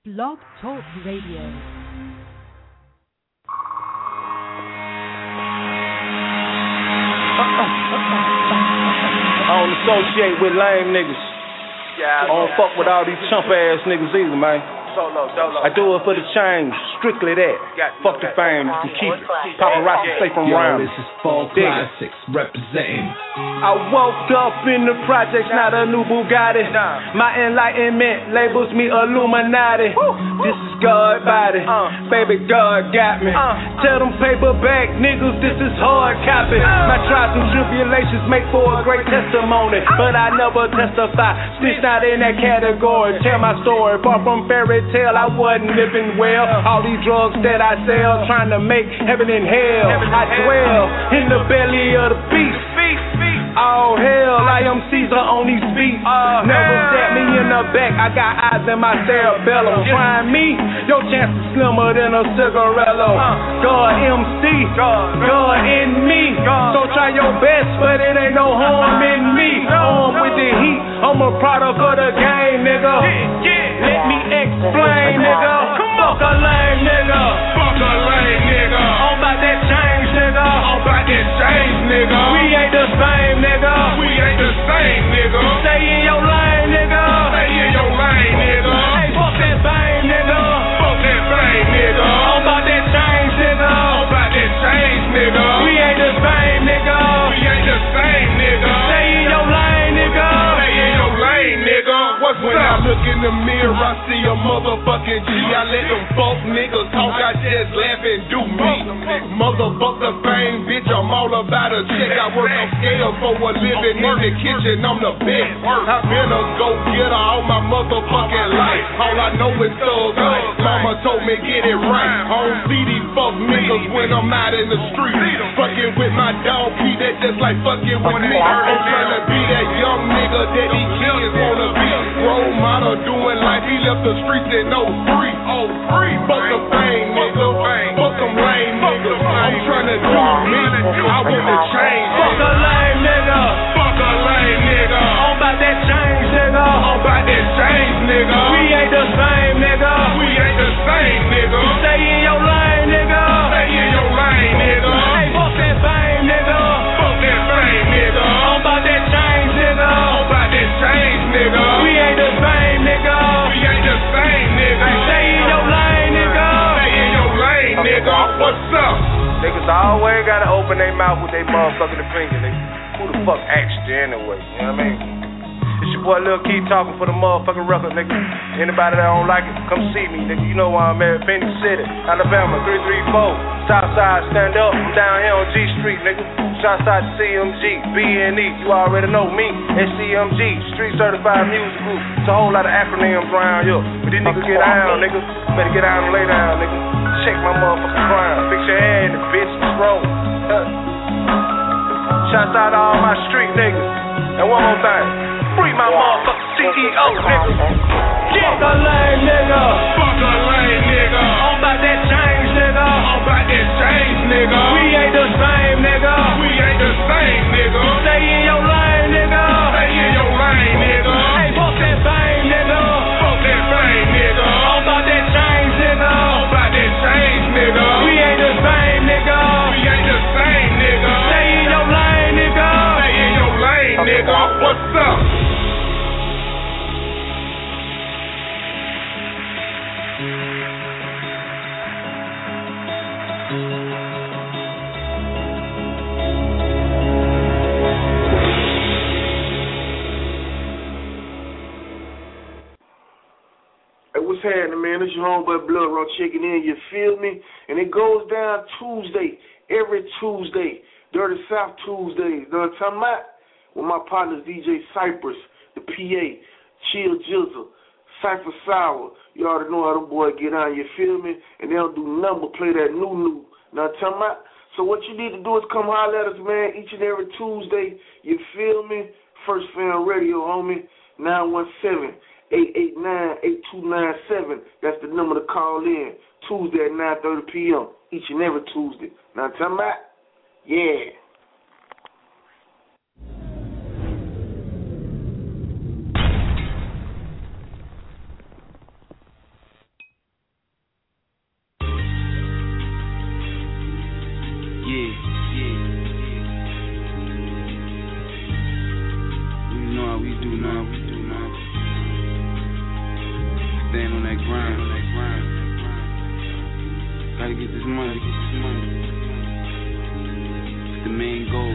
Blog Talk Radio. I don't associate with lame niggas. I don't fuck with all these chump ass niggas either, man. I do it for the change, strictly that. Fuck the fame, you can keep it. Paparazzi safe from round. This is Fall Classics representing. I woke up in the projects, not a new Bugatti. My enlightenment labels me Illuminati. This is God body, baby God got me. Tell them paperback niggas this is hard copy. My trials and tribulations make for a great testimony, but I never testify. Stitch not in that category. Tell my story, far from fairy tale. I wasn't living well. All these drugs that I sell, trying to make heaven and hell. I dwell in the belly of the beast. All hell, I am Caesar on these beats. Never stab me in the back, I got eyes in my cerebellum. Trying me, your chance is slimmer than a cigarello. God MC, God in me. So try your best, but it ain't no harm in me. Armed with the heat, I'm a product of the game, nigga. Let me explain, nigga. Fuck a lame nigga. Fuck a lame nigga. I'm about that change, nigga. I'm about that change, nigga. We ain't the same, nigga. We ain't the same, nigga. Stay in your lane, nigga. Stay in your lane, nigga. Hey, fuck that fame, nigga. Fuck that fame, nigga. I'm about that change, nigga. I'm about that change, nigga. We ain't the same, nigga. We ain't the same, nigga. Stay in your lane, nigga. Stay in your lane, nigga. What's when I look in the mirror, I see a motherfucking G. I let them folk niggas talk, I just laugh and do me. Motherfucker fame, bitch, I'm all about a check. I work on scale for a living in the kitchen, I'm the best. I've been a go-getter all my motherfucking life. All I know is thug life. Mama told me get it right. I don't see these fuck niggas when I'm out in the street. Fucking with my dog P, that's just like fucking with me. I'm trying to be that young nigga that these kids wanna be. Role model doing life, he left the streets in 03. Fuck the fame, nigga. Fuck them lame niggas. I'm trying to do me. I want to change. Fuck a lame nigga. Fuck a lame nigga. I'm about that change, nigga. I'm about that change, nigga. We ain't the same, nigga. We ain't the same, nigga. Stay in your lane, nigga. Stay in your lane, nigga. Hey, fuck that fame, nigga. Fuck that fame, nigga. I'm about that change, nigga. I'm about that change, nigga. We ain't the same, nigga. We ain't the same, nigga. Stay in your lane, nigga. Stay in your lane, nigga. What's up? Niggas always gotta open their mouth with their motherfucking opinion, nigga. Who the fuck asked you anyway? You know what I mean? It's your boy Lil Key talking for the motherfucking record, nigga. Anybody that don't like it, come see me, nigga. You know where I'm at, Phoenix City, Alabama, 334. Southside, stand up. I'm down here on G Street, nigga. Southside CMG, BNE. You already know me. SCMG, Street Certified Music Group. It's a whole lot of acronyms around here. But these niggas get down, nigga. Better get down and lay down, nigga. Check my motherfucking crown. Fix your hair in the bitch. Let's roll. Shouts out to all my street niggas. And one more thing. Free my motherfucking CEO, nigga. Fuck a lame nigga. Fuck a lame nigga. I'm about that change, nigga. I'm about that change, nigga. We ain't the same, nigga. We ain't the same, nigga. Stay in your lane, nigga. Stay in your lane, nigga. Hey, fuck that fame, nigga. Fuck that fame, nigga. I'm about that change, nigga. I'm about that change, nigga. We ain't the same, nigga. We ain't the same, nigga. Stay in your lane, nigga. Stay in your lane, nigga. What's up? What's happening, man? It's your homeboy Blood Raw checking in, you feel me? And it goes down Tuesday, every Tuesday, Dirty South Tuesdays. You know what I'm talking about? With my partners DJ Cypress, the PA, Chill Jizzle, Cypher Sour. You already know how them boys get on, you feel me? And they don't do nothing but play that new. You know what I'm talking about? So what you need to do is come holler at us, man, each and every Tuesday. You feel me? First Fan Radio, homie, 917-889-8297. That's the number to call in. Tuesday at 9:30 p.m. Each and every Tuesday. Now, I'm talking about? Yeah. Staying on that grind. Gotta get this money. It's the main goal.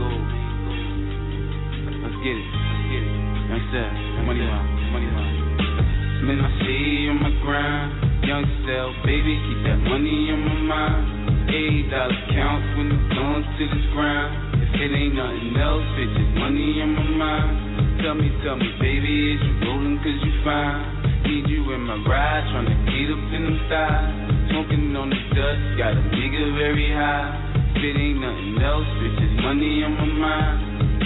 Let's get it. Young Cell, money line. Man, I see you on my grind. Young Cell, baby, keep that money on my mind. $8 counts when it's going to this grind. If it ain't nothing else, it's just money on my mind. Tell me, baby, is you rolling cause you fine? Need you in my ride, tryna get up in them thighs. Smoking on the dust, got a nigga very high. If it ain't nothing else, it's just money on my mind.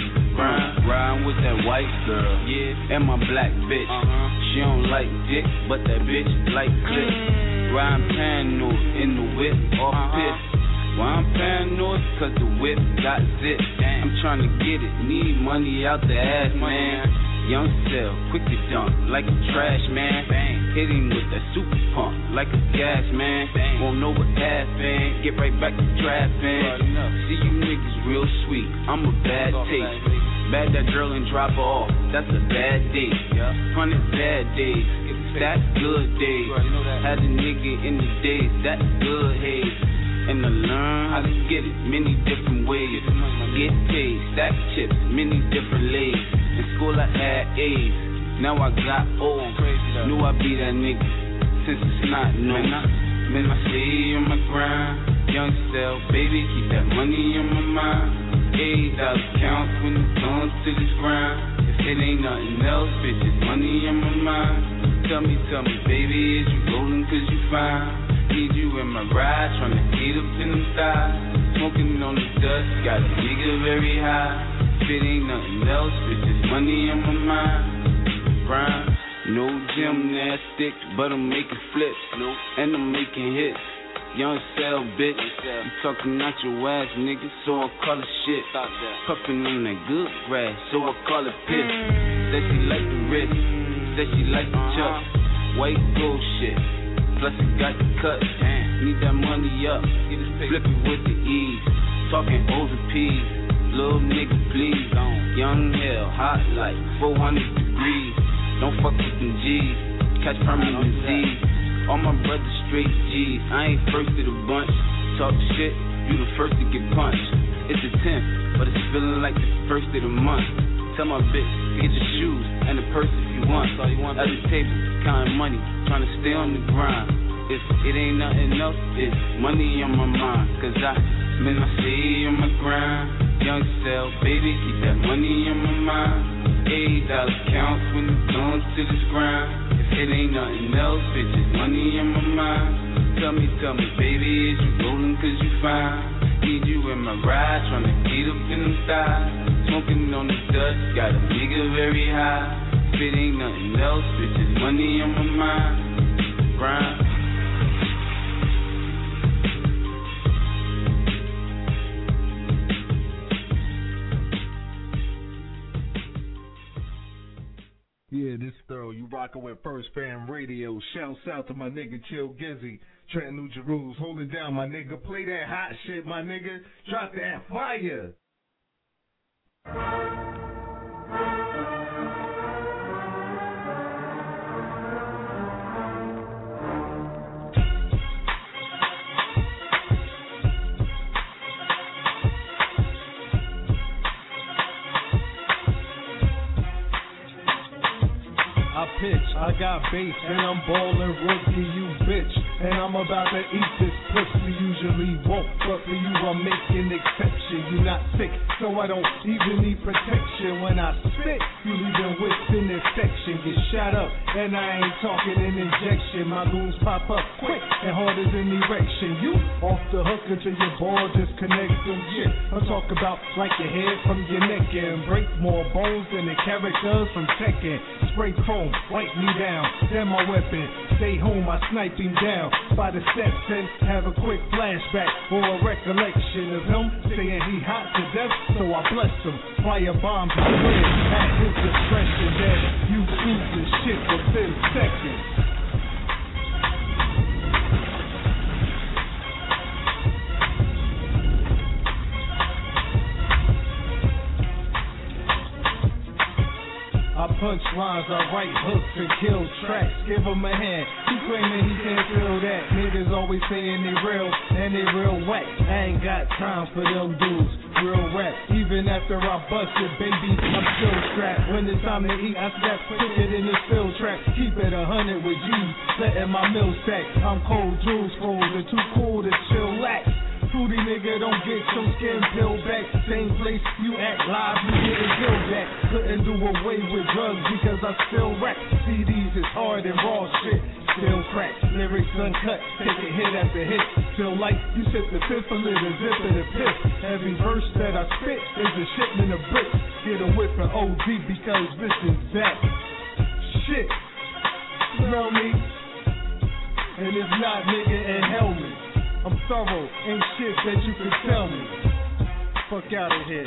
Rhyme with that white girl, yeah, and my black bitch. She don't like dick, but that bitch like clips. Rhyme paranoid in the whip, off piss. Why I'm paranoid? Cause the whip got zip. I'm tryna get it, need money out the ass, man. Young Cell, quick to dump, like a trash man. Hit him with that super pump, like a gas man. Won't know what happened, get right back to trapping. See you niggas real sweet, I'm a bad taste. Bad that girl and drop her off, that's a bad day. 100 bad days, that's good days. Had a nigga in the days, that's good haze. And I learn how to get it many different ways. Get paid, stack chips, many different lays. In school I had A's, now I got O's. Knew I'd be that nigga since it's not no. Man, I see you on my grind. Young Cell, baby, keep that money on my mind. $8 counts when it's on to this grind. If it ain't nothing else, it's just money on my mind. Tell me, baby, is you rolling cause you fine? Need you in my ride, tryna get up in them thighs. Smoking on the dust, got a nigga very high. If it ain't nothing else, it's just money on my mind. Rhyme, no gymnastics, but I'm making flips, and I'm making hits. Young Cell, bitch, you talking out your ass, nigga, so I call it shit. Puffin' on that good grass, so I call it piss. Said she like the wrist, said she like the chuck. White gold shit, plus it got the cut. Need that money up, flip it with the ease. Talking O's and P's, little nigga please. Young hell, hot like 400 degrees. Don't fuck with them G's, catch permanent disease. All my brothers straight G's, I ain't first of the bunch. Talk shit, you the first to get punched. It's the 10th, but it's feeling like the first of the month. Tell my bitch, get your shoes and a purse if you want. At the table, counting money, trying to stay on the grind. If it ain't nothing else, it's money on my mind. Cause I see you on my grind. Young Cell, baby, keep that money on my mind. $8 counts when it's on to this grind. If it ain't nothing else, it's just money on my mind. Tell me, baby, is you rolling cause you fine? Need you in my ride, tryna get up in them thighs. Smoking on the dust, got a nigga very high. If it ain't nothing else, it's just money on my mind. Grind. Yeah, this thorough. You rockin' with First Fam Radio. Shouts out to my nigga Chill Gizzy. Trenton New Jerusalem. Hold it down, my nigga. Play that hot shit, my nigga. Drop that fire. I got bass and I'm ballin' rookie, you bitch. And I'm about to eat this pussy. Usually won't, but for you I'm making exception. You not sick, so I don't even need protection. When I spit, you leaving whips in this section. Get shot up, and I ain't talking an injection. My goons pop up quick and hard as an erection. You off the hook until your ball disconnect some shit. I'm talking about like your head from your neck and break more bones than the characters from Tekken. Spray chrome, wipe me down, then my weapon. Stay home, I snipe him down by the steps and have a quick flashback or a recollection of him saying he hot to death, so I bless him. Fire bombs and spread at his discretion. Then you shoot the shit within seconds. I put punchlines, I write hooks and kill tracks. Give him a hand. He claiming he can't feel that. Niggas always saying they real and they real whack. I ain't got time for them dudes. Real rap. Even after I bust it, baby, I'm still strapped. When it's time to eat, I snap ticket in the fill track. Keep it 100 with G's, letting my mill stack. I'm cold, jewels cold, and too cool to chillax. Fruity nigga, don't get your skin peeled back. Same place you act live, you getting killed back. Couldn't do away with drugs because I still rap. CDs is hard and raw shit, still crack. Lyrics uncut, taking hit after hit. Feel like you sip the fifth a little, zip it and piss. Every verse that I spit is a shipment of bricks. Get a whip and OD because this is that shit. Smell me? And it's not nigga and helmet. I'm thorough, ain't shit that you can tell me. Fuck out of here.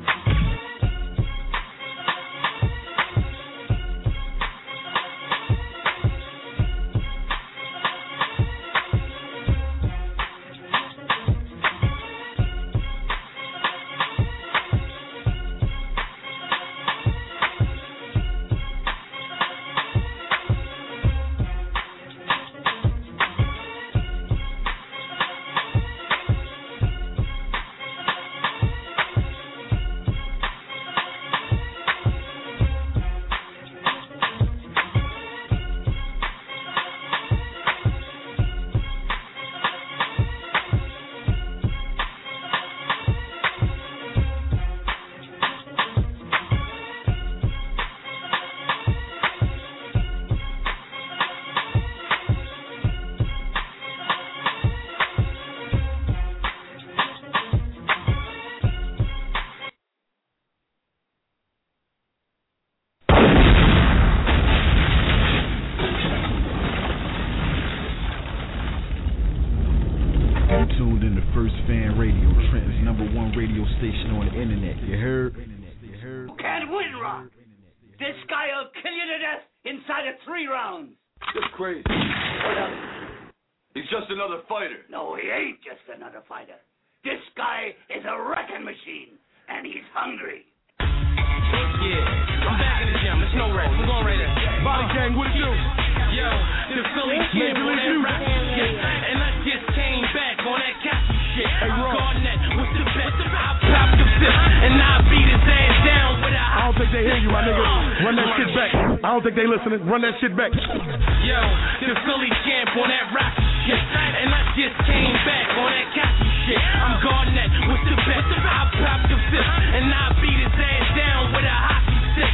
Run that shit back. Yo, the Philly champ on that rock shit. And I just came back on that cocky shit. I'm guarding that with the best. I pop the fifth and I beat his ass down with a hockey stick.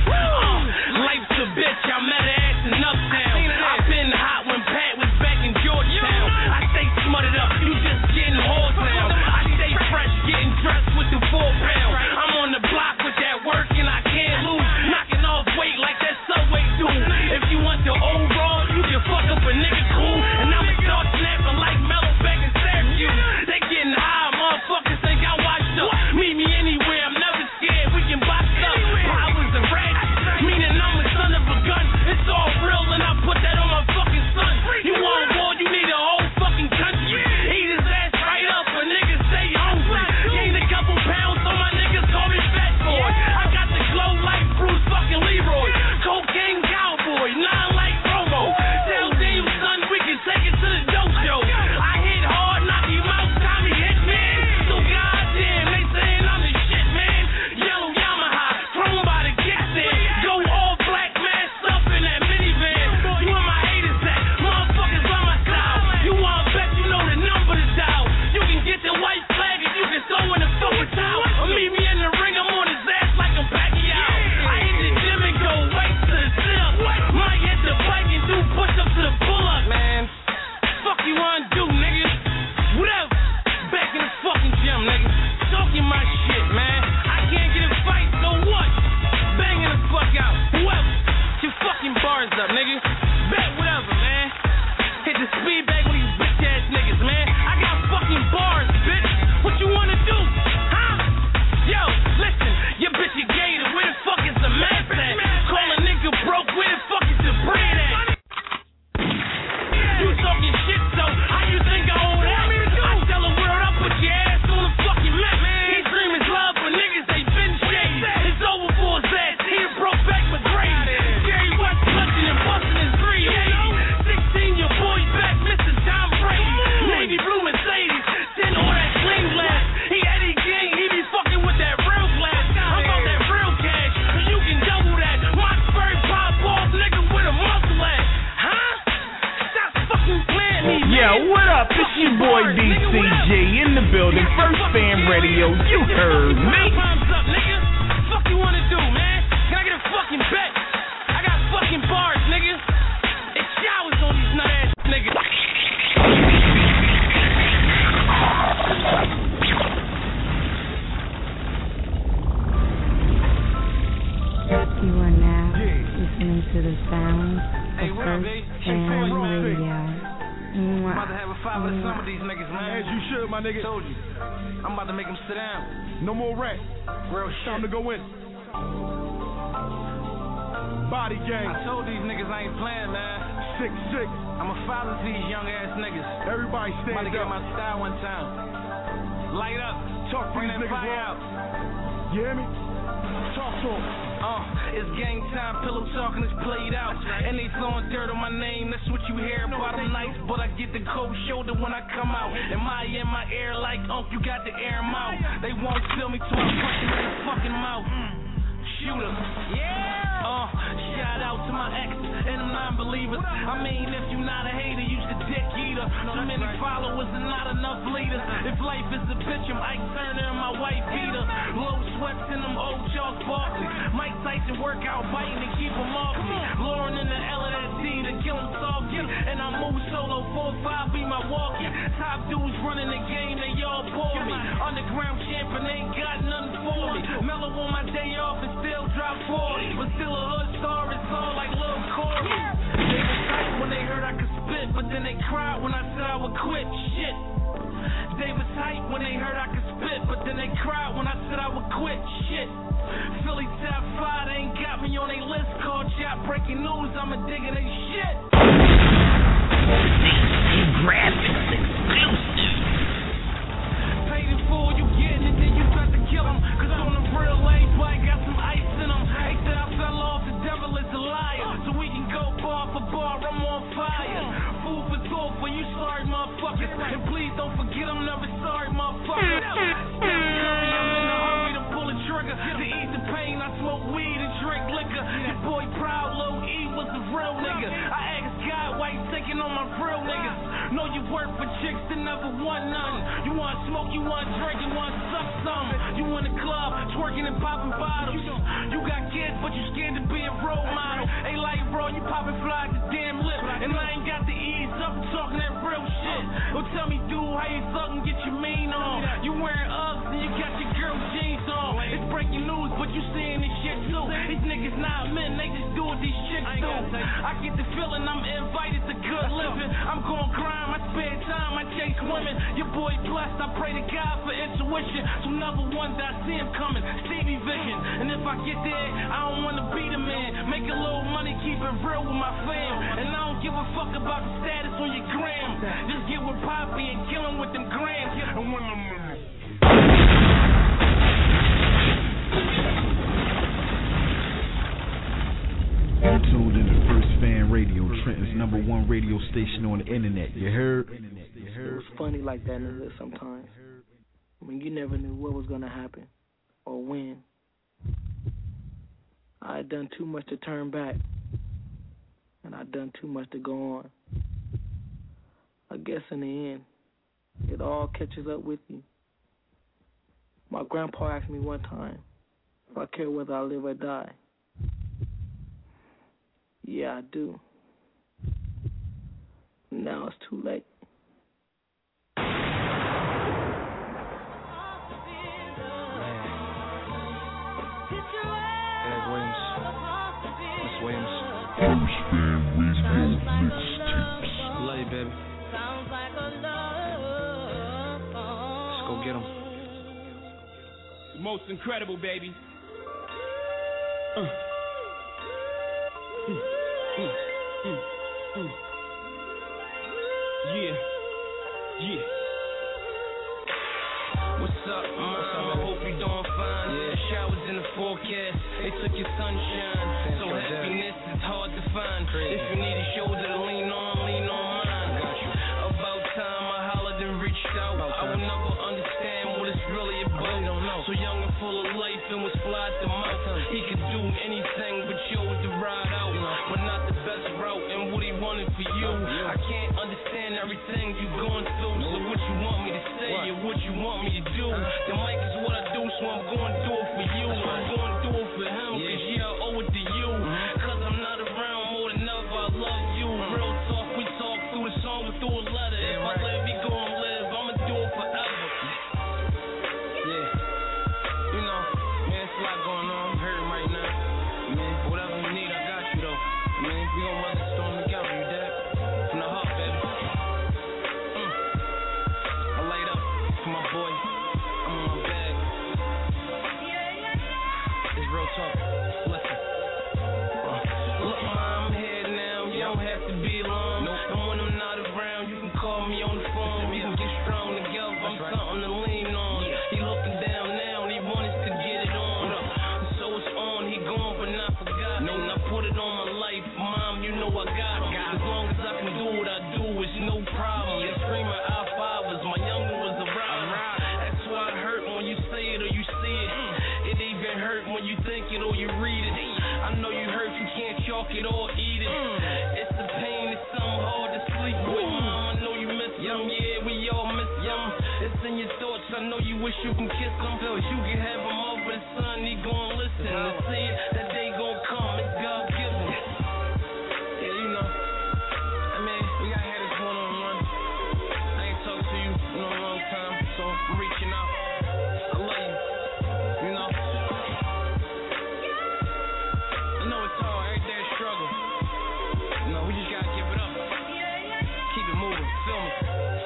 Life's a bitch, I'm at her ass in Uptown. I've been hot when Pat was back in Georgetown. I stay smothered up, you just getting hoes now. I stay fresh, getting dressed with the 4 pound. I'm on the block with that work and I can't lose. Knocking off weight like that Subway dude. If you want the overall, you can fuck up a nigga. Yo, what up? It's your boy DCG in the building. First Fam Radio, you heard me. Time's up, nigga. Fuck you wanna do, man? Can I get a fucking bet? I got fucking bars, nigga. It showers on these nut ass niggas. You are now listening to the sounds of First Fam Radio. I'm about to have a five with some of these niggas, man. As you should, my nigga. Told you. I'm about to make them sit down. No more rap. Real shit. Time to go in. Body gang. I told these niggas I ain't playing, man. 6'6". I'm a father to these young ass niggas. Everybody stand I'm about to get up. my style one time. Light up. Talk to Bring these that niggas, fire bro. out. You hear me? Talk to them. It's game time, pillow talking is played out. And they throwing dirt on my name, that's what you hear about. I'm nice, but I get the cold shoulder when I come out. Am I in my ear like you got the air mouth? They won't feel me till I punch them in the fucking mouth. Shoot 'em. Yeah. Shout out to my ex and them non-believers. I mean, if you not a hater, you the dick eater. Too many followers and not enough leaders. If life is a bitch, I'm Ike Turner and my wife beater. Low sweats in them old Charles Barkley. Mike Tyson workout biting to keep them off me. Lauren in the L of that D to kill them softly. And I move solo, 4-5 be my walkie. Top dudes running the game, they all bore me. Underground champion ain't got nothing for me. Mellow on my day off and still drop 40. But still a hood star, it's all like Lil Corey. They was tight when they heard I could spit, but then they cried when I said I would quit. Shit. They was tight when they heard I could spit, but then they cried when I said I would quit. Shit. Philly top 5, they ain't got me on they list. Called Chop Breaking News, I'ma dig in they shit. Graphics exclusive. Pay the fool, you getting it, then you got to kill him. Cause on the real life, I got some ice in them. They said I fell off, the devil is a liar. So we can go bar for bar, I'm on fire. Food for thought for you sorry motherfuckers. And please don't forget I'm never sorry motherfuckers. I'm in a hurry to pull a trigger. To ease the pain, I smoke weed and drink liquor. Your boy Proud Low E was a real nigga. I asked God why he taking on my real niggas. Know you work for chicks that never want none. You want smoke, you want drink, you want suck some. You in the club, twerking and popping bottles. You got kids, but you scared to be a role model. Hey, like bro, you popping fly the damn lip. And I ain't got the ease up talking that real shit. Don't tell me, dude, how you suck and get your mean on. You wearing Uggs and you got your girl jeans on. It's breaking news, but you seeing this shit too. These niggas not men, they just do what these chicks do. I get the feeling I'm invited to good living. I'm gon' grind, I spare time, I chase women. Your boy blessed, I pray to God for intuition. So never wonder I see him coming, Stevie Vision. And if I get there, I don't wanna be the man. Make a little money, keep it real with my fam. And I don't give a fuck about the status on your gram. Just get with Poppy and kill him with them grams. And when I'm You tuned in to First Fan Radio, Trenton's #1 radio station on the internet. You heard? It was funny like that, nigga, sometimes. I mean, you never knew what was gonna happen or when. I had done too much to turn back, and I'd done too much to go on. I guess in the end, it all catches up with you. My grandpa asked me one time if I care whether I live or die. Yeah, I do. Now it's too late. First Fan Radio mixtapes. Love you, baby. Let's go get 'em. The most incredible, baby. Yeah. What's up, Mom? Hope you doing fine. The showers in the forecast, they took your sunshine. So happiness is hard to find. If you need a shoulder to lean on mine. About time I hollered and reached out. I will never understand what it's really about. So young and full of life and was fly at the mouth. He could do anything but chose to ride out. But not the best route and what he wanted for you. I can't understand understand everything you going through. So what you want me to say or what you want me to do? The mic is what I do, so I'm gonna do it for you. I'm gonna do it for him, cause yeah, I owe it to you. Cause I'm not around more than ever, I love you. Real talk, we talk through the song or through a letter. If I live, we gon' live, I'ma do it forever. Yeah, you know, man, it's a lot going on, I'm hurting right now. Man, whatever you need, I got you though. Man, we gon' weather the storm together, you dead? From the heart, baby. I laid up for my boy, I'm on my bed. It's real talk, listen. Look, Ma, I'm here now, you don't have to be long. And when I'm not around, you can call me on the phone. We can get strong together, I'm something to lean on. He looking down now, and he want us to get it on. So it's on, he gone but not forgotten. And I put it on my life, Mom, you know I got him. As long as I can do what I do, it's no problem. And screaming our fathers, my younger was a rider. That's why it hurt when you say it or you see it. It even hurt when you think it or you read it. I know you hurt, you can't chalk it or eat it. It's the pain, it's something hard to sleep with. Mom, I know you miss them, yeah, we all miss them. It's in your thoughts, I know you wish you can kiss them. You can have him over the sun, he gon' listen. To see it, that day gon' come, it's God given. Yeah, you know, I mean, we gotta have this one-on-one. I ain't talked to you in a long time, so I'm reaching out. I love you, you know. I know it's hard, every day a struggle. You know, we just gotta give it up. Keep it moving, feel me?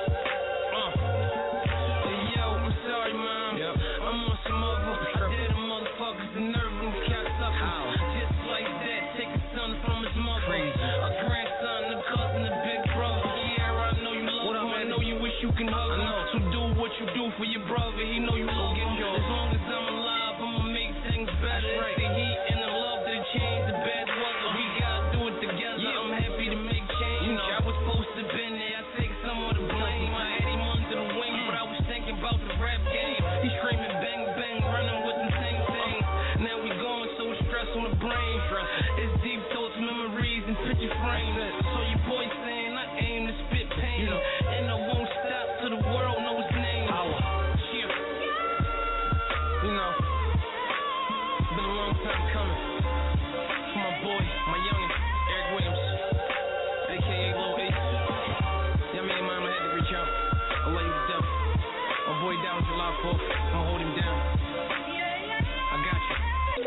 Hey, yo, I'm sorry, Mom. I'm on some other. I did a motherfuckers the nerve when cats up. Just like that, take a son from his mother. A grandson, a cousin, a big brother. Yeah, I know you love him. I know you wish you can hug him. So do what you do for your brother. He know you love him. As long as I'm alive, I'ma make things better. It's the heat and the love that change the bad weather. We gotta do it together. I'm happy to make change. I was supposed to been there. I take some of the blame. I had him under the wing, but I was thinking about the rap game. He screaming bang bang, running with the same things. Now we going so stress on the brain. It's deep thoughts, memories, and picture frames. So your boy saying I aim to spit pain, and I won't stop till the world knows name. Yeah. You know, been a long time coming. For my boy, my youngin', Eric Williams, aka Lil Ace. Yeah, me and Mama had to reach out. I love you to death. My boy down July 4th. I'ma hold him down. I got you.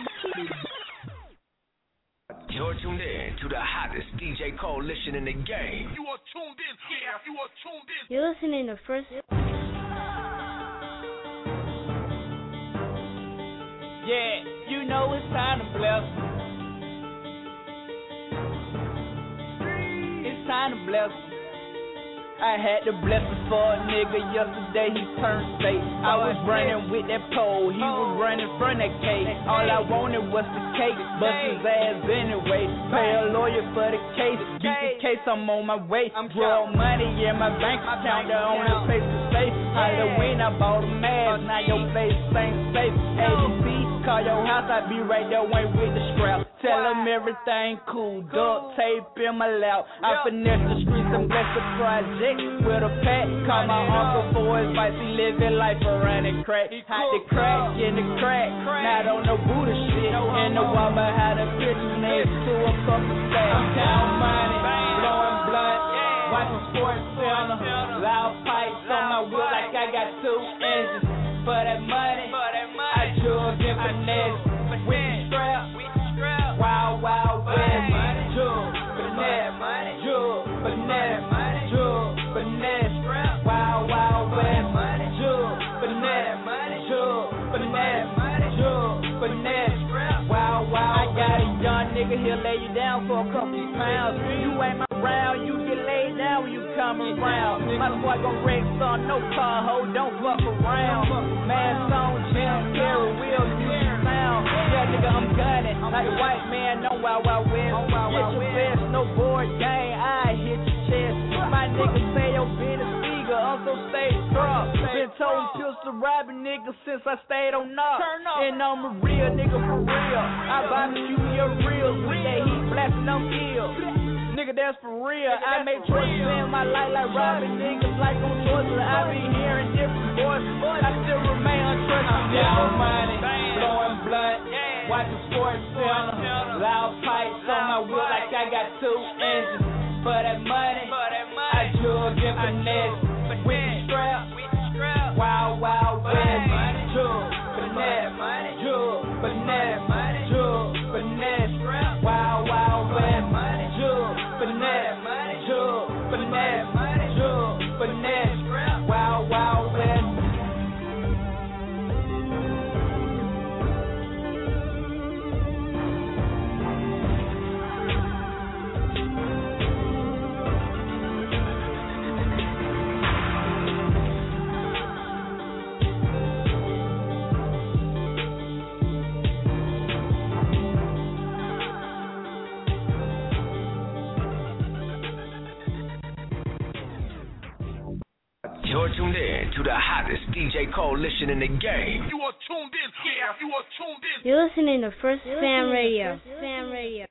You're tuned in to the hottest DJ coalition in the game. You are tuned in. Yeah, you are tuned in. You're listening to First. Yeah, you know it's time to bless. It's time to bless. I had to bless him for a nigga yesterday, he turned state. I was running with that pole, he was running from that cake. All I wanted was the cake, bust his ass anyway. Pay a lawyer for the case, get the case, I'm on my way. Draw money in my bank account, the only place to stay. Halloween, I bought a mask, now your face ain't safe. ABC, call your house, I be right there, wait with the strap. Tell them everything cool, duct tape in my lap. I finesse the streets and bless the project with a pack. Call my uncle for advice, he living life around the crack. Hide the crack in the crack, not on no Buddha shit. In the wall behind the picture next to a couple stacks. I'm down money, blowing blunt, watching Sports Center. Loud pipes on my wheel like I got 2 engines. For that money, I jug and finesse with the strap. Wild, wild west, jug, finesse, jug, finesse, jug, finesse. Wild, wild west, jug, finesse, jug, finesse, jug, finesse. Wild, wild. I got a young nigga, he'll lay you down for a couple pounds. You ain't my round, you get laid down when you come around. My boy gon' wreck son, no car, ho, don't fuck around. Man, song, Jim Carrey, will use sound. Yeah, nigga, I'm gunning like a white man, no Wild Wild West. Get your best, no board game, I hit your chest. My nigga say your business eager, Uncle stay drop. Been told pistol robbing nigga since I stayed on knock. And I'm a real nigga for real. I barbecue your reels with that heat blasting them ills. Nigga, that's for real. I make choices in my life like robbing niggas like on Georgia. I be hearing different voices. I still remain untrusted. I'm down money, blowing blunt, watching sports center, loud pipes on my wheel like I got 2 engines. For that money, I jug and finesse with the strap. Wild, wild west, jug, finesse, jug, finesse, jug, finesse. Wild, wild west, jug, finesse, jug, finesse, jug, finesse. Wild, wild west. You're tuned in to the hottest DJ coalition in the game. You are tuned in. Yeah, you are tuned in. You're listening to First Fan Radio. Fan Radio.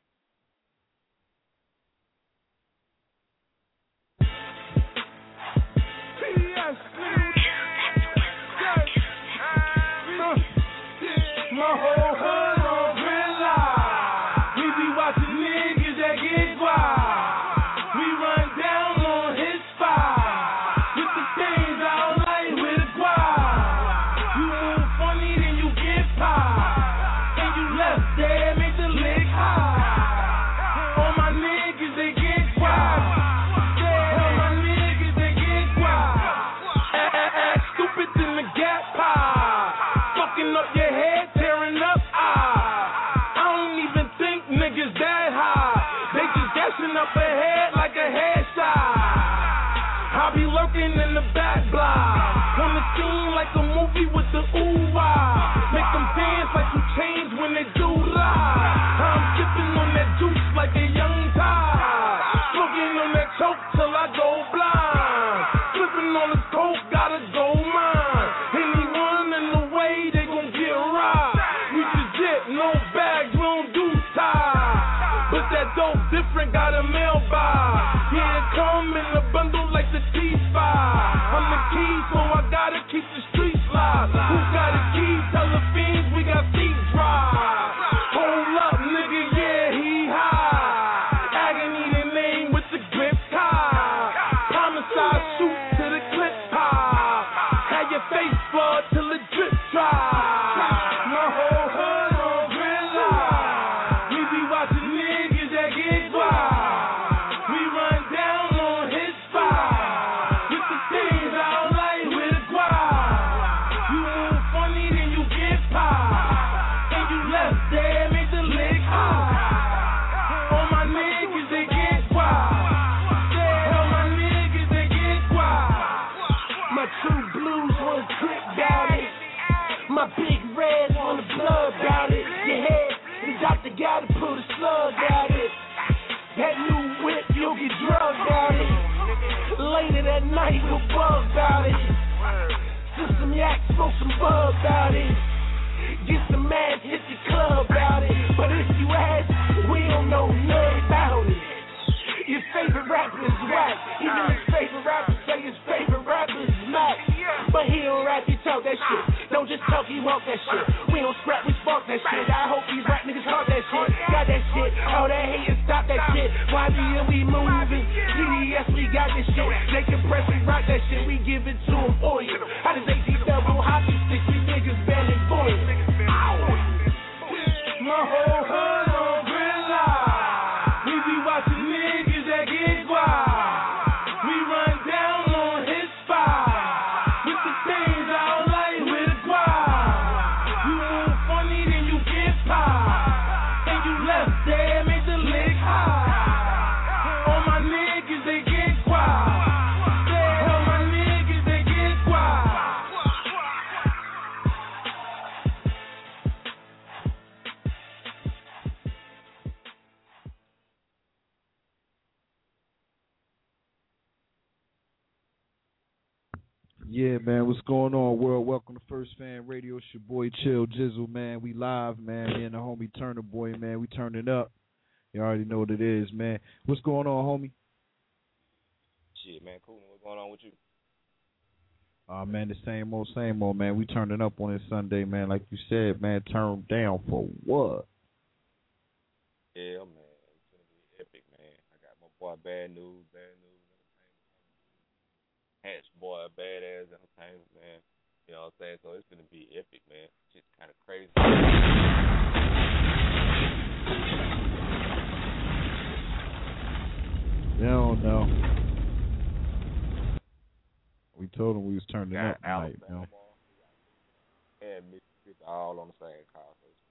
My whole hood on gridlock. We be watching niggas that get wild. We run down on his spot with the things out like with a guap. You move funny, then you get popped, and you left there, make the lick high. All my niggas they get wild. All my niggas they get wild. Act stupid in the gap pie, fucking up your head. Niggas that high, they just dashing up ahead like a headshot. I be lurking in the back block, on the scene like a movie with the ooh-wah. Make them dance like you change when they do ride. I'm sipping on that juice like a young tide, smoking on that choke till I go blind. Flipping on the coke, gotta go mine. Anyone in the way, they gon' get robbed. We just dip, no bags, we don't do tie. But that dope different, got a mailbox. Yeah, it come in a bundle like the T-Spy. I'm the key, so I gotta keep the streets live. Who got a key? Tell the fiends we got deep drive. Hold up, nigga, yeah, he high. Agony the name with the grip tie. Homicide shoot to the clip pop. Had your face flood till it drip dry. My whole hood on gridlock. We be watching niggas that get wild. We run down on his spot with the things out like with a guap. You move funny, then you get popped, and you left there, make the lick high. All my niggas they get wild. All my niggas they get wild. My true blues wanna trip down it. My big reds wanna blood down it. Your head, the doctor gotta put a slug out it. That new whip, you'll get drugged out it. Later that night, we'll bug out it. Sip some yak, smoke some bug out it. Get some ass, hit the club out it. But if you ask, we don't know nothing about it. Your favorite rapper is whack. Even his favorite rapper say his favorite rapper is Mac. But he don't rap, he talk that shit. Don't just talk, he walk that shit. We don't scrap, we spark that shit. I hope these rap niggas talk that shit. Got that shit, all that hate and stop that shit. YBN, we moving. GDS, we got this shit. They can press, we rock that shit. We give it to them for you. How does AT double hockey stick? We niggas belly for you. My whole hood on gridlock. We be watching niggas that get wild. We run down on his spot with the things out like with a guap. You move funny, then you get popped, and you left there, make the lick high. All my niggas they get wild. All my niggas they get wild. Yeah, man, what's going on, world? Welcome to First Fan Radio. It's your boy Chill Jizzle, man. We live, man. Me and the homie Turner Boy, man. We turning up. You already know what it is, man. What's going on, homie? Shit, man, cool. What's going on with you? Man, the same old, man. We turning up on this Sunday, man. Like you said, man, turn down for what? Yeah, man. It's going to be epic, man. I got my boy Bad News Entertainment. Hatch boy, Badass Entertainment, man. You know what I'm saying? So it's going to be epic, man. Shit's kind of crazy. They don't know. We told them we was turning up tonight, you know. And Mississippi all on the same car.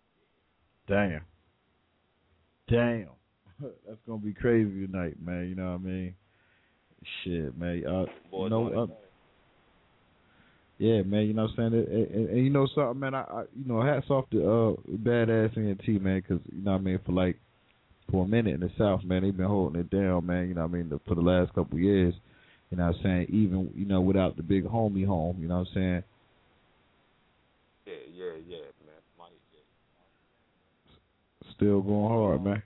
Damn. That's going to be crazy tonight, man. You know what I mean? Shit, man. Yeah, man, you know what I'm saying? And you know something, man, I hats off to Badass ENT, man, because, you know what I mean, for a minute in the South, man, they've been holding it down, man, you know what I mean, for the last couple of years, you know what I'm saying, even, you know, without the big homie home, you know what I'm saying? Yeah, man. Still going hard, man.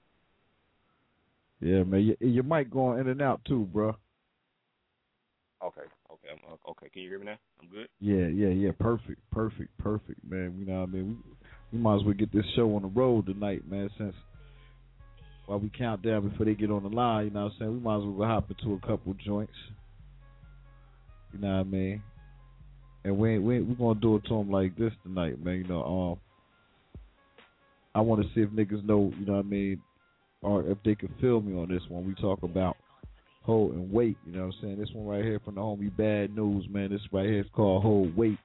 Yeah, man, your mic going in and out, too, bro. Okay. Can you hear me now? I'm good? Yeah. Perfect, man. You know what I mean? We might as well get this show on the road tonight, man, since while we count down before they get on the line, you know what I'm saying? We might as well go hop into a couple joints. You know what I mean? And we're going to do it to them like this tonight, man. You know, I want to see if niggas know, you know what I mean, or if they can feel me on this one. We talk about Hold and Wait, you know what I'm saying? This one right here from the homie Bad News, man. This right here is called Hold Wait.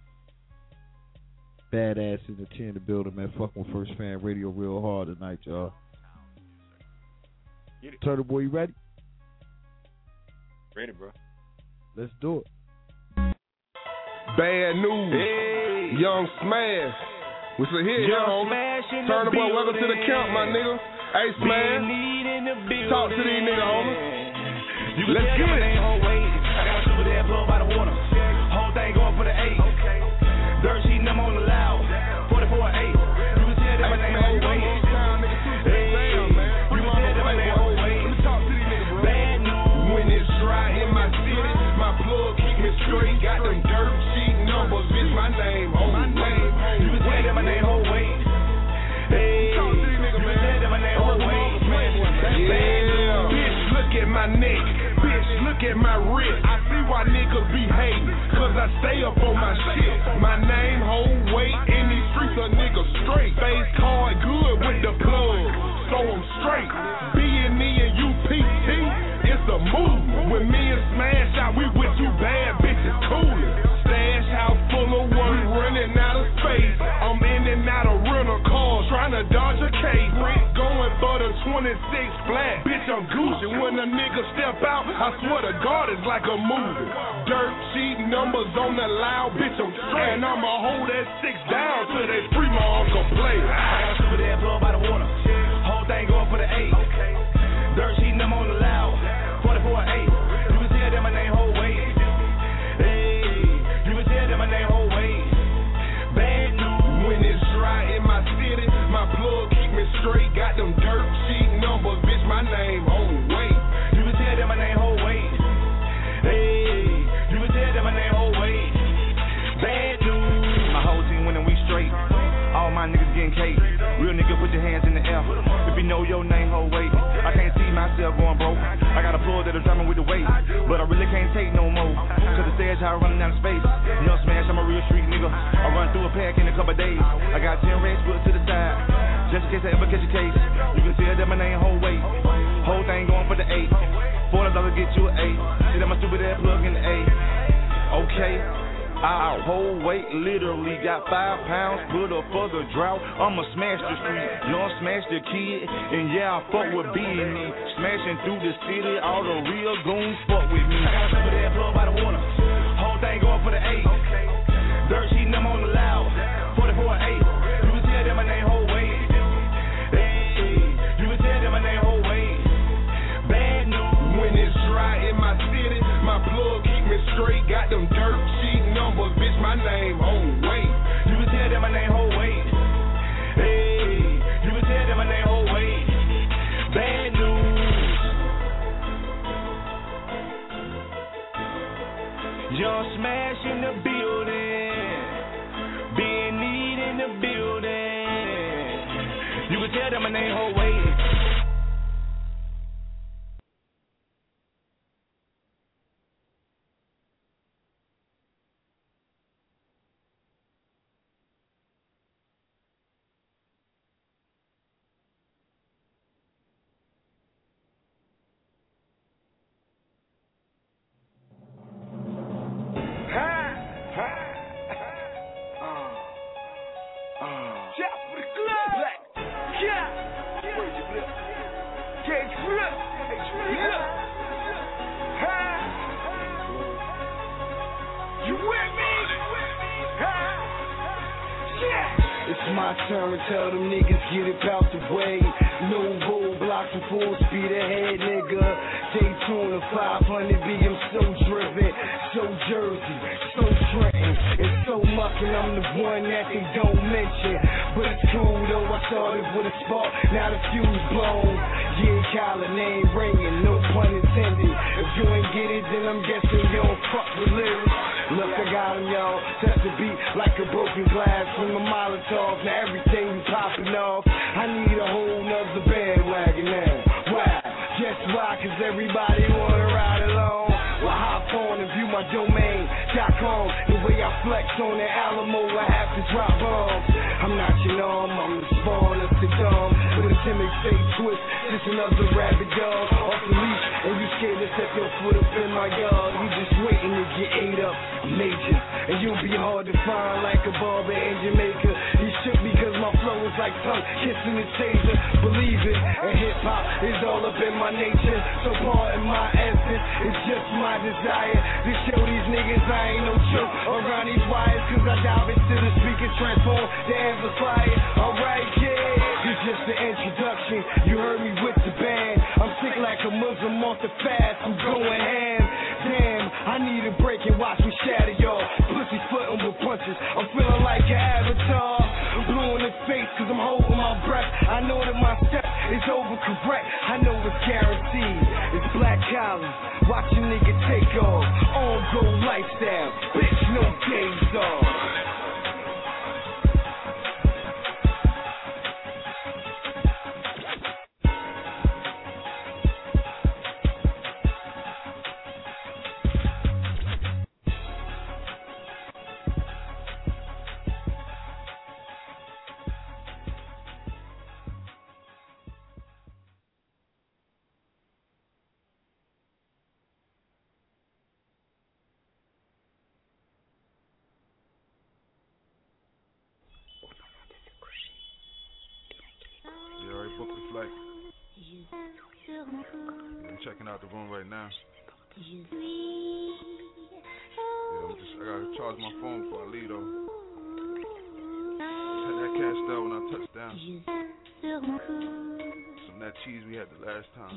Badass in the 10 in the building, man. Fuck with First Fan Radio real hard tonight, y'all. Turtle Boy, you ready? Ready, bro. Let's do it. Bad News. Hey. Young Smash. What's a hit, young homie? Turtle Boy, welcome to the camp, my nigga. Hey, Smash. Talk to these niggas, homie. Let's get it. I got a super dead blow by the water. Whole thing going for the 8. Dirt sheet and I'm on the loud. 44-8. You can tell that my name whole weight. You can tell that my name whole weight. Bad news. When it's dry in my city, my plug keep me straight. Got them dirt sheet numbers, bitch, my name whole weight. You can tell that my name whole weight. You can tell that my name whole weight. Yeah. Bitch, look at my neck. Bitch, look at my wrist. I see why niggas be hating, cause I stay up on my shit. My name hold weight in these streets, a nigga straight. Face card good with the plug, so I'm straight. B&E and UPT, it's a move. When me and Smash out, we with you bad bitches coolin'. Stash house full of work, running out of space. I'm in and out of rental cars, trying to dodge a case. Going for the 26 flat, bitch, I'm Gucci. When a nigga step out, I swear to God, it's like a movie. Dirt sheet numbers on the loud, bitch, I'm straight. And I'ma hold that 6 down till they free my uncle play. I got a super dead blow by the water. Whole thing going for the 8. Dirt sheet and I'm on the loud. 44-8. You can tell that my name whole weight. You can tell that my name whole weight. Bad news. When it's dry in my city, my plug keep me straight. Got them dirt sheet numbers, bitch, my name whole weight. You can tell that my name whole weight. You can tell that my name whole weight. Bad news. My whole team winning, we straight. All my niggas getting cake. Real nigga, put your hands in the air. If you know your name, whole weight. I can't see myself going broke. I got a floor that'll drop me with the weight. But I really can't take no more. Cause the stage how I running out of space. Young Smash, I'm a real street nigga. I run through a pack in a couple days. I got 10 racks put to the side. Just in case I ever catch a case. You can tell that my name whole weight. Whole thing going for the 8. $40 get you an 8. See that my stupid ass plug in the A. Okay. Our whole weight literally got 5 pounds, put up for the drought. I'ma smash the street, young smash the kid, and yeah, I fuck with B&E. Smashing through the city, all the real goons fuck with me. I got a super dead blow by the water, whole thing going for the 8. Dirt sheet and I'm on the loud, 44-8. You can tell that my name whole weight. You can tell that my name whole weight. Bad news. When it's dry in my city, my plug keep me straight. Got them dirt sheet numbers, bitch, my name whole weight. You can tell that my name whole weight. You can tell that my name whole weight. Young Smash in the building. Being Need in the building. You can tell them my name whole way. It's my turn, tell them niggas get it out the way. No roadblocks and full speed ahead, nigga. Daytona 500B, I'm so driven, so Jersey, so Trenton, and so muckin'. I'm the one that they don't mention, but it's cool though. I started with a spark, now the fuse blown. Yeah, Kyler, name ringing, no pun intended. If you ain't get it, then I'm guessing you don't fuck with lyrics. Look, I got him, y'all. Touch the beat like a broken glass from a Molotov. Now everything be popping off. I need a whole nother bandwagon now. Why? Guess why? Cause everybody wanna ride along. Well, hop on and view my domain.com. The way I flex on the Alamo, I have to drop bombs. I'm not your norm, I'm the spawn of the dumb. With a timid fake twist, just another rabbit dog off the leash. And you scared to set your foot up in my yard. You just waiting to get ate up, major. And you'll be hard to find like a barber in Jamaica. He shook because my flow is like tongue kissing the taser. Believe it, and hip hop is all up in my nature. So pardon my essence, it's just my desire to show these niggas I ain't no joke around these wires. Cause I dive into the speaker, transform the amplifier. Alright, yeah, it's just the introduction. You heard me with the band. I'm sick like a Muslim off the fast. I'm going ham. Damn, I need a break and watch me shatter y'all. Pussy footin' with punches. I'm feeling like an avatar. Blue in the face cause I'm holding my breath. I know that my step is overcorrect. I know it's guaranteed. It's black collars. Watch a nigga take off. On-go lifestyle. Bitch, no days off. I'm checking out the room right now. Yeah, I gotta charge my phone before I leave though. Had that cashed out when I touched down. Some of that cheese we had the last time.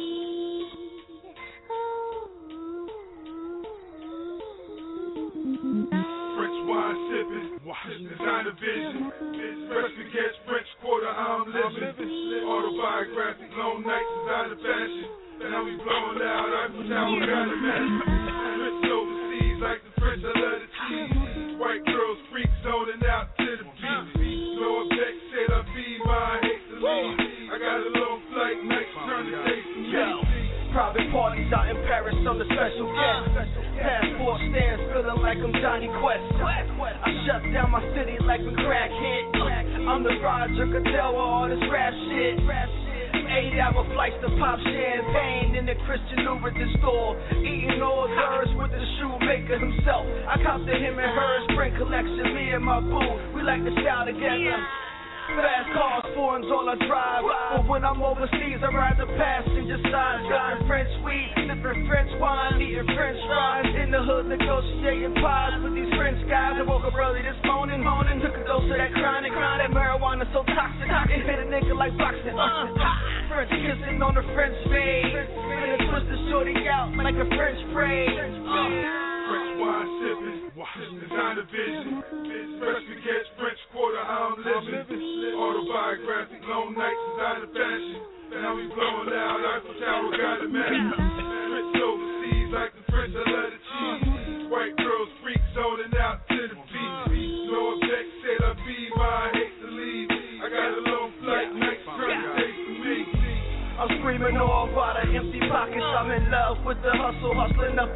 French wine sipping, designer vision, fresh spaghetti, French quarter, how I'm living. Autobiographic, long nights, designer fashion. Now we blowing loud, Eiffel Tower got a match. Trips overseas like the French, I love the cheese. White girls, freak zoning out to the beach. Blow up deck, said I feed my, I hate to leave. I got a long flight, nights turn to days for me. Private parties out in Paris on the special guest. Passport stands feeling like I'm Johnny Quest. I shut down my city like a crackhead. I'm the Roger Goodell with all this rap shit. 8-hour flights to pop champagne in the Christian Louboutin store. Eating hors d'oeuvres with the shoemaker himself. I copped to him and her spring collection, me and my boo. We like to style together. Fast cars, foreigns all I drive. But when I'm overseas, I ride the passenger side. Sipping French weed, sipping French wine, eating French fries. In the hood, negotiating pies with these French guys. I woke up early this morning, took a dose of that chronic. That marijuana so toxic, it hit a nigga like boxing. French kissing on the French maid. And it twisted shorty out like a French braid. French wine sipping, designer vision, fresh spaghetti, French quarter, how I'm living. Autobiographic, long nights, designer fashion. Now we blowing loud, Eiffel Tower got a match. Trips overseas like the French, I love the cheese. White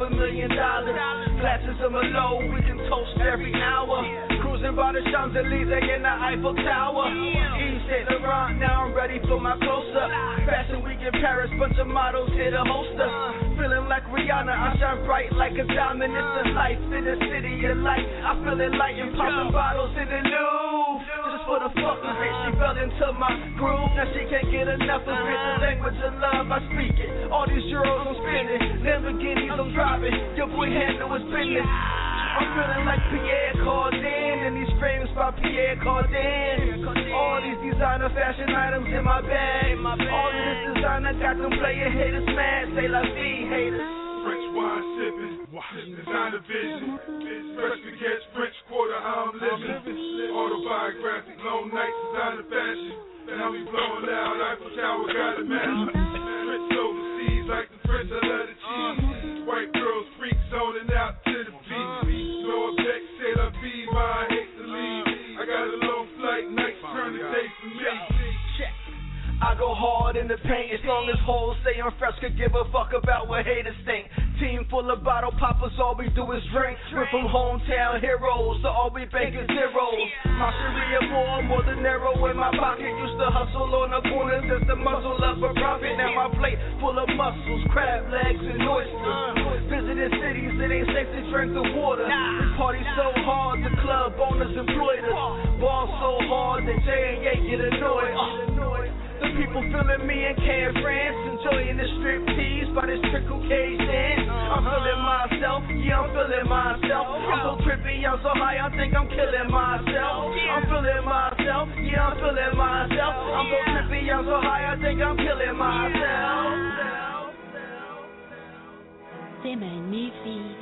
$2 million. Glasses of Merlot, we can toast every hour. Cruising by the Champs-Elysees in the Eiffel Tower. Yves Saint Laurent, now I'm ready for my close-up. Fashion week in Paris, bunch of models here to host us. Feeling like Rihanna, I shine bright like a diamond. It's the life in the city of light. I feel it light and popping bottles in the Louvre. Just for the fuck of it, she fell into my groove. Now she can't get enough of it. The language of love, I speak it. All these euros I'm spending, Lamborghinis I'm driving. Your boy handle his business. I'm feeling like Pierre Cardin, and these frames by Pierre Cardin. All these designer fashion items in my bag. All of this designer got them player haters mad. Say la vie, haters. French wine sipping, designer vision. Fresh baguettes, French quarter, how I'm living. Autobiographic, long nights, designer fashion. And how we blowing loud, Eiffel Tower got a match. French overseas, like the French, I love the cheese. White girls, freak zoning out to the beat. Lord Beck said I be my, I hate to leave. I got a long flight, nights turn to day for me. I go hard in the paint as long as hoes say I'm fresh, could give a fuck about what haters think. Team full of bottle poppers, all we do is drink. We're from hometown heroes, so all we bake is zeros. My Sharia more than narrow in my pocket. Used to hustle on the corners just to muzzle up a profit. Now my plate full of mussels, crab legs, and oysters. Visiting cities, it ain't safe to drink the water. We party so hard, the club owners employed us. Ball so hard that J&A get annoyed. The people feeling me in Can France, enjoying the strip tease by this trickle cage dance. I'm feeling myself, yeah, I'm feeling myself. I'm so trippy, I'm so high, I think I'm killing myself. I'm feeling myself, yeah, I'm feeling myself. I'm so trippy, I'm so high, I think I'm killing myself. C'est magnifique,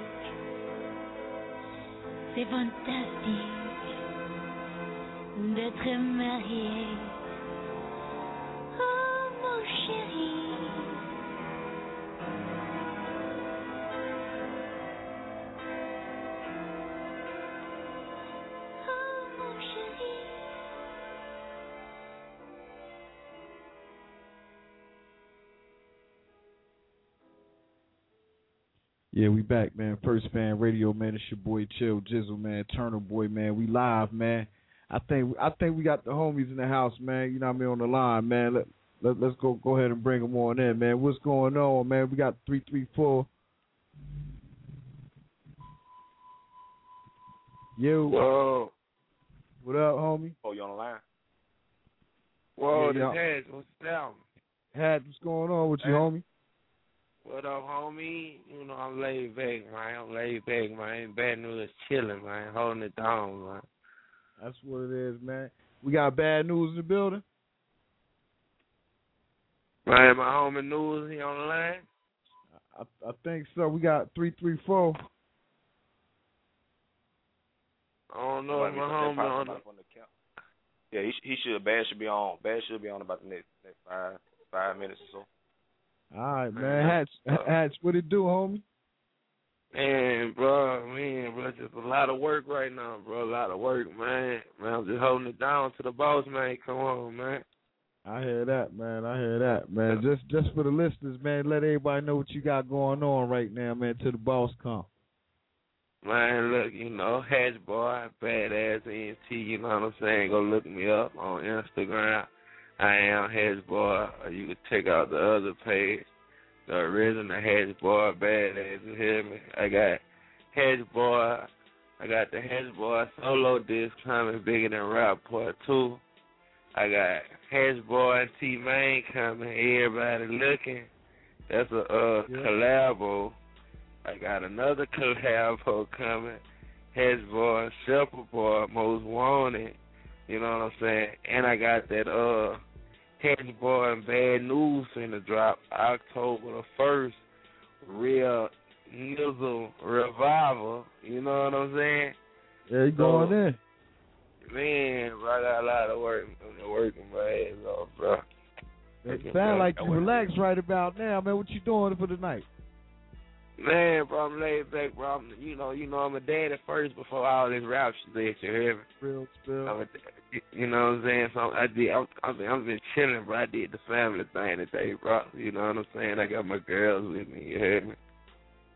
c'est fantastique d'être marié. Oh mon chéri, oh mon chéri. Yeah, we back, man. First Fan Radio, man. It's your boy Chill Jizzle, man. Turner Boy, man. We live, man. I think we got the homies in the house, man. You know what I mean, on the line, man. Let's go ahead and bring them on in, man. What's going on, man? We got 334. Yo. Whoa. What up, homie? Oh, you on the line? Whoa, this Hedge, what's down? Hedge, what's going on with you, homie? What up, homie? You know, I'm laid back, man. Bad news, chilling, man. Holding it down, man. That's what it is, man. We got bad news in the building. Man, my homie News, he on the line? I think so. We got 334. I don't know if my homie on the... Yeah, he should. Bad should be on. Bad should be on about the next 5 minutes or so. All right, man. Hatch, what it do, homie? Man, bro, just a lot of work right now, bro. A lot of work, man. Man, I'm just holding it down to the boss, man. Come on, man. I hear that, man. Just for the listeners, man, let everybody know what you got going on right now, man, till the boss come. Man, look, you know, Hatch Boy, badass ENT, you know what I'm saying? Go look me up on Instagram. I am Hatch Boy. You can check out the other page. The original Hatch Boy, badass, you hear me? I got Hatch Boy. I got the Hatch Boy solo disc coming, Bigger Than Rap Part 2. I got Hatch Boy and T-Main coming, Everybody Looking. That's a collabo. I got another collabo coming, Hatch Boy and Shepherd Boy, Most Wanted. You know what I'm saying? And I got that Hatch Boy and Bad News finna drop October the 1st. Real Nizzle Revival. You know what I'm saying? Yeah, you going in. Man, bro, I got a lot of work. I'm working my ass off, bro. It sound like you relaxed right about now, man. What you doing for the night? Man, bro, I'm laid back, bro. You know, I'm a daddy first before all this rap shit. You hear me? Real. You know what I'm saying? So I've been chilling, bro. I did the family thing today, bro. You know what I'm saying? I got my girls with me. You hear me?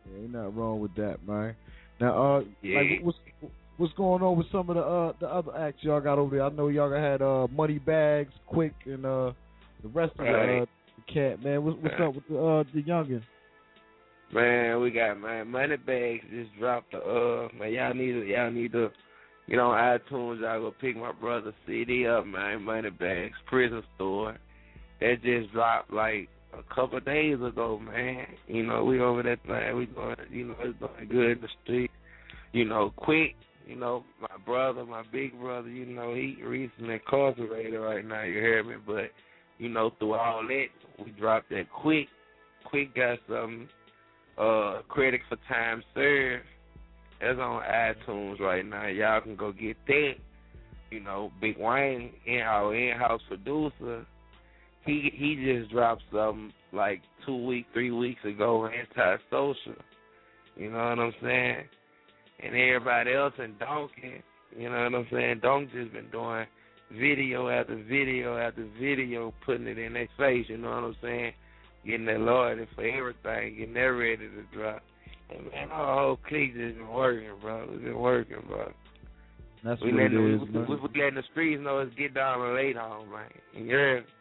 Yeah, ain't nothing wrong with that, man. Now, like, what's going on with some of the other acts y'all got over there? I know y'all had Money Bags, Quick, and the rest of the cat, man. What's up with the youngin? Man, we got Money Bags just dropped the man. Y'all need to get on iTunes. Y'all go pick my brother's CD up, man. Money Bags, Prison Store. That just dropped like a couple of days ago, man. You know, we over that thing. We doing, it's doing good in the street. Quick. My brother, my big brother. He recently incarcerated right now. You hear me? But through all that, we dropped that Quick. Quick got some credit for time served. That's on iTunes right now. Y'all can go get that. Big Wayne, our in-house producer, he just dropped something like 3 weeks ago, Antisocial. You know what I'm saying? And everybody else in Donkey, you know what I'm saying? Donk just been doing video after video after video, putting it in their face, you know what I'm saying? Getting that loyalty for everything, getting that ready to drop. And man, our whole clique just been working, bro. We've been working, bro. That's what it is, man. We letting the streets know it's get down and lay down, man. You heard me?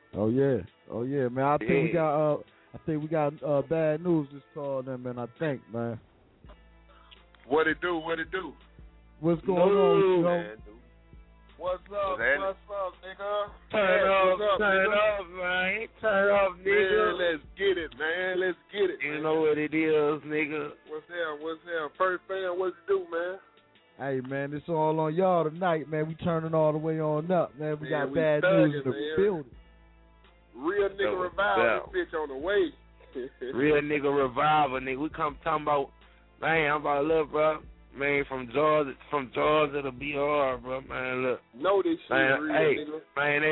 Oh yeah, man. I think we got bad news this call, then, man. I think, man. What it do? What's going on, man? What's up, nigga? Turn up, man. Turn up, nigga. Man, let's get it, man. You know what it is, nigga. What's up? First fan, what's it do, man? Hey, man, it's all on y'all tonight, man. We turning all the way on up, man. We got bad news in the building. Real nigga revival, this bitch on the way. Real nigga revival, nigga. We come talking about, man, I'm about to look, bro. Man, from Georgia to BR, bro. Man, look. Know this shit, man, real hey, nigga. Man,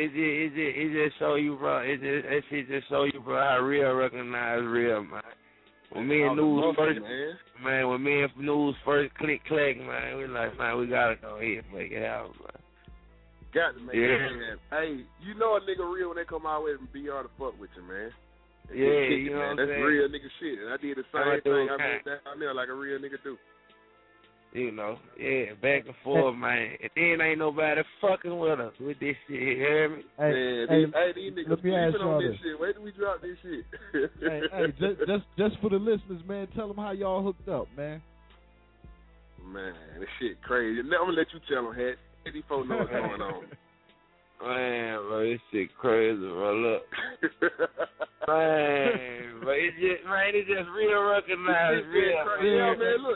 it just show you, bro. That shit just show you, bro, how real recognize real, man. When me and News first, man, when me and News first click, man, we like, man, we gotta go here and make it out, man. Got to make it happen. Hey, you know a nigga real when they come out with and BR to fuck with you, man. Yeah, you know what I'm That's saying? real nigga shit. And I did the same thing. I made that out there like a real nigga do. Back and forth, man. And then ain't nobody fucking with us with this shit, you hear me? These niggas sleeping on this shit. Wait till we drop this shit. just for the listeners, man, tell them how y'all hooked up, man. Man, this shit crazy. I'm going to let you tell them, Hat. These folks know what's going on. Man, bro, this shit crazy, bro. Look. Man, but it's just real recognized, real. Yeah, man, look.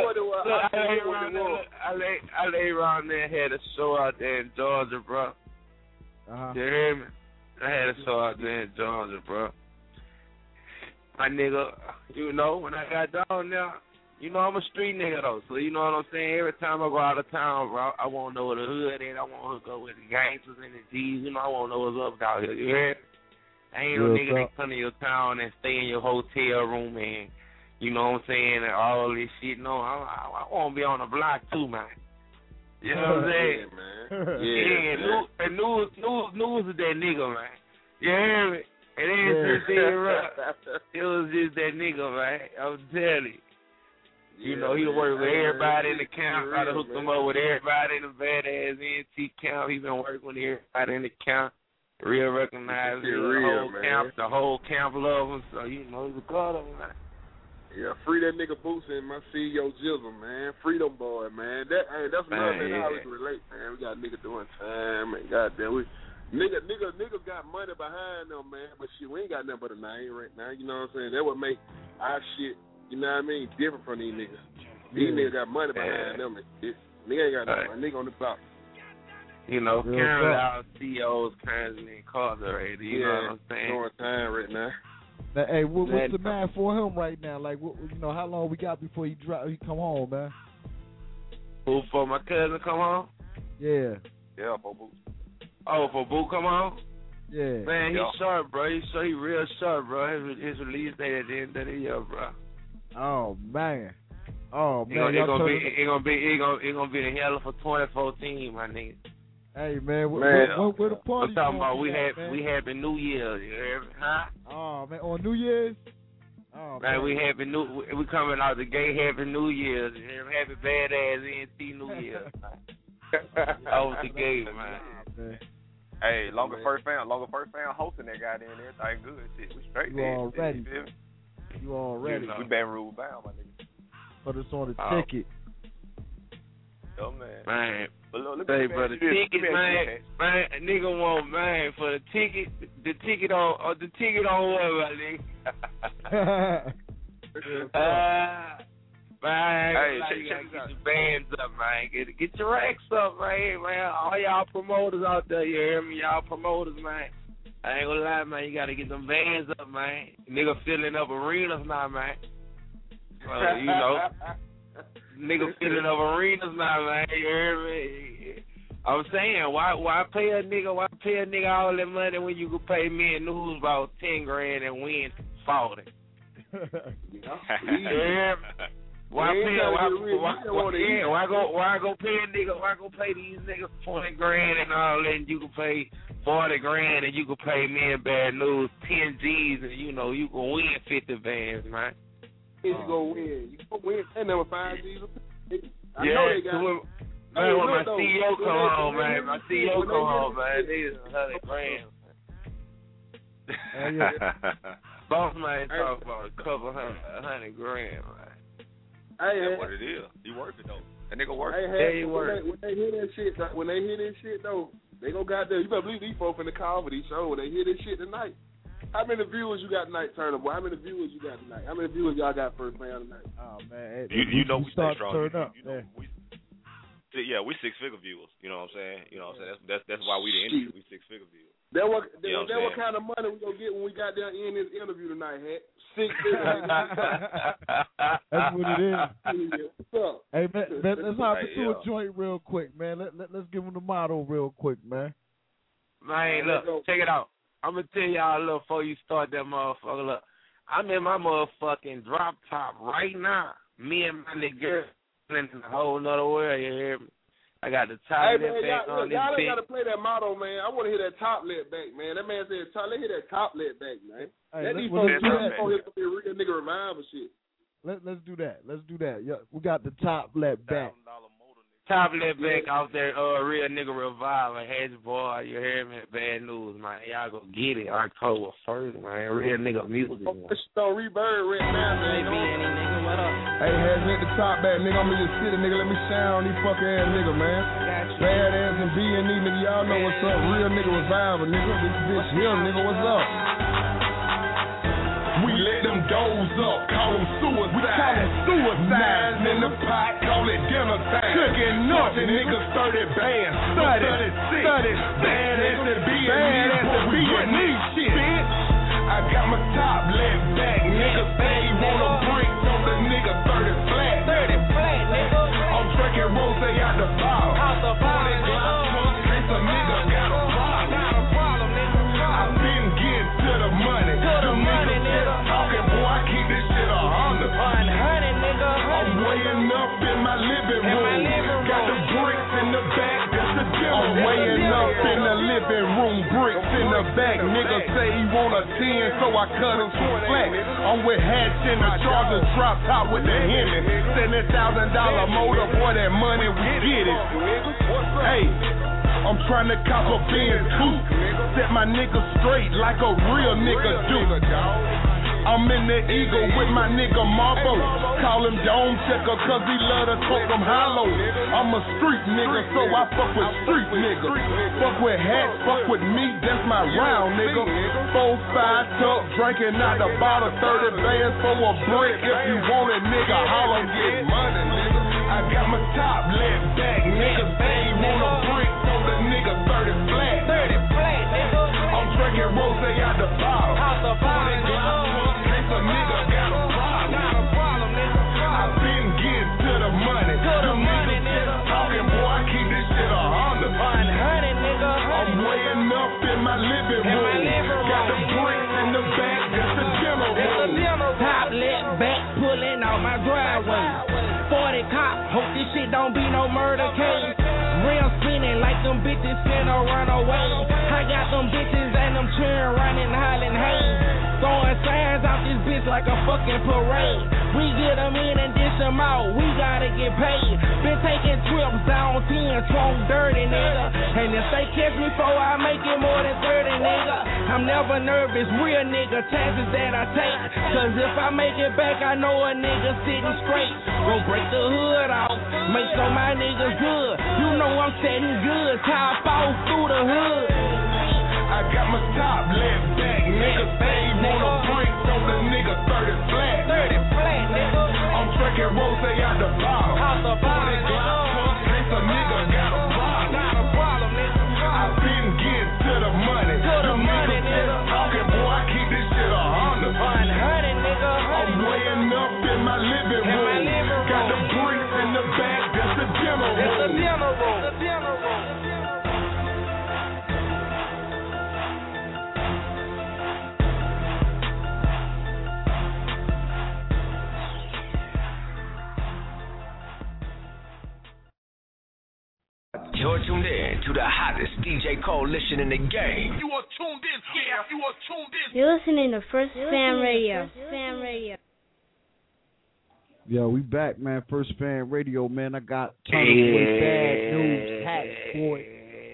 I lay around there and had a show out there in Georgia, bro. You hear me? I had a show out there in Georgia, bro. My nigga, when I got down there, I'm a street nigga, though. So, you know what I'm saying? Every time I go out of town, bro, I want to know where the hood is. I want to hook up with the gangsters and the G's. I want to know what's up out here. You hear me? I ain't no nigga that come to your town and stay in your hotel room and, you know what I'm saying, and all this shit. No, I want to be on the block, too, man. You know what I'm saying? Yeah, man. And News is that nigga, man. You hear me? It ain't just it was just that nigga, man. I'm telling you. He work with everybody in the camp. I hooked him up with everybody in the badass NT camp. He been working with everybody in the camp. Real recognized. The whole camp love him. So, he's a god of him, man. Yeah, free that nigga Boots and my CEO Jizzle, man. Freedom boy, man. That's another thing I always relate, man. We got a nigga doing time, and goddamn, niggas got money behind them, man. But shit, we ain't got nothing but a name right now. You know what I'm saying? That would make our shit, you know what I mean, different from these niggas. These niggas got money behind them. Nigga ain't got nothing. Nigga on the block. Currently our CEOs currently incarcerated. You know what I'm saying? Short time right now. Now, hey, what's the man for him right now? Like, how long we got before he come home, man? Who, for my cousin come home? Yeah. Yeah, for Boo. Oh, for Boo come home? Yeah. Man, he's sharp, bro. He real sharp, bro. His release date at the end of the year, bro. Oh man. It gonna be the hell of a 2014, my nigga. Hey man, where the party? I'm talking about we happy New Year, you hear me? Huh? Oh man, on New Year's? Oh, man, we coming out the gate. Happy New Year. Happy badass NT New Year. Over the gate, man. Hey, longer first fan hosting that goddamn everything good. Shit, we straight You there. already. You already. We Baton Rouge bound, my nigga. Put us on the ticket. Oh man. Man. But look, say for the ticket, man, nigga want, man, for the ticket on what, my nigga? Man, hey, you gotta get your bands up, man. Get your racks up, man. All y'all promoters out there, you hear me? Y'all promoters, man. I ain't gonna lie, man. You gotta get them bands up, man. Nigga filling up arenas now, man. You know. Nigga filling up arenas now, man. You hear me? I'm saying, why pay a nigga all that money when you could pay me and News about 10 grand and win 40? Yeah. Why go pay these niggas 20 grand and all that, and you can pay 40 grand and you can pay me and Bad News 10 G's and you know you can win 50 bands, man. You gonna win. You gonna win 10 number 5 G's. I know they got when my CEO come home, man, these 100 grand. Boss man talk about a couple $100 grand, man. Hey, that's what it is. He working though. That nigga working. Hey, when they hear that shit, though, they go goddamn. You better believe these folks in the comedy show when they hear this shit tonight. How many viewers you got tonight, Turner Boy? How many viewers you got tonight? How many viewers y'all got first man tonight? Oh man, you know we stay strong. You know, we 6-figure viewers. You know what I'm saying? You know what I'm saying? That's why we the industry. We 6-figure viewers. That what kind of money we gonna get when we got down in this interview tonight, Hat? 6 figures. That's what it is. What's up? Hey man, let's hop into a joint real quick, man. Let's give them the motto real quick, man. Man, look, check it out. I'm gonna tell y'all a little before you start that motherfucker. Look, I'm in my motherfucking drop top right now. Me and my nigga in a whole nother world. You hear me? I got the top lip back on this y'all bitch. Y'all gotta play that motto, man. I want to hear that top lip back, man. That man said, let's hear that top lip back, man. Hey, that these folks here to be a real nigga revival shit. Let's do that. Yeah, we got the top lip back. Top lip back off there, real nigga revival. Hedge boy, you hear me? Bad News, man. Y'all go get it October 1st, man. Real nigga music. Don't rebird right now, man. Nigga, what up? Hey, Hedge, hit the top back, nigga. I'm in your city, nigga. Let me shine on these fuck ass nigga, man. Bad ass and B&E, nigga. Y'all know what's up. Real nigga revival, nigga. This bitch here, nigga. What's up? We let them doors up, call them suicide. We call them suicide. Nines in the pot, call it dinner time. Cooking up, niggas 30 bands, 36. Bad ass and B&E shit. I got my top left back, niggas say you wanna break on the nigga 30 flat. 30 flat, nigga. I'm drinking rose out the bottle. Out the bottle, nigga. In case a nigga got a problem, nigga. I've been getting to the money. Talking, boy, I keep this shit 100. 100, nigga. I'm weighing up in my living room. Got the bricks in the back, that's the gym. I'm weighing up in the living room, bricks in the back. Nigga say he want a 10, so I cut him some slack. I'm with hats in the Chargers, drop top with the Henry. $70,000 motor, boy, that money, we get it. Hey. I'm trying to cop a Benz coupe. Set my nigga straight like a real nigga do. I'm in the Eagle with my nigga Marbo. Call him Dome Checker cause he love to talk them hollow. I'm a street nigga, so I fuck with street niggas. Fuck with hats, fuck with me, that's my round nigga. 4-5 tuck, drinking out the bottle, 30 bands for a brick. If you want it, nigga, holler, get money, nigga. I got my top left back, nigga. They want a brick. The nigga 30 flat. 30 flat, nigga. I'm drinking rose out the bottle. Out the bottle, nigga. In case a nigga got a problem. Got a problem, nigga. I've been getting to the money. To the money, nigga. Talking, boy, I keep this shit 100. 100, nigga. I'm weighing up in my living room. Got the bricks in the back. That's the general room. Top lip back pulling out my driveway. 40 cops. Hope this shit don't be no murder case. Real spinning like them bitches finna run away. I got them bitches and them cheering, running, hollering, hey. Throwing signs out this bitch like a fucking parade. We get them in and dish them out, we gotta get paid. Been taking trips down 10, swung dirty, nigga. And if they catch me before I make it more than 30, nigga, I'm never nervous, real nigga, chances that I take. Cause if I make it back, I know a nigga sitting straight. Go break the hood off, make sure my niggas good. You know I'm setting good, top off through the hood. I got my top left back, nigga. They wanna break on the nigga 30 flat. 30 flat, nigga. I'm drinking rose out the bottle. Out the bottle, nigga. Case a nigga got a problem. Got a problem, nigga. I been getting to the money. To the money, nigga. Talking, boy, I keep this shit 100. 100, nigga. I'm weighing up in my living room. Got the bricks in the back, that's the dinner room. That's the dinner room. The dinner room. You're tuned in to the hottest DJ coalition in the game. You are tuned in. Yeah, you are tuned in. You're listening to First Fan Radio. Fan Radio. Yo, we back, man. First Fan Radio, man. I got tons of bad news. Hat boy.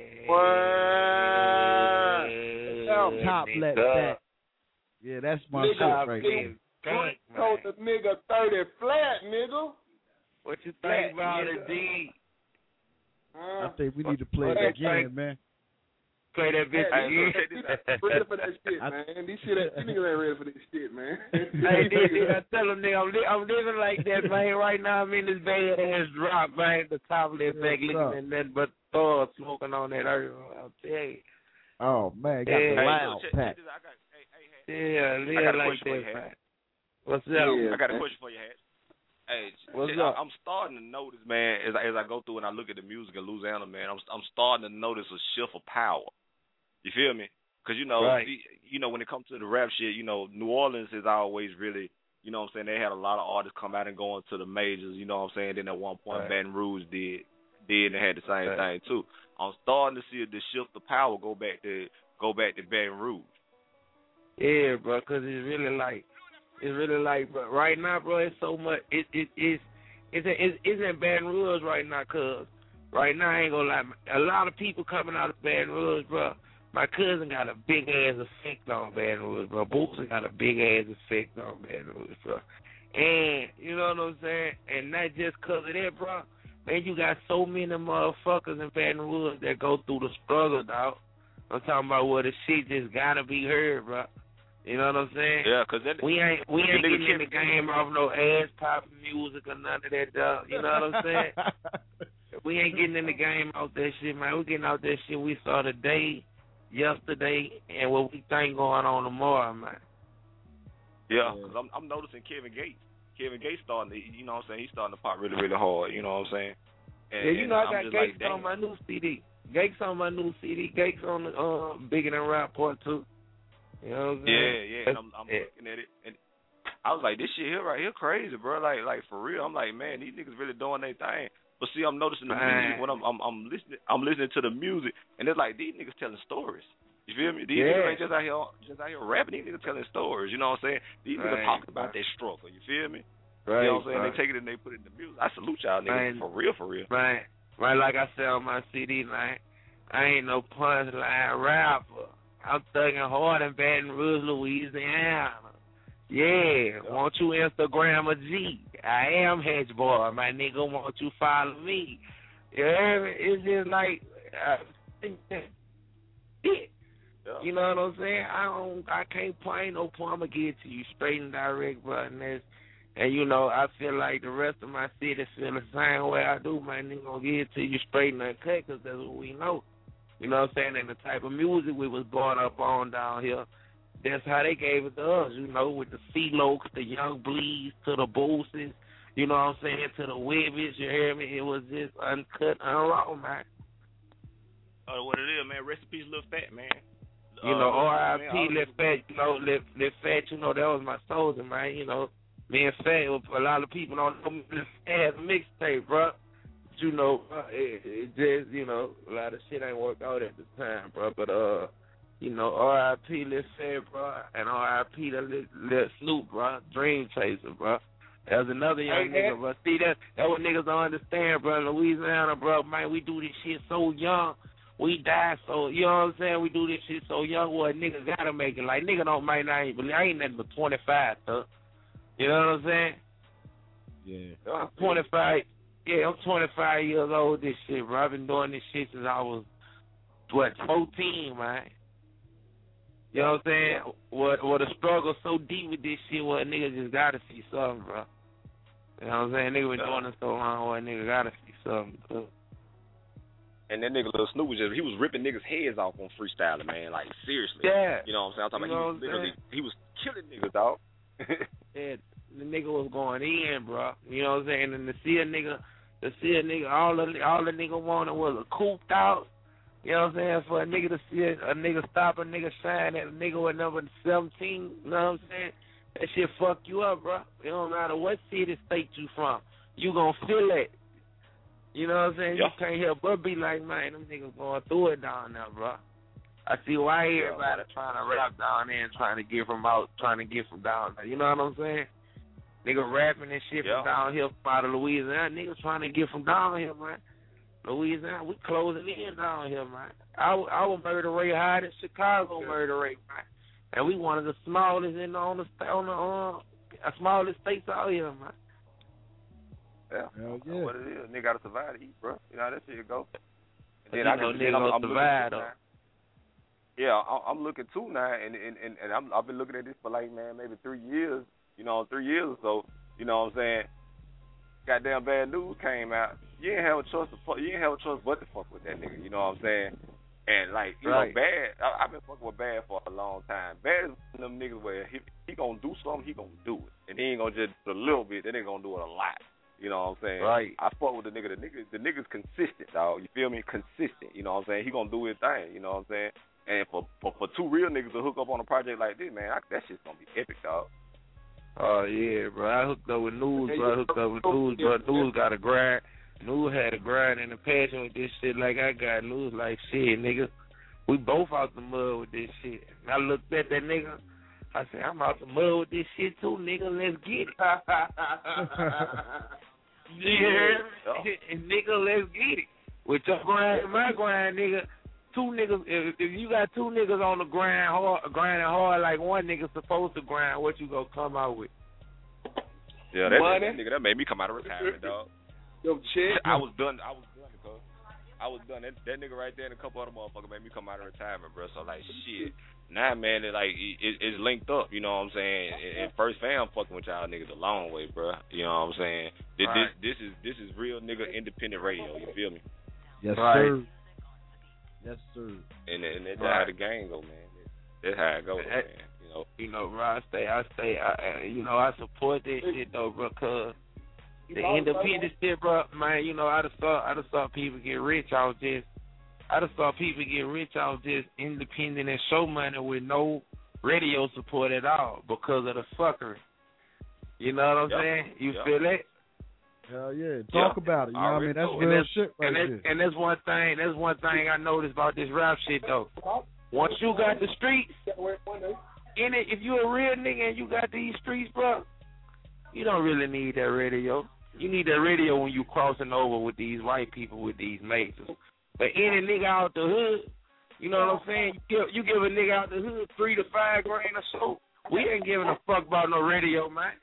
Top left back. Yeah, that's my shit right there. Told the nigga 30 flat, nigga. What you think about it, D? I think we need to play it again, man. Play that bitch again. Ready for that shit, man. These niggas ain't ready for this shit, man. Hey, dude, I tell them, nigga, I'm living like that, man. Right now, I'm in this bad ass drop, man. The top of that back looking at nothing but thought smoking on that earth. I'll tell you. Oh, man, got the loud pack. Yeah, like that, man. What's up? I got a question for you, Hat. Hey, I'm starting to notice, man, as I go through and I look at the music in Louisiana, man, I'm starting to notice a shift of power. You feel me? Because, you know, right. When it comes to the rap shit, you know, New Orleans is always really, you know what I'm saying, they had a lot of artists come out and go into the majors, you know what I'm saying, then at one point Baton Rouge did, and they had the same thing, too. I'm starting to see the shift of power go back to Baton Rouge. Yeah, bro, because it's really like, bro, right now, bro, it's so much. It's in Baton Rouge right now, cuz right now, I ain't gonna lie, a lot of people coming out of Baton Rouge, bro. My cousin got a big ass effect on Baton Rouge, bro. Boosie got a big ass effect on Baton Rouge, bro. And you know what I'm saying? And not just cause of that, bro. Man, you got so many motherfuckers in Baton Rouge that go through the struggle, dog. I'm talking about where the shit just gotta be heard, bro. You know what I'm saying? Yeah, cause we ain't getting in the game off no ass popping music or none of that, dog. You know what I'm saying? We ain't getting in the game off that shit, man. We getting out that shit we saw today, yesterday, and what we think going on tomorrow, man. Yeah, cause I'm noticing Kevin Gates. Kevin Gates starting to, you know what I'm saying, he's starting to pop really, really hard. You know what I'm saying? And, yeah, you know I got Gates like, on my new CD. Gates on my new CD. Gates on the Bigger Than Rap Part 2. You know what I'm saying? Yeah, and I'm looking at it, and I was like, this shit here right here crazy, bro. Like for real. I'm like, man, these niggas really doing their thing. But see, I'm noticing the music when I'm listening to the music, and it's like these niggas telling stories. You feel me? These niggas ain't just out here rapping. These niggas telling stories. You know what I'm saying? These niggas talking about their struggle. You feel me? Right. You know what I'm saying? They take it and they put it in the music. I salute y'all niggas for real. Right. Like I said on my CD, man, I ain't no punchline rapper. I'm thugging hard in Baton Rouge, Louisiana. Yeah, want you Instagram a G? I am Hedge Boy, my nigga. Want you follow me? You hear me? It's just like shit. You know what I'm saying? I can't play no point. I'ma get to you straight and direct, bro. And you know, I feel like the rest of my city feel the same way I do, man. They gonna get it to you straight and uncut, because that's what we know. You know what I'm saying? And the type of music we was brought up on down here, that's how they gave it to us, you know, with the C-Lokes, the Young Bleeds, to the Booses, you know what I'm saying, to the Wibbies, you hear me? It was just uncut, unraw, man. What it is, man, rest in peace, Lil Fat, man. You know, R.I.P. Lil Fat, you know, Lil Fat, you know, that was my soldier, man, you know. Me and Fat, a lot of people don't know me, Lil Fat had a mixtape, bro. you know, it just, you know, a lot of shit ain't worked out at the time, bro. But you know, R.I.P. Lil Fed, bro, and R.I.P. Lil Snoop, bro, Dream Chaser, bro. That was another young nigga, bro. See, that what niggas don't understand, bro. Louisiana, bro, man, we do this shit so young. We die so, you know what I'm saying? We do this shit so young, boy, niggas gotta make it. Like, nigga might not even believe. I ain't nothing but 25, though. You know what I'm saying? Yeah. I'm 25. Yeah, I'm 25 years old, this shit, bro. I've been doing this shit since I was, 14, man. You know what I'm saying? What the struggle so deep with this shit, where a nigga just gotta see something, bro. You know what I'm saying? Nigga been doing it so long, where a nigga gotta see something, bro. And that nigga Lil Snoop he was ripping niggas' heads off on freestyling, man. Like, seriously. Yeah. You know what I'm saying? I'm talking about he was killing niggas, dog. Yeah, the nigga was going in, bro. You know what I'm saying? And to see a nigga, all the nigga wanted was a cooped out. You know what I'm saying? For a nigga to see a nigga stop a nigga shine at a nigga with number 17, you know what I'm saying? That shit fuck you up, bro. It don't matter what city, state you from. You gonna feel it. You know what I'm saying? Yeah. You can't help but be like, man, them niggas going through it down there, bro. I see why everybody trying to rap down there and trying to get from down there. You know what I'm saying? Nigga rapping and shit from down here, from out of Louisiana. Niggas trying to get from down here, man. Louisiana, we closing in down here, man. Our murder rate higher than Chicago murder rate, man. And we one of the smallest smallest states out here, man. Yeah, hell yeah. What it is, nigga gotta survive to eat, bro. You know how that shit go. And then I'm survive though. Yeah, I'm looking too now, and I've been looking at this for like, man, maybe 3 years. You know, 3 years or so. You know what I'm saying? Goddamn Bad News came out. You ain't have a choice but to fuck with that nigga. You know what I'm saying? And like, you know, Bad. I've been fucking with Bad for a long time. Bad is one of them niggas where he gonna do something, he gonna do it, and he ain't gonna just do a little bit. Then they gonna do it a lot. You know what I'm saying? Right. I fuck with the nigga. The nigga's consistent, dog. You feel me? Consistent. You know what I'm saying? He gonna do his thing. You know what I'm saying? And for two real niggas to hook up on a project like this, man, that shit's gonna be epic, dog. Oh yeah, bro. I hooked up with News, bro. News got a grind. News had a grind and a passion with this shit like I got. News like, shit, nigga. We both out the mud with this shit. And I looked at that nigga. I said, I'm out the mud with this shit too, nigga. Let's get it. Yeah, nigga, let's get it. With your grind and my grind, nigga. Two niggas. If you got two niggas on the grinding hard like one nigga supposed to grind, what you gonna come out with? Yeah, that nigga that made me come out of retirement, dog. Yo, chick. I was done. Because I was done. That nigga right there and a couple other motherfuckers made me come out of retirement, bro. So like, shit. Now, man, it's linked up. You know what I'm saying? And First Fam fucking with y'all niggas a long way, bro. You know what I'm saying? This is real nigga independent radio. You feel me? Yes, sir. Yes, sir. And that's how the game go, man. That's how it goes, man. You know, bro. I support this shit though, bro. Cause the independent shit, bro, man. You know, I just saw people get rich off this. I just saw people get rich off just independent and show money with no radio support at all because of the fuckery. You know what I'm saying? You feel it? Hell yeah. Talk about it. You know what I mean? That's real shit right there. And that's one thing I noticed about this rap shit though. Once you got the streets, if you a real nigga and you got these streets, bro, you don't really need that radio. You need that radio when you crossing over with these white people, with these majors. But any nigga out the hood, you know what I'm saying? You give a nigga out the hood $3 to $5 grand or so. We ain't giving a fuck about no radio, man.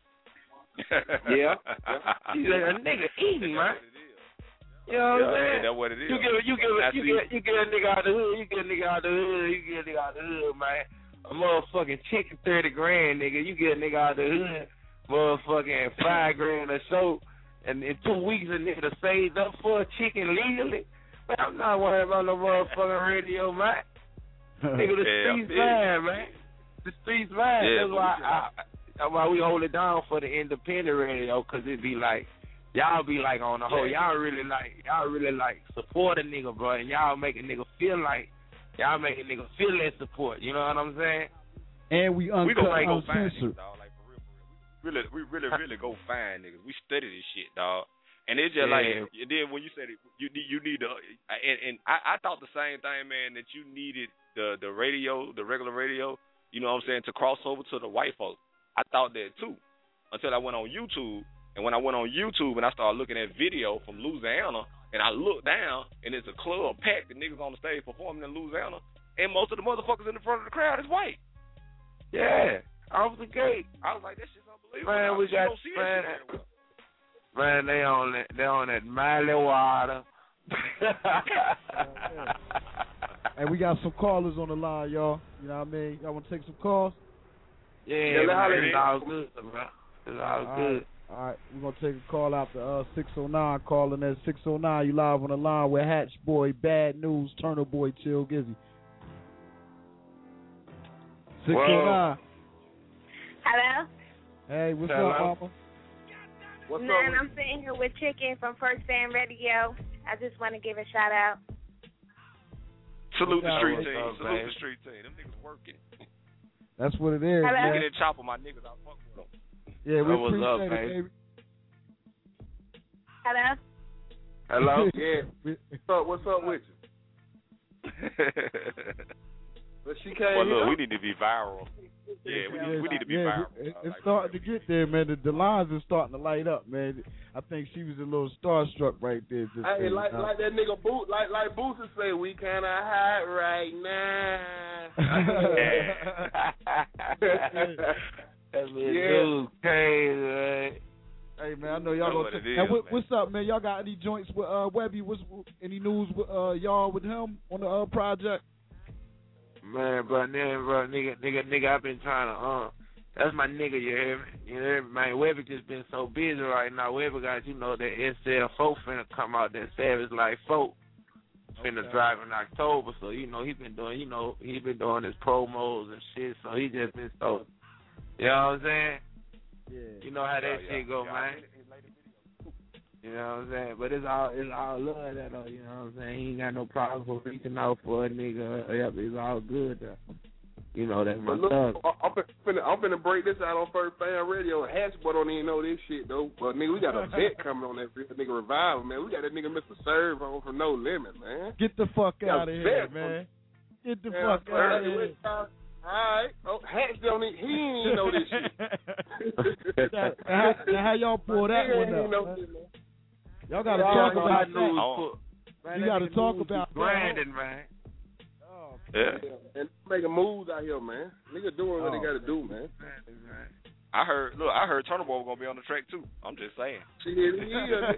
Yeah. He's like a nigga eating, man. You know what I'm saying? That's what it is. You get a nigga out the hood, you get a nigga out the hood, man. A motherfucking chicken 30 grand, nigga. You get a nigga out the hood, motherfucking $5 grand or so, and in 2 weeks a nigga saved up for a chicken legally. Man, I'm not worried about no motherfucking radio, man. Nigga, the streets mine, man. The streets mine. That's why we hold it down for the independent radio, cause it be like, y'all be like on the whole, y'all really like support a nigga, bro, and y'all make a nigga feel that support. You know what I'm saying? And we uncut, uncensored. Like for real. We really go find niggas. We study this shit, dog. And it's just like, and then when you said it, you need to, and I thought the same thing, man, that you needed the radio, the regular radio, you know what I'm saying, to cross over to the white folks. I thought that too, until I went on YouTube. And when I went on YouTube and I started looking at video from Louisiana, and I looked down, and it's a club packed, the niggas on the stage performing in Louisiana, and most of the motherfuckers in the front of the crowd is white. Yeah, off the gate. I was like, that shit's unbelievable. Man, we got, man, they on that Miley water. Hey, we got some callers on the line, y'all. You know what I mean? Y'all want to take some calls? Yeah, it's all good, bro. It's all good. All right, we're going to take a call out to 609, calling at 609. You live on the line with Hatch Boy, Bad News, Turner Boy, Chill Gizzy. 609. Hello? Hey, what's up, Mama? What's up? I'm sitting here with Chicken from First Fan Radio. I just want to give a shout out. Salute the street team. Salute the street team. Them niggas working. That's what it is, Hello? Man. man. Get chop on my niggas. I fuck with them. Yeah, we what's up, appreciate it, baby. Hello? Hello? Yeah. What's up with you? But she came. Well, look, we need to be viral. Yeah, we need to be viral. It's starting to get there, man. The lines are starting to light up, man. I think she was a little starstruck right there. Just hey, like that nigga Boot, like Boosie say, we kinda hot right now. That dude crazy, man. Hey, man, I know y'all gonna take. Now, what's up, man? Y'all got any joints with Webby? Any news with y'all with him on the project? Man, nigga, I've been trying to, that's my nigga, you hear me? You hear me, man? Webby just been so busy right now. Webby got, you know, that SL4 finna come out, that Savage Life 4. Finna drive in October, so, you know, he been doing his promos and shit, so he just been so, you know what I'm saying? Yeah. You know how that shit go, man. You know what I'm saying? But it's all love that though, you know what I'm saying? He ain't got no problem for reaching out for a nigga. Yep, it's all good though. You know, that's my thug. I'm finna break this out on First Fan Radio. Hatchboy don't even know this shit though. But nigga, we got a vet coming on that nigga Revival, man. We got that nigga Mr. Serve on for No Limit, man. Get the fuck out of here, man. Get the fuck out of here. Alright. Oh, Hatch don't he ain't even know this shit. now how y'all pull that one up? Y'all gotta talk about that. You gotta talk about Brandon, man. Oh, yeah. And making moves out here, man. Nigga doing what they gotta do, man. I heard Turner Boy was gonna be on the track too. I'm just saying. Shit, he is. He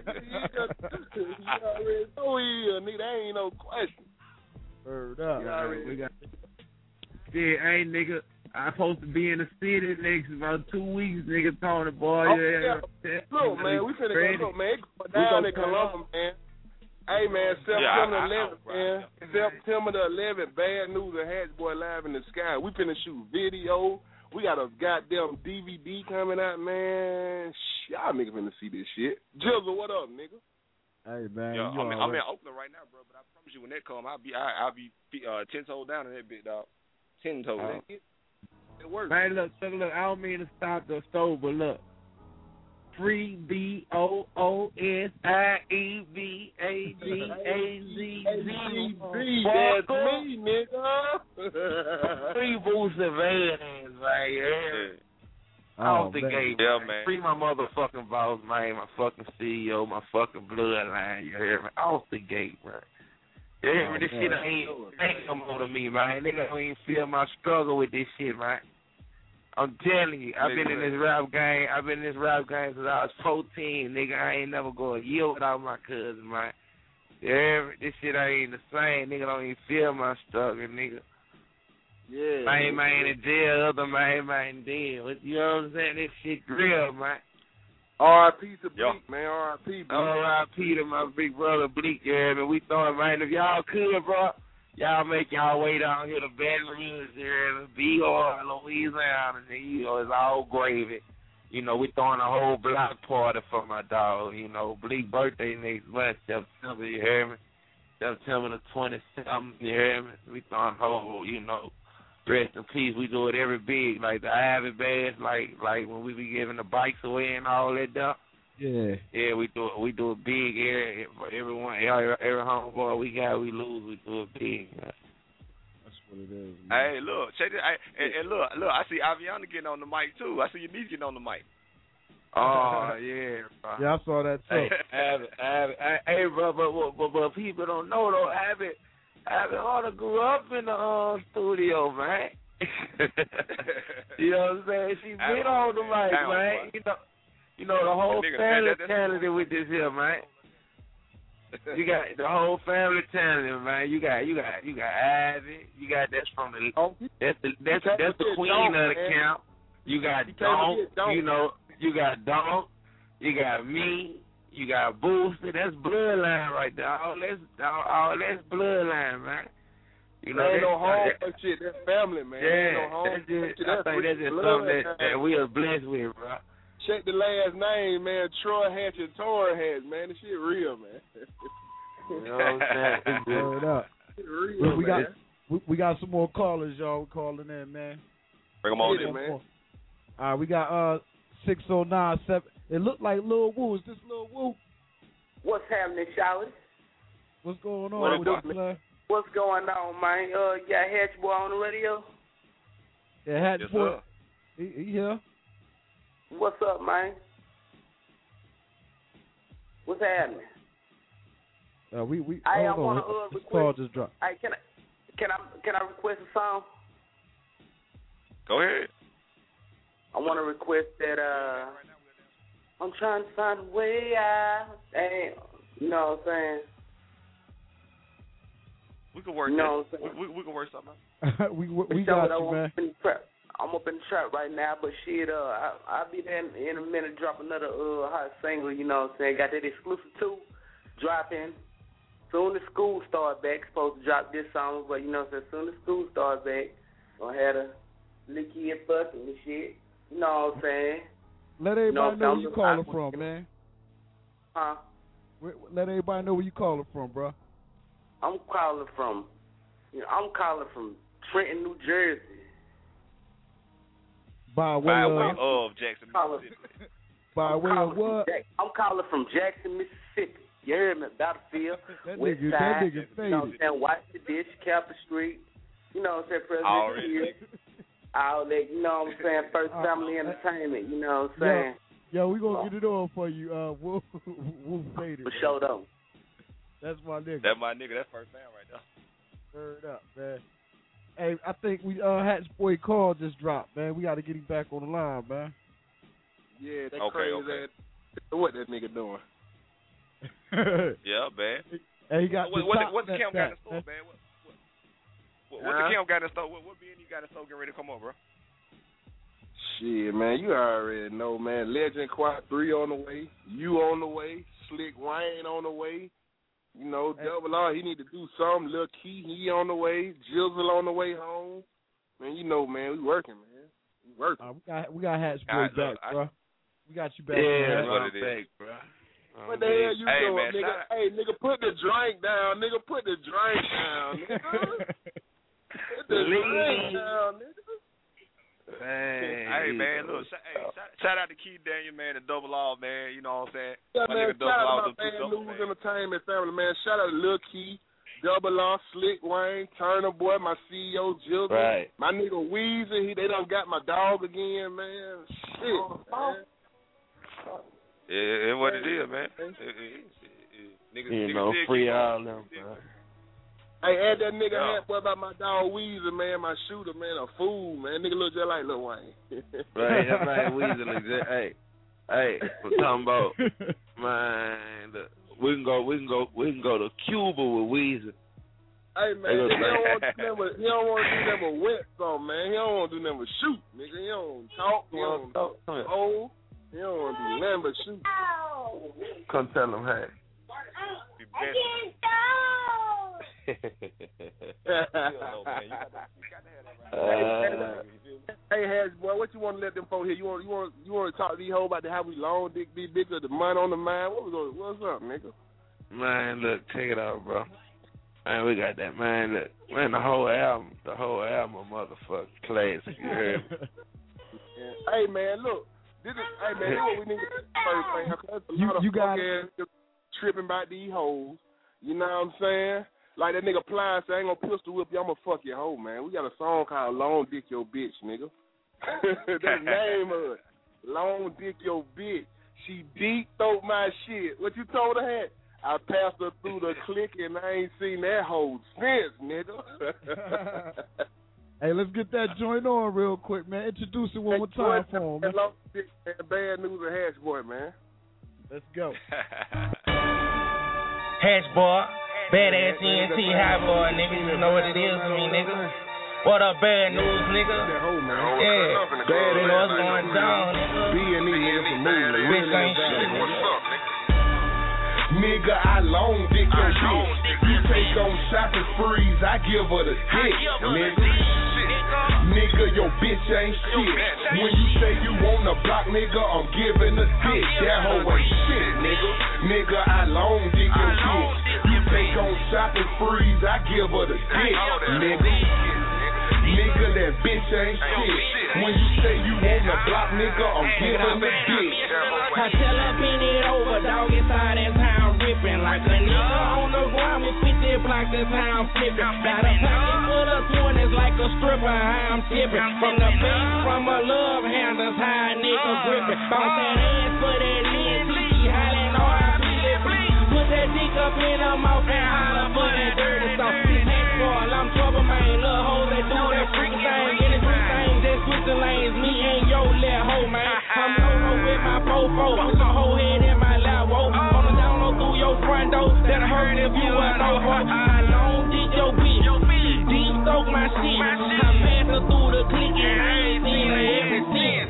already know he is, nigga. That ain't no question. Heard up. We got. Yeah, hey, nigga. I'm supposed to be in the city next about 2 weeks, nigga. Turner Boy. Yeah. Look, man, we finna go, man. Go down in Columbus, man. Hey, man, September 11th, man. September the 11th, Bad News and Hatchboy Live in the Sky. We finna shoot video. We got a goddamn DVD coming out, man. Y'all niggas finna see this shit. Jizzle, what up, nigga? Hey, man. Yo, I'm in Oakland right now, bro, but I promise you when that come, I'll be 10 toes down in that bit, dog. 10 toes down. It works. Man, look, I don't mean to stop the stove, but look. Free BOOSIEVAGAZZ. That's me, nigga. Free Boosie Vans, man. Off the gate, man. Free my motherfucking boss, man. My fucking CEO, my fucking bloodline. You hear me? Off the gate, man. You hear me? This shit ain't come on to me, man. Nigga don't even feel my struggle with this shit, man. I'm telling you, I've been in this rap game. since I was 14, nigga. I ain't never go a year without my cousin, man. Yeah, this shit ain't the same. Nigga don't even feel my struggle, nigga. Yeah. Man in jail, other man dead. You know what I'm saying? This shit real, man. R.I.P. to Bleak, man. R.I.P. Bleak. R.I.P. to my big brother Bleak, yeah, man. We thought, man, if y'all could, bro, y'all make y'all way down here to Baton Rouge, here, B.R., Louisiana, nigga. You know, it's all gravy. You know, we throwing a whole block party for my dog. You know, Bleak birthday next month, September, you hear me? September the 27th, you hear me? We throwing a whole, you know, rest in peace. We do it every big, like the Ivy Bash, like when we be giving the bikes away and all that stuff. Yeah. Yeah, we do it big. Everyone, every homeboy we got, we lose. We do it big. That's what it is. Man. Hey, look, check this. And look, I see Aviana getting on the mic too. I see your niece getting on the mic. Oh yeah, bro. Yeah, I saw that too. Hey, bro, but people don't know though. Abbott ought to grew up in the studio, man. You know what I'm saying? She been on the mic, man. You know the whole family talented with this here, man. You got the whole family talented, man. You got Ivy. You got that's the queen of the camp. You got Donk. You know, you got Donk. You got me. You got Booster. That's bloodline right there. All that's bloodline, man. You know, ain't no home shit. That's family, man. Yeah, no home. I think that's just something that we are blessed with, bro. Check the last name, man. Troy Hatch and Torrey Hatch, man. This shit real, man. You know what I'm saying? Word up. Real, we got some more callers, y'all. We calling in, man. Bring them on in, man. All right, we got 6097. It looked like Lil Woo. Is this Lil Woo? What's happening, Charlie? What's going on with you, man? What's going on, man? You got Hatch Boy on the radio? Yeah, Hatch Boy. He here. What's up, man? What's happening? I want to this request. call just dropped. Can I request a song? Go ahead. I want to request that. I'm trying to find a way out. You know what I'm saying? We can work. You know that. What I'm saying? We can work something out. we got you, man. I'm up in the trap right now, but shit, I'll be there in a minute. Drop another hot single. You know what I'm saying? Got that exclusive too. Dropping. Soon as school start back, supposed to drop this song, but you know what I'm saying? Soon as school start back, gonna have a licky and fucking and shit. You know what I'm saying? Let everybody know where you calling from, man. Huh? Let everybody know where you calling from, bro. I'm calling from Trenton, New Jersey. By way of Jackson, Mississippi. By way of what? I'm calling from Jackson, Mississippi. You heard me? Battlefield, West Side. That nigga you know what I'm saying? Watch the Dish, Capitol Street. You know what I'm saying? President here. All that, you know what I'm saying? First Family Entertainment. You know what I'm saying? Yo, we gonna get it on for you, Wolf Fader. For sure, though. That's my nigga. That's my nigga. That's first fan right there. Word up, man. Hey, I think we Hatch Boy call just dropped, man. We got to get him back on the line, man. Yeah, that crazy. Okay. What that nigga doing? Yeah, man. Hey, he got what's the camp got in store, man? What the camp got in store? What BNE got in store? Getting ready to come on, bro? Shit, man, you already know, man. Legend Quad 3 on the way. You on the way. Slick Wayne on the way. You know, Double R, he need to do something. Lil Key, he on the way. Jizzle on the way home. Man, you know, man, we working, man. We working. We got Hatch Boy back, bro. We got you back. Yeah, that's what it is, bro. What the hell you doing, man, nigga? Hey, nigga, put the drink down. Nigga, put the drink down, nigga. Put the drink down, nigga. Hey, man, look, shout out to Keith Daniel, man, and Double R, man. You know what I'm saying? Yeah, my man, nigga Double R shout out to my News Entertainment family, man. Shout out to Lil Key, Double R, Slick Wayne, Turner Boy, my CEO, Jill. Right. My nigga Weezy, they done got my dog again, man. Shit, man. Yeah, what it is, man. Niggas free all them, bro. Hey, add that nigga Hat Boy about my dog Weezy, man, my shooter, man, a fool, man. Nigga look just like Lil Wayne. Right, that's right, Weezy look just, hey, we're talking about, man, we can go to Cuba with Weezy. Hey, man, he don't want to do nothing but wet something, man. He don't want to do nothing but shoot, nigga. He don't talk, he don't hold. He don't want to do nothing but shoot. Come tell him, hey. Hey, Hatch Boy, what you want to let them folk hear? You want to talk to these hoes about how we long dick these bitches, the money on the mind? What's up, nigga? Man, look, take it out, bro. Man, we got that, man. Look, man, the whole album, a motherfucking classic. You heard me? Hey, man, look. Hey man, this what we need to do first thing. Cause a lot of fuck ass tripping about these hoes. You know what I'm saying? Like that nigga Plies say, I ain't gonna pistol whip you, I'm gonna fuck your hoe, man. We got a song called Long Dick Your Bitch, nigga. That's the name of it. Long Dick Your Bitch. She deep throat my shit. What you told her? I passed her through the clique and I ain't seen that hoe since, nigga. Hey, let's get that joint on real quick, man. Introduce it one more time for him, man. Long Dick and Bad News of Hatch Boy, man. Let's go. Hatch Boy, badass ENT high boy, nigga. You know what it is to me, nigga. What up, Bad News, nigga? Yeah, bad you know what's going down, nigga. B&E, nigga, bitch ain't shit, nigga. Nigga, I long dick your bitch. You take on shopping sprees, I give her the dick, nigga. Nigga, your bitch ain't shit. When you say you on the block, nigga, I'm giving a dick. That hoe ain't shit, nigga. Nigga, I long dick your bitch. You take on shopping sprees, I give her the dick, nigga. Nigga, that bitch ain't shit. When you say you on the block, nigga, I'm giving a dick. I tell her bend it over, dog, inside that town ripping. Like a nigga on the ground with 50 blocks, that's how I'm flipping. Got a pocket full of 20s like a stripper, how I'm tipping. From the face, from a love hand, that's how a nigga gripping. Bounce that ass for that lens, she hollering, oh, I bleed. Put that dick up in her mouth and holler for that dirty stuff. I'm trouble, man. Little hoes that do that freaking thing. Any three things that switching lanes. Me and your little hoe, man. I'm low with my fofo. Put your whole head in my lap, whoa. On the down low through your front door. That'll hurt if you a no-ho. I long dick your bitch. Deep soak my shit. I passed her through the clique and I ain't seen her ever since.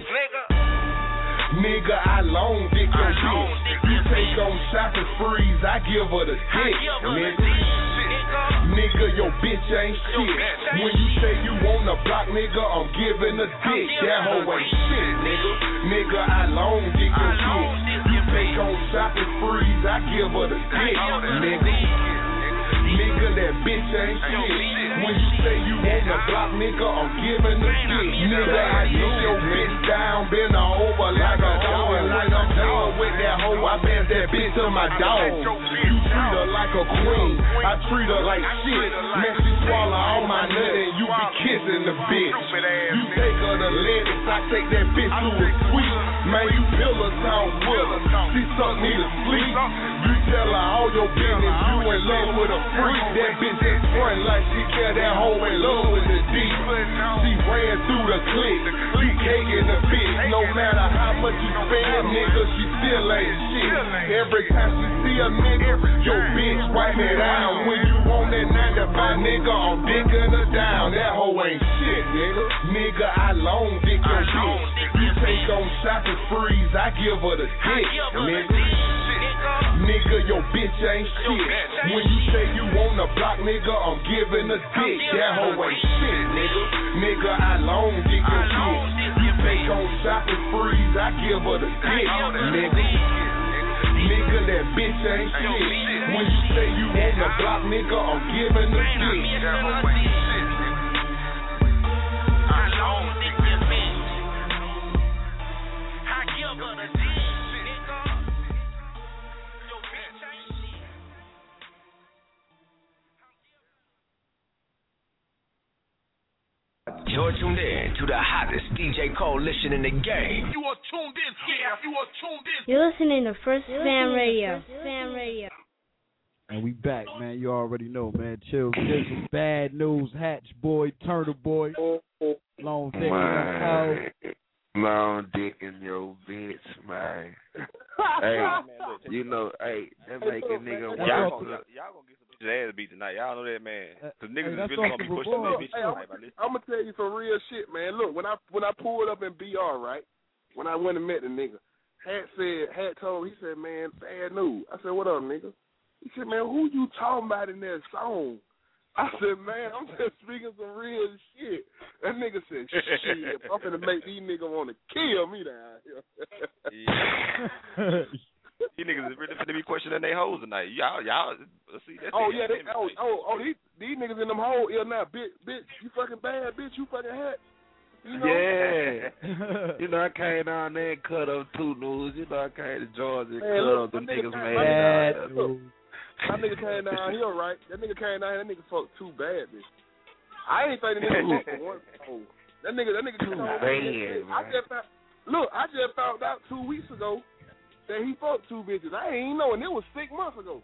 Nigga, I long dick your bitch. You take on shopping sprees, I give her the dick, nigga. Nigga, your bitch ain't shit. When you say you on the block, nigga, I'm giving a dick. That hoe ain't shit, nigga. Nigga, I long dick your bitch. You take on shopping sprees, I give her the dick, nigga. Nigga, that bitch ain't shit. When you say you on the block, nigga, I'm giving a dick. Nigga, I get your bitch down, bend her over like a dog. And when I'm done with that hoe, I pass that bitch to my dog. You treat her like a queen, I treat her like shit. Man, she swallow all my nut and you be kissing the bitch. You take her to lettuce, I take that bitch to a sweet. Man, you fill her town with her, she suck me to sleep. You tell her all your business, you in love with a freak. That bitch is front like she care that hoe in love with the deep. She ran through the clique, you caking the bitch. No matter how much you spend, nigga, she still ain't shit. Every time she see a nigga, your bitch wipe it down. When you want that 9 to 5, nigga, I'm dicking her down. That hoe ain't shit, nigga. Nigga, I long dick your bitch. You take on shopping sprees, I give her the dick, nigga. Nigga, your bitch ain't shit. When you say you on the block, nigga, I'm giving a dick. That hoe ain't shit, nigga. Nigga, I long dick your bitch. You take on shopping sprees, I give her the dick, nigga. Nigga, that bitch ain't shit. When you say you on the block, nigga, I'm giving a dick. I long dick your bitch. I give her the dick. You're tuned in to the hottest DJ coalition in the game. You are tuned in. Yeah, you are tuned in. You're listening to First Fam Radio. And we back, man. You already know, man. Chill, Gizzy, Bad News, Hatch Boy, Turtle Boy, Long Dick in the house. Long dick in your bitch, man. Hey, you know, hey, that make a nigga y'all gonna get some bitches' ass beat tonight. Y'all know that, man. Cause niggas is really gonna be pushing their bitches tonight. I'm gonna tell you some real shit, man. Look, when I pulled up in BR, right? When I went and met the nigga, Hat told, he said, man, Bad News. I said, what up, nigga? He said, man, who you talking about in that song? I said, man, I'm just speaking some real shit. That nigga said, shit, I'm finna make these niggas want to kill me down here. These niggas is really finna be questioning their hoes tonight. Y'all see that? Oh, yeah, these niggas in them hoes here now. Bitch, you fucking bad, bitch, you fucking hat. You know? Yeah. You know, I came down there and cut up 2 news. You know, I came to Georgia and cut up the niggas mad. That nigga came down here, right? That nigga came down here, that nigga fucked 2 bad bitches. I ain't saying the nigga fucked one. That nigga too bad. I just found out 2 weeks ago that he fucked 2 bitches. I ain't even know, and it was 6 months ago.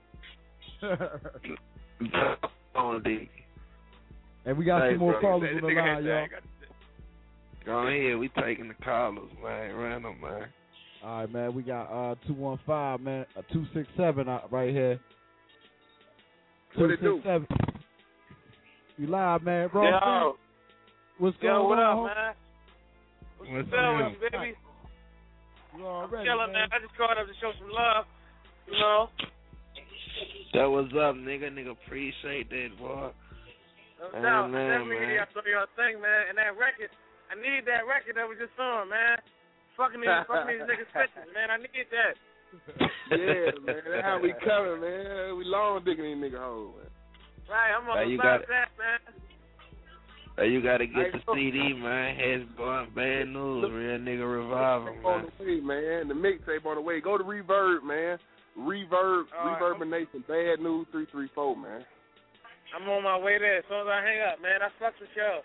And we got some more callers on the line, y'all. Go ahead, we taking the callers, man. Random, man. All right, man. We got 215, man. 267 right here. What it do? You live, man, bro. Yo. What's going on? What up, man? What's up, baby? You already, chilling, man. I just called up to show some love, you know. That was up, nigga. Nigga, appreciate that, boy. No doubt. Definitely, I saw your thing, man. And that record, I need that record that we just saw, man. Fucking these niggas bitches, man. I need that. Yeah, man. That's how we coming, man. We long digging these niggas hoes, man. Right, I'm on the side of that, man. Hey, you gotta get the CD, man. Hezbollah, Bad News, Real Nigga Revival, man. On the way, man. The mixtape on the way. Go to Reverb, man. Reverbination, Bad News 334, man. I'm on my way there. As soon as I hang up, man, I fucks with y'all.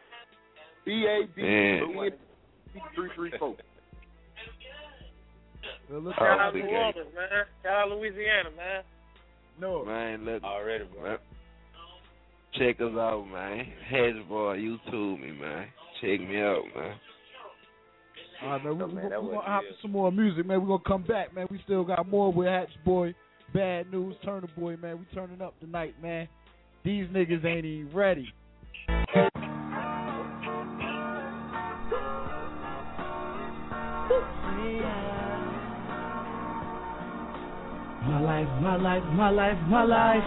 BAD 334. Shout out to New Orleans, man. Shout out Louisiana, man. No. Man, look. Already, bro. Check us out, man. Hezbollah, YouTube me, man. Check me out, man. All right, man. We're going to hop to some more music, man. We're going to come back, man. We still got more with Hatch Boy, Bad News, Turner Boy, man. We turning up tonight, man. These niggas ain't even ready. My life, my life, my life, my life.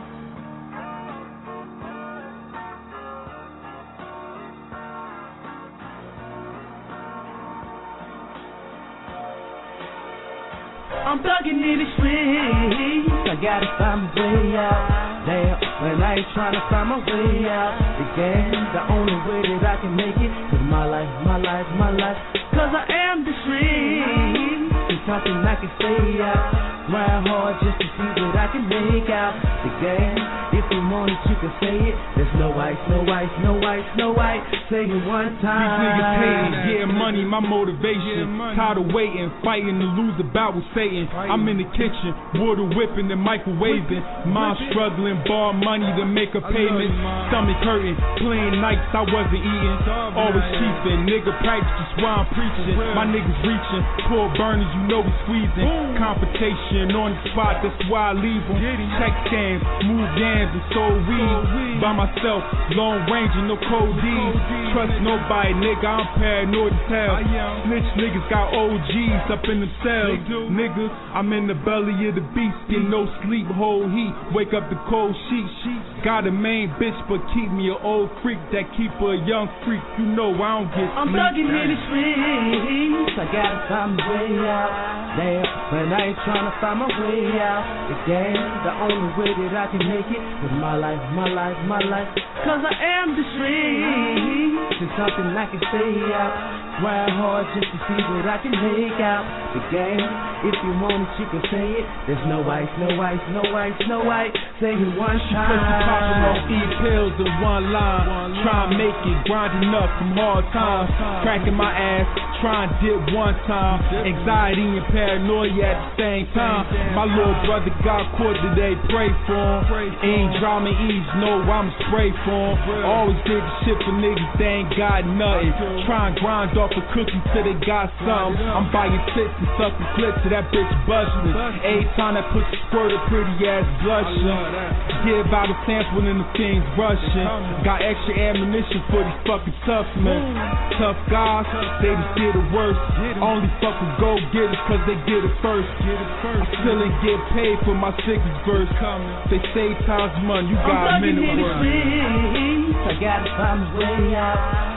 I'm thugging in the streets. I gotta find my way out. Damn, when I ain't trying to find my way out. The game, the only way that I can make it is my life, my life, my life. Cause I am the street. It's something I can stay out. Grind hard just to see what I can make out. The game, if you want it, you can say it. There's no ice, no ice, no ice, no ice. Say it one time. These niggas hating, getting money, my motivation. Tired of waiting, fighting to lose the battle with Satan. I'm in the kitchen, water whipping and microwaving. Mom struggling, borrow money to make a payment. Stomach hurting, playing nights I wasn't eating. Always cheaping, nigga practice just why I'm preaching. My niggas reaching, pull burners, you know we squeezing. Competition on the spot, that's why I leave them. Check scams, move yams and sold weed. By myself, long range and no code D. Trust nobody, nigga, I'm paranoid as hell. Snitch niggas got OGs up in themselves. Nigga, I'm in the belly of the beast, get no sleep, whole heat. Wake up the cold sheets. Got a main bitch, but keep me an old freak that keep her a young freak. You know I don't get sleep. I'm thugging in the streets. I gotta find my way out. Damn, when I ain't trying to find my way out. The game, the only way that I can make it is my life, my life, my life. Cause I am the street. It's something I can stay out. Grind hard just to see what I can make out. The game, if you want it, you can say it. There's no ice, no ice, no ice, no ice. Say it one time. Popping on E-pills in one line. Try and make it, grinding up from hard times. Cracking my ass, try and dip one time. Anxiety and paranoia at the same time. My little brother got caught today, pray for him. Ain't drama ease, no, I'm spray for him. Always did the shit for niggas, they ain't got nothing. Try and grind off a cookie till they got something. I'm buying tits and sucking clips till that bitch bustin'. Every time that pussy squirt a pretty ass blushing. Give out a sample and the things rushing. Got extra ammunition for these fucking tough men. Tough guys, they just get it worse. Only fucking go getters cause they get it first. I still ain't get paid for my sickest verse. They say time's money, you got a minute worth. I gotta find my way out.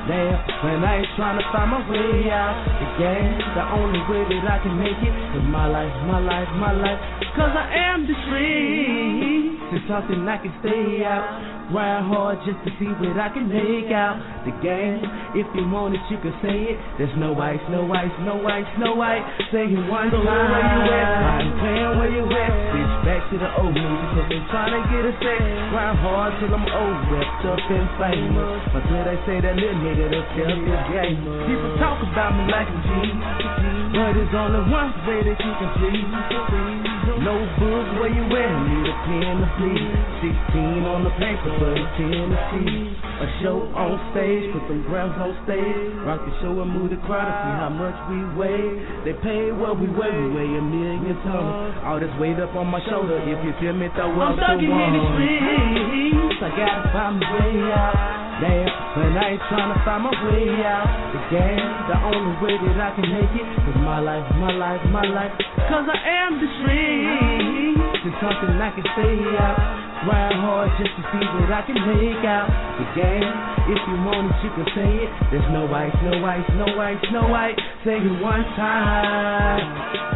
Damn, when I ain't trying to find my way out the game, the only way that I can make it is my life, my life, my life. Cause I am the street. It's something I can stay out. Grind hard just to see what I can make out the game. If you want it, you can say it. There's no ice, no ice, no ice, no ice. Say it one time. Where you at? I'm playing where you at. Bitch, back to the old me because they trying to get a set. Grind hard till I'm old, wrapped up and famous. Until they say that little nigga that's just a gamer. People talk about me like a G, but it's only one way that you can see. No book, where you at? Need a pen to bleed. 16 on the paper, but it's Tennessee. A show on stage, put some grams on stage. Rock the show and move the crowd to see how much we weigh. They pay what we weigh 1,000,000 tons. All this weight up on my shoulder, if you feel me, throw up the one. I'm stuck in the streets, I gotta find my way out. Damn, when I ain't trying to find my way out the game, the only way that I can make it is my life, my life, my life. Cause I am the street. It's something I can stay out. Grind hard just to see what I can make out the game. If you want it, you can say it. There's no ice, no ice, no ice, no ice. Say it one time.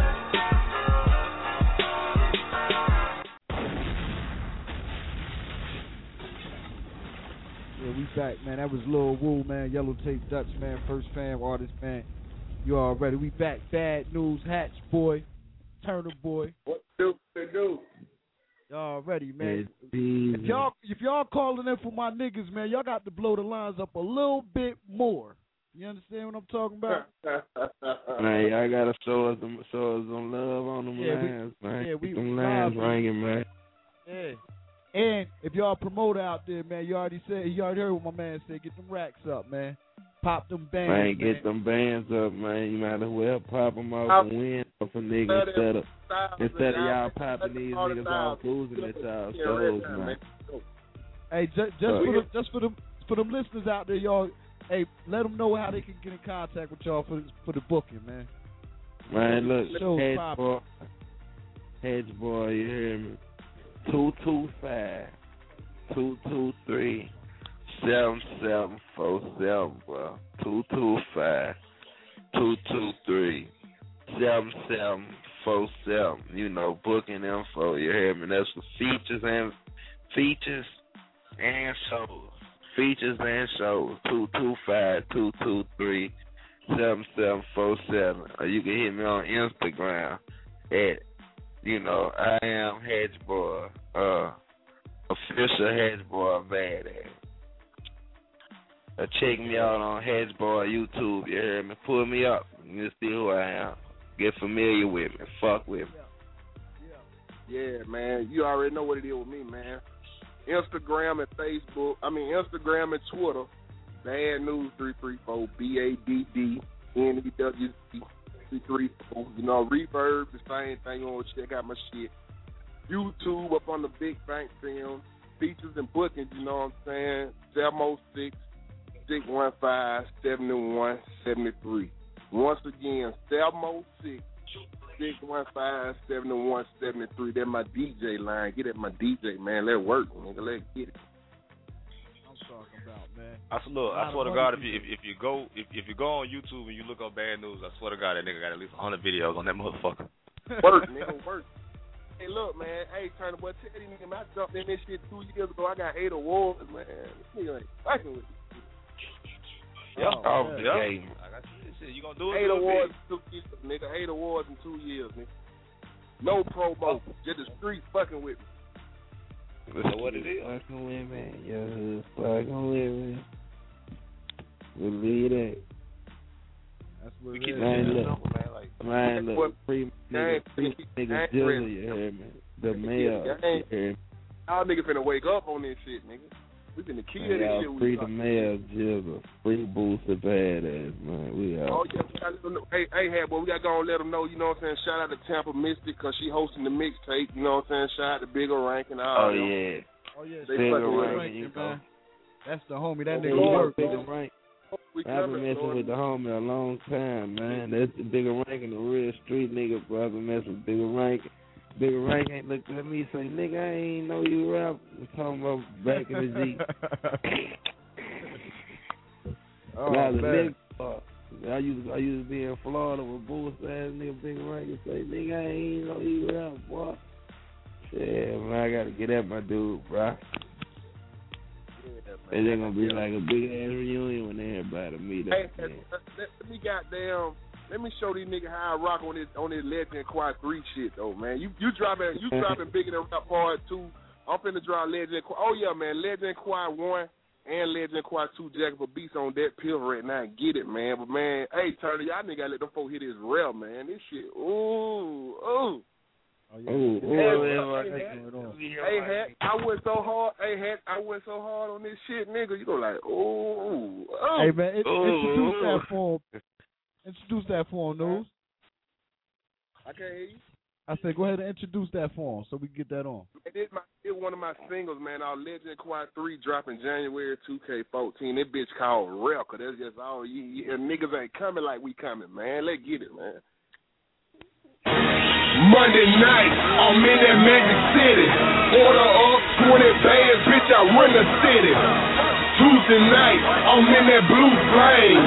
We back, man. That was Lil Wu, man. Yellow Tape Dutch, man. First Fam artist, man. You already. We back. Bad News, Hatch Boy, Turner Boy. What do they do? Y'all ready, man? If y'all calling in for my niggas, man, y'all got to blow the lines up a little bit more. You understand what I'm talking about? Man, y'all gotta show us some love on them lines, man. Yeah, keep them lines ringing, man. Yeah. And if y'all promoter out there, man, you already heard what my man said. Get them racks up, man. Pop them bands, man. Get them bands up, man. You might as well pop them off and win for niggas instead of y'all popping these niggas off losing at y'all shows, man. Hey, just for them listeners out there, y'all. Hey, let them know how they can get in contact with y'all for the booking, man. Man, look, Hedge boy, you hear me? 225-223-7747, bro. 225-223-7747. You know, booking info. You hear me? That's for features and shows. Features and shows. 225-223-7747. Or you can hit me on Instagram at, I am Hedge Boy, official Hedge Boy badass. Check me out on Hedge Boy YouTube, you hear me? Pull me up, you see who I am. Get familiar with me, fuck with me. Yeah, man, you already know what it is with me, man. Instagram and Instagram and Twitter, Bad News 334, BADDNEWZ. 334. Reverb, the same thing. You want to check out my shit. YouTube up on the Big Bank Film. Features and bookings, you know what I'm saying? 706-615-7173. Once again, 706-615-7173. That's my DJ line. Get at my DJ, man. Let it work, nigga. Let's get it. Talking about, man. I swear to God, if you go on YouTube and you look up Bad News, I swear to God that nigga got at least 100 videos on that motherfucker. Work, nigga, work. Hey, look, man. Hey, Turner, boy, tell these niggas, I jumped in this shit 2 years ago. I got 8 awards, man. This nigga ain't fucking with me. Yeah. Game. I got shit. You gonna do it? 8 awards in 2 years, nigga. 8 awards in 2 years, nigga. No promo. Just the street fucking with me. So what it is? Fucking with me, yo. Fucking with me. Believe that. That's what it is. Man, look, free nigga Jilla, you hear me? The mayor, you hear me? Y'all niggas finna wake up on this shit, nigga. We finna kill this shit. Free the mayor, Jilla. Free Booster Badass, man. We out. Oh, yeah, we gotta let them know. Hey, boy, we gotta go and let them know, you know what I'm saying? Shout out to Tampa Mystic, because she hosting the mixtape, you know what I'm saying? Shout out to Bigger Rank and all. Oh, yeah. Bigger Rank, you know. That's the homie. That nigga work. Bigger Rank. I've been messing with the homie a long time, man. That's the Bigger Rank and the real street nigga, bro. I've been messing with Bigger Rank. Bigger Rank ain't looked at me and say, nigga, I ain't know you rap. I'm talking about back in the G. When I was a nigga, I used to be in Florida with bullshit ass nigga big rank and say, nigga, I ain't no eat out, boy. Yeah, man, I gotta get at my dude, bro. And they're gonna be like a big ass reunion when everybody meet up. Let me show these niggas how I rock on this Legend Quad 3 shit though, man. You dropping bigger than Rap Part 2. I'm finna drop Legend Quad. Oh yeah, man, Legend Quad 1 and Legend Quad 2 Jack for beats on that pill right now. Get it, man. But man, hey Turner, y'all nigga gotta let them folks hit this rail, man. This shit, ooh. Hey, Hat, I went so hard. Hey, Hat, I went so hard on this shit, nigga. You go like, ooh. Hey, man, introduce that for him. Introduce that for him, News. I can't hear you. I said, go ahead and introduce that for him so we can get that on. It's one of my singles, man. Our Legend Quad 3 dropping January 2K14. That bitch called Relka. That's just all you niggas ain't coming like we coming, man. Let's get it, man. Monday night, I'm in that Magic City. Order up 20 bands, bitch, I run the city. Tuesday night, I'm in that Blue Flame.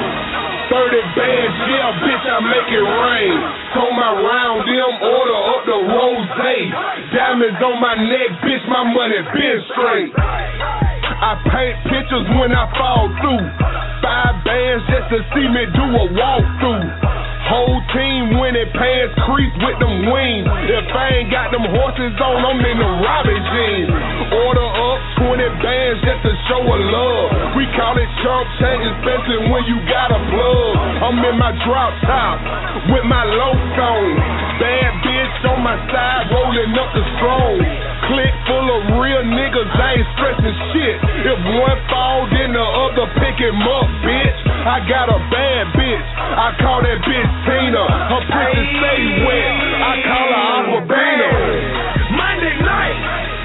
30 bands, yeah, bitch, I make it rain. Told my round them, order up the rose. Diamonds on my neck, bitch, my money been straight. I paint pictures when I fall through. 5 bands just to see me do a walkthrough. Whole team winning, pants crease with them wings. If I ain't got them horses on, I'm in the Robin jeans. Order up 20 bands just to show a love. We call it chump change, especially when you got a plug. I'm in my drop top with my locs on. Bad bitch on my side, rolling up the strong. Click full of real niggas, I ain't stressing shit. If one fall, then the other pick him up, bitch. I got a bad bitch, I call that bitch Tina. Her pussy stay wet, I call her Aquabina. Monday night,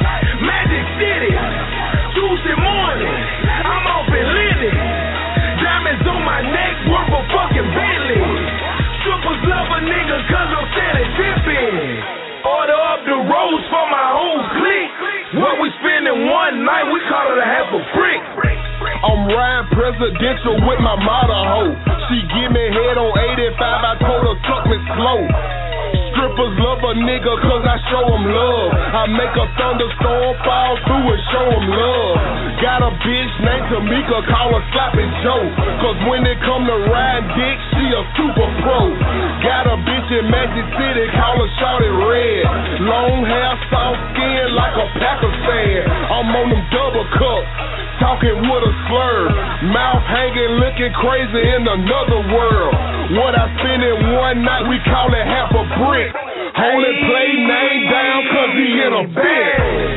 Magic City. Tuesday morning, I'm off in Liddy. Diamonds on my neck, worth a fucking Bentley. Strippers love a nigga cause I'm selling tipping. Order up the rose for my whole clique. What we spending one night, we call it a half a brick. I'm riding presidential with my model hoe. She give me head on 85, I told her suck me slow. Strippers love a nigga cause I show them love. I make a thunderstorm fall through and show them love. Got a bitch named Tamika, call her Sloppy Joe. Cause when it come to riding dick, she a super pro. Got a bitch in Magic City, call her Shawty Red. Long hair, soft skin like a Pakistan. I'm on them double cups, talking with a slur. Mouth hanging, looking crazy in another world. What I spend in one night, we call it half a brick. Hold it, play name down, cause he in a bed.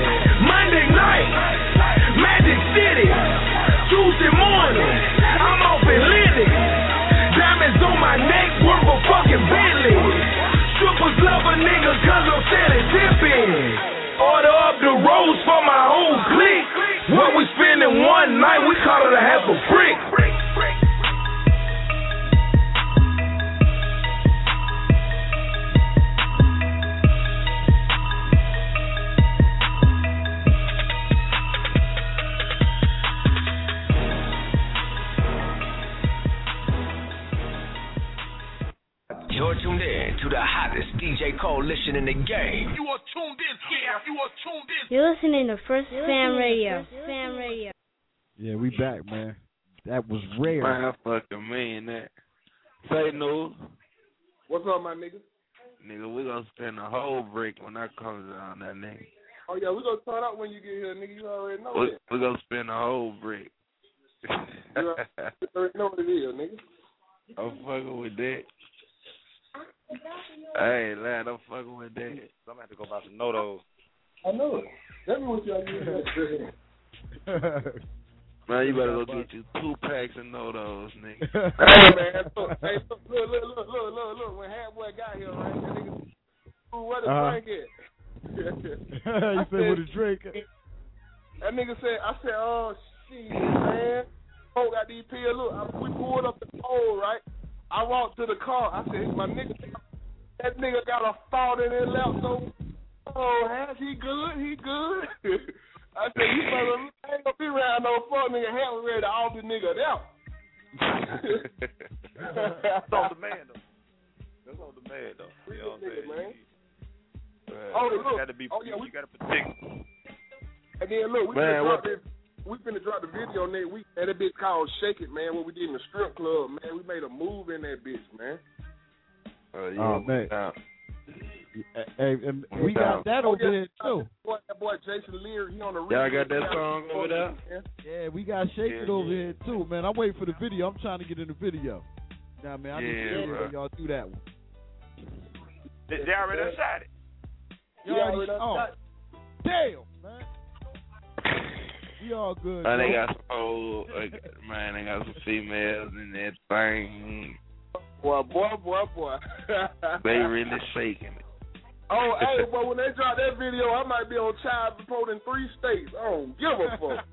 Monday night, Magic City. Tuesday morning, I'm off in Liddy. Diamonds on my neck, worth a fucking Bentley. Strippers love a nigga cause I'm selling tipping. Order up the rose for my whole clique. What we spending one night, we call it a half a brick. You're tuned in to the hottest DJ coalition in the game. You are tuned in, you are tuned in. You're listening to First Fam Radio. Yeah, we back, man. That was rare. Man, I fucking mean that. Say no. What's up, my nigga? Nigga, we gonna spend a whole break when I comes down, that nigga. Oh, yeah, we gonna turn up when you get here, nigga. You already know that. We gonna spend a whole break. You already know what it is, nigga. I'm fucking with that. Hey, lad, I'm fucking with that. I'm gonna have to go buy some Notos. I know it. Tell me what y'all get. Man, you better go get you 2 packs of Notos, nigga. Hey, man, look. When Hatboy got here, right, that nigga, where the drink at? You said with a drink. That nigga said, I said, oh, shit, man. Oh, got these pills. Look, we pulled up the pole, right? I walked to the car. I said, my nigga, that nigga got a thought in his lap. So, Hash, he good? He good? I said, you brother, I ain't gonna be around no fuck nigga. Hat was ready to off the nigga out. That's on demand, though. That's on demand, though. You know what I'm saying? Man. Oh, look. You gotta be. You gotta protect. And then look, we finna drop the video next week. And that bitch called Shake It, man. What we did in the strip club, man. We made a move in that bitch, man. Oh man. Hey, we got that over there too. That boy Jason Lear, he on the. Y'all got that song over there? Yeah, we got Shake It over here too, man. I'm waiting for the video. I'm trying to get in the video. Now, man, I need to see y'all do that one. They already shot it. Damn, man. We all good. They got some man, they got some females in that thing. Boy. They really shaking it. Oh, hey, but when they drop that video, I might be on child support in 3 states. I don't give a fuck.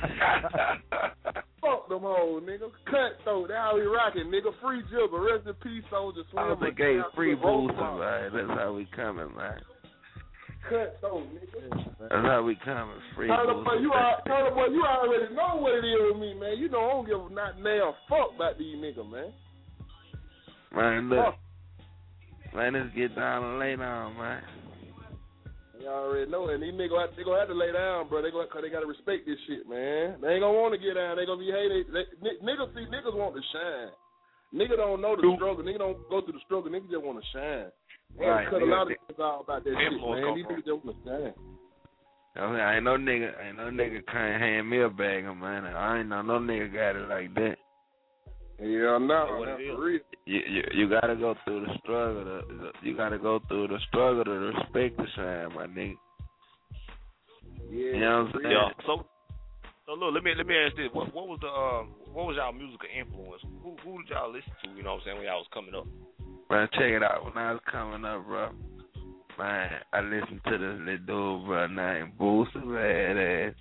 Fuck them hoes, nigga. Cutthroat, that's how we rockin', nigga. Free Jibber, rest in peace, Soldier Slim. They gave free booster, man. That's how we coming, man. Cutthroat, nigga. That's how we coming, free booster. Boy, you already know what it is with me, man. You know I don't give not now fuck about these niggas, man. Man, look. Man, let's get down and lay down, man. You already know that. These niggas they gonna have to lay down, bro. Cause they gotta respect this shit, man. They ain't gonna want to get down. They gonna be hated. Niggas want to shine. Nigga don't know the struggle. Nigga don't go through the struggle. Nigga just want to shine. Right. Cut a lot of niggas out about that shit, man. These niggas just want to shine. Ain't no nigga can't hand me a bag of money. I ain't know no nigga got it like that. Yeah, no, for real. You gotta go through the struggle. You gotta go through the struggle to respect the shine, my nigga. Yeah. You know what I'm saying? Yeah. So look, let me ask this: what was y'all musical influence? Who did y'all listen to? You know what I'm saying, when y'all was coming up? Man, check it out. When I was coming up, bro, man, I listened to this little dude, bro, named Boosie Badass.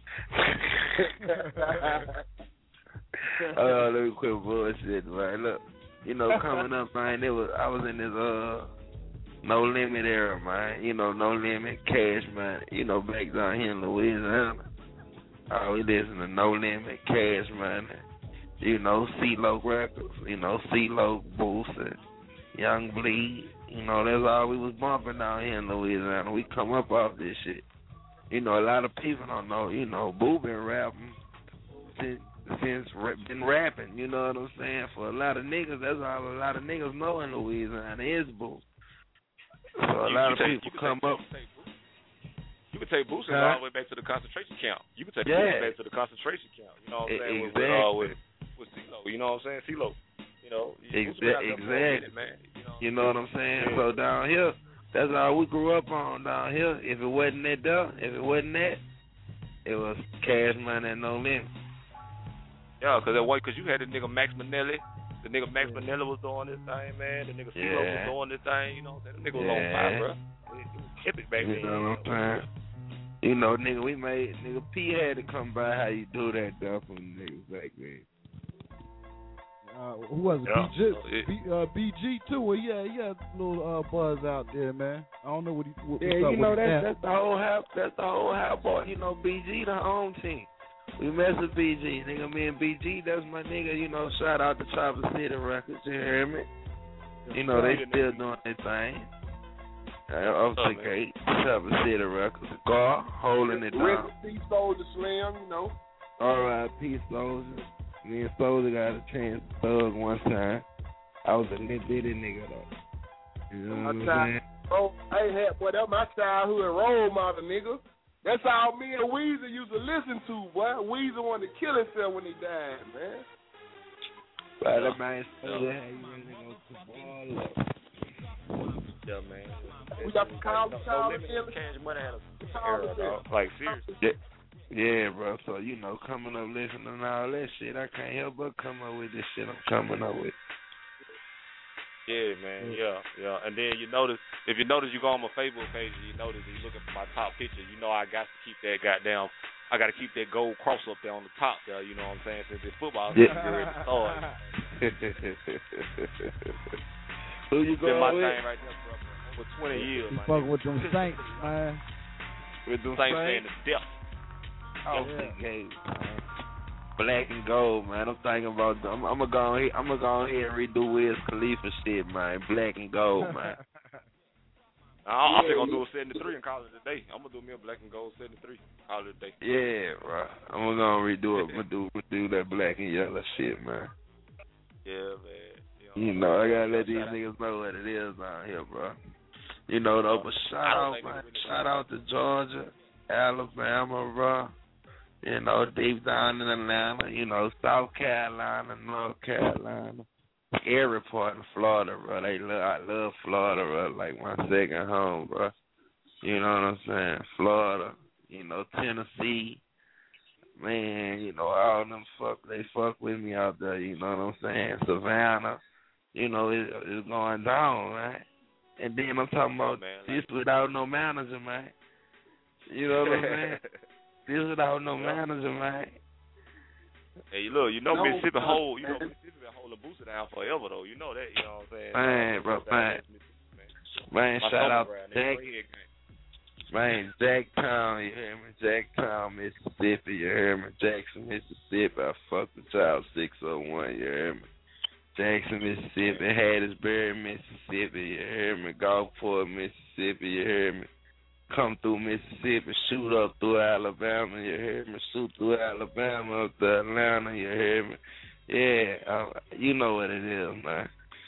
Let me quit bullshit, man. Look, you know, coming up, man, I was in this No Limit era, man. You know, No Limit, Cash Money. You know, back down here in Louisiana, we listen to No Limit, Cash Money. You know, CeeLo Records. You know, CeeLo, Boosie, Young Bleed. You know, that's all we was bumping down here in Louisiana. We come up off this shit. You know, a lot of people don't know. You know, Boo been rapping since been rapping, you know what I'm saying? For a lot of niggas, that's all a lot of niggas know in Louisiana is Boo. So a lot of people come up. You can take Boosie all the way back to the concentration camp. You can take Boosie back to the concentration camp. You know what I'm saying? Exactly. With CeeLo, you know what I'm saying? CeeLo, you know. Exactly. Minute, man. You know what I'm saying? Yeah. So down here, that's all we grew up on down here. If it wasn't that, it was Cash Money and No Limit. Yeah, because you had the nigga Max Manelli. The nigga Max Manelli was doing this thing, man. The nigga CeeLo was doing this thing. You know what I'm saying? The nigga was on fire, bro. It was epic back then. You know what I'm saying? You know, nigga P had to come by how you do that stuff from niggas back then. Who was it? BG too. Well, yeah, he had a little buzz out there, man. I don't know what he. You know that's the whole half. That's the whole half boy. You know, BG the home team. We mess with BG, nigga. Me and BG, that's my nigga. You know, shout out to Chopper City Records. You hear me? You know, they still doing their thing. Off the gate, Chopper City Records. Gar holding it down. Rest in peace, Soldier Slim. You know. R.I.P. Soldier. Me and Soldier got a chance to thug one time. I was a nitty nigga though. You know what I'm saying? Bro, boy, that was my childhood role model, nigga. That's all me and Weezy used to listen to, boy. Weezy wanted to kill himself when he died, man. But that man Soldier had you ready to go to ball up. Yeah, man. We got the call Cash Money had a era, dog. Like, seriously. Yeah, bro. So, you know, coming up listening to all that shit, I can't help but come up with this shit I'm coming up with. Yeah, man. Yeah. And then if you notice, you go on my Facebook page and you notice that you're looking for my top picture, you know I got to keep that I got to keep that gold cross up there on the top there, you know what I'm saying? Since it's football, it's ready to start. Who you going my with? thing right there, bro. For 20 years, man. Fuck with them Saints, man. With them Saints saying the death. Oh, yeah. Black and Gold, man. I'm thinking about. I'm gonna go ahead and redo Wiz Khalifa shit, man. Black and Gold, man. I'm just gonna do a 73 and call it a day. I'm gonna do me a Black and Gold 73, call it a day. Yeah, bro. I'm gonna redo it. I'm gonna do that black and yellow shit, man. Yeah, man. You know, I gotta let these niggas know what it is down here, bro. You know, though, but shout out to Georgia, Alabama, bro. You know, deep down in Atlanta, you know, South Carolina, North Carolina, every part of Florida, bro. I love Florida, bro, like my second home, bro. You know what I'm saying? Florida, you know, Tennessee, man, you know, all them they fuck with me out there, you know what I'm saying? Savannah, you know, it's going down, man. And then I'm talking about this without no manager, man. You know what I'm saying? This without no manager, man. Hey, look, you know Mississippi hold the booster down forever, though. You know that, you know what I'm saying? Man, bro, man, shout out to Jacktown, you hear me? Jacktown, Mississippi, you hear me? Jackson, Mississippi, I fucked the child 601, you hear me? Jackson, Mississippi, Hattiesburg, Mississippi, you hear me? Gulfport, Mississippi, you hear me? Come through Mississippi, shoot up through Alabama, you hear me? Shoot through Alabama up to Atlanta, you hear me? Yeah, you know what it is, man.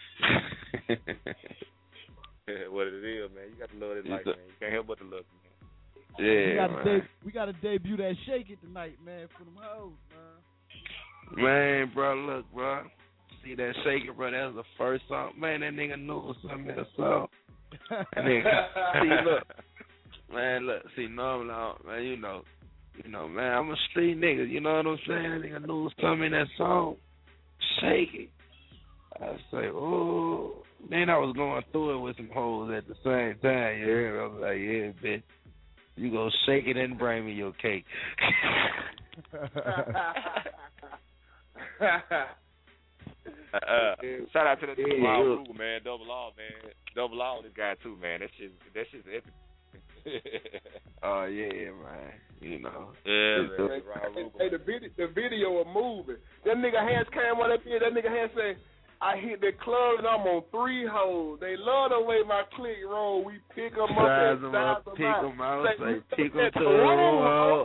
What it is, man. You got to love it like, man. You can't help but to love it, man. Yeah, we got to debut that Shake It tonight, man, for them hoes, man. Man, bro, look, bro. See that Shake It, bro, that was the first song. Man, that nigga knew it was something in the song. That nigga, see, look. Man, look, see, normally, man, you know, man, I'm a street nigga, you know what I'm saying? That nigga knew it was something in that song. Shake It. I say, oh. Then I was going through it with some hoes at the same time, you hear me? I was like, yeah, bitch, you go shake it and bring me your cake. Shout out to the Ruger, man. Double R, man. Double R, this guy too, man. That shit's epic. Oh yeah, man. You know. Yeah, man. Hey, the video of moving. That nigga hands came on that bitch. That nigga hands say, I hit the club and I'm on 3 hoes. They love the way my click roll. We pick them up and size them pick them out. Pick them to the room.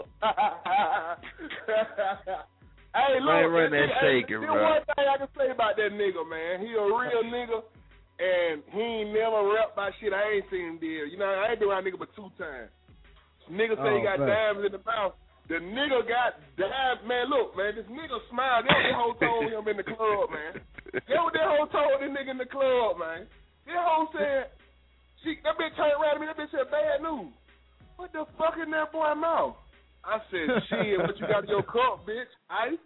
Hey, look, run that shaker, bro. One thing I can say about that nigga, man. He a real nigga, and he ain't never rep by shit I ain't seen him do. You know, I ain't been around nigga but 2 times. Nigga say he got diamonds in the mouth. The nigga got diamonds. Man, look, man, this nigga smiled. That's what that hoe told him in the club, man. That's what that hoe told this nigga in the club, man. That hoe said, that bitch turned around to me, that bitch said, bad news. What the fuck in that boy's mouth? I said, shit, what you got in your cup, bitch? Ice?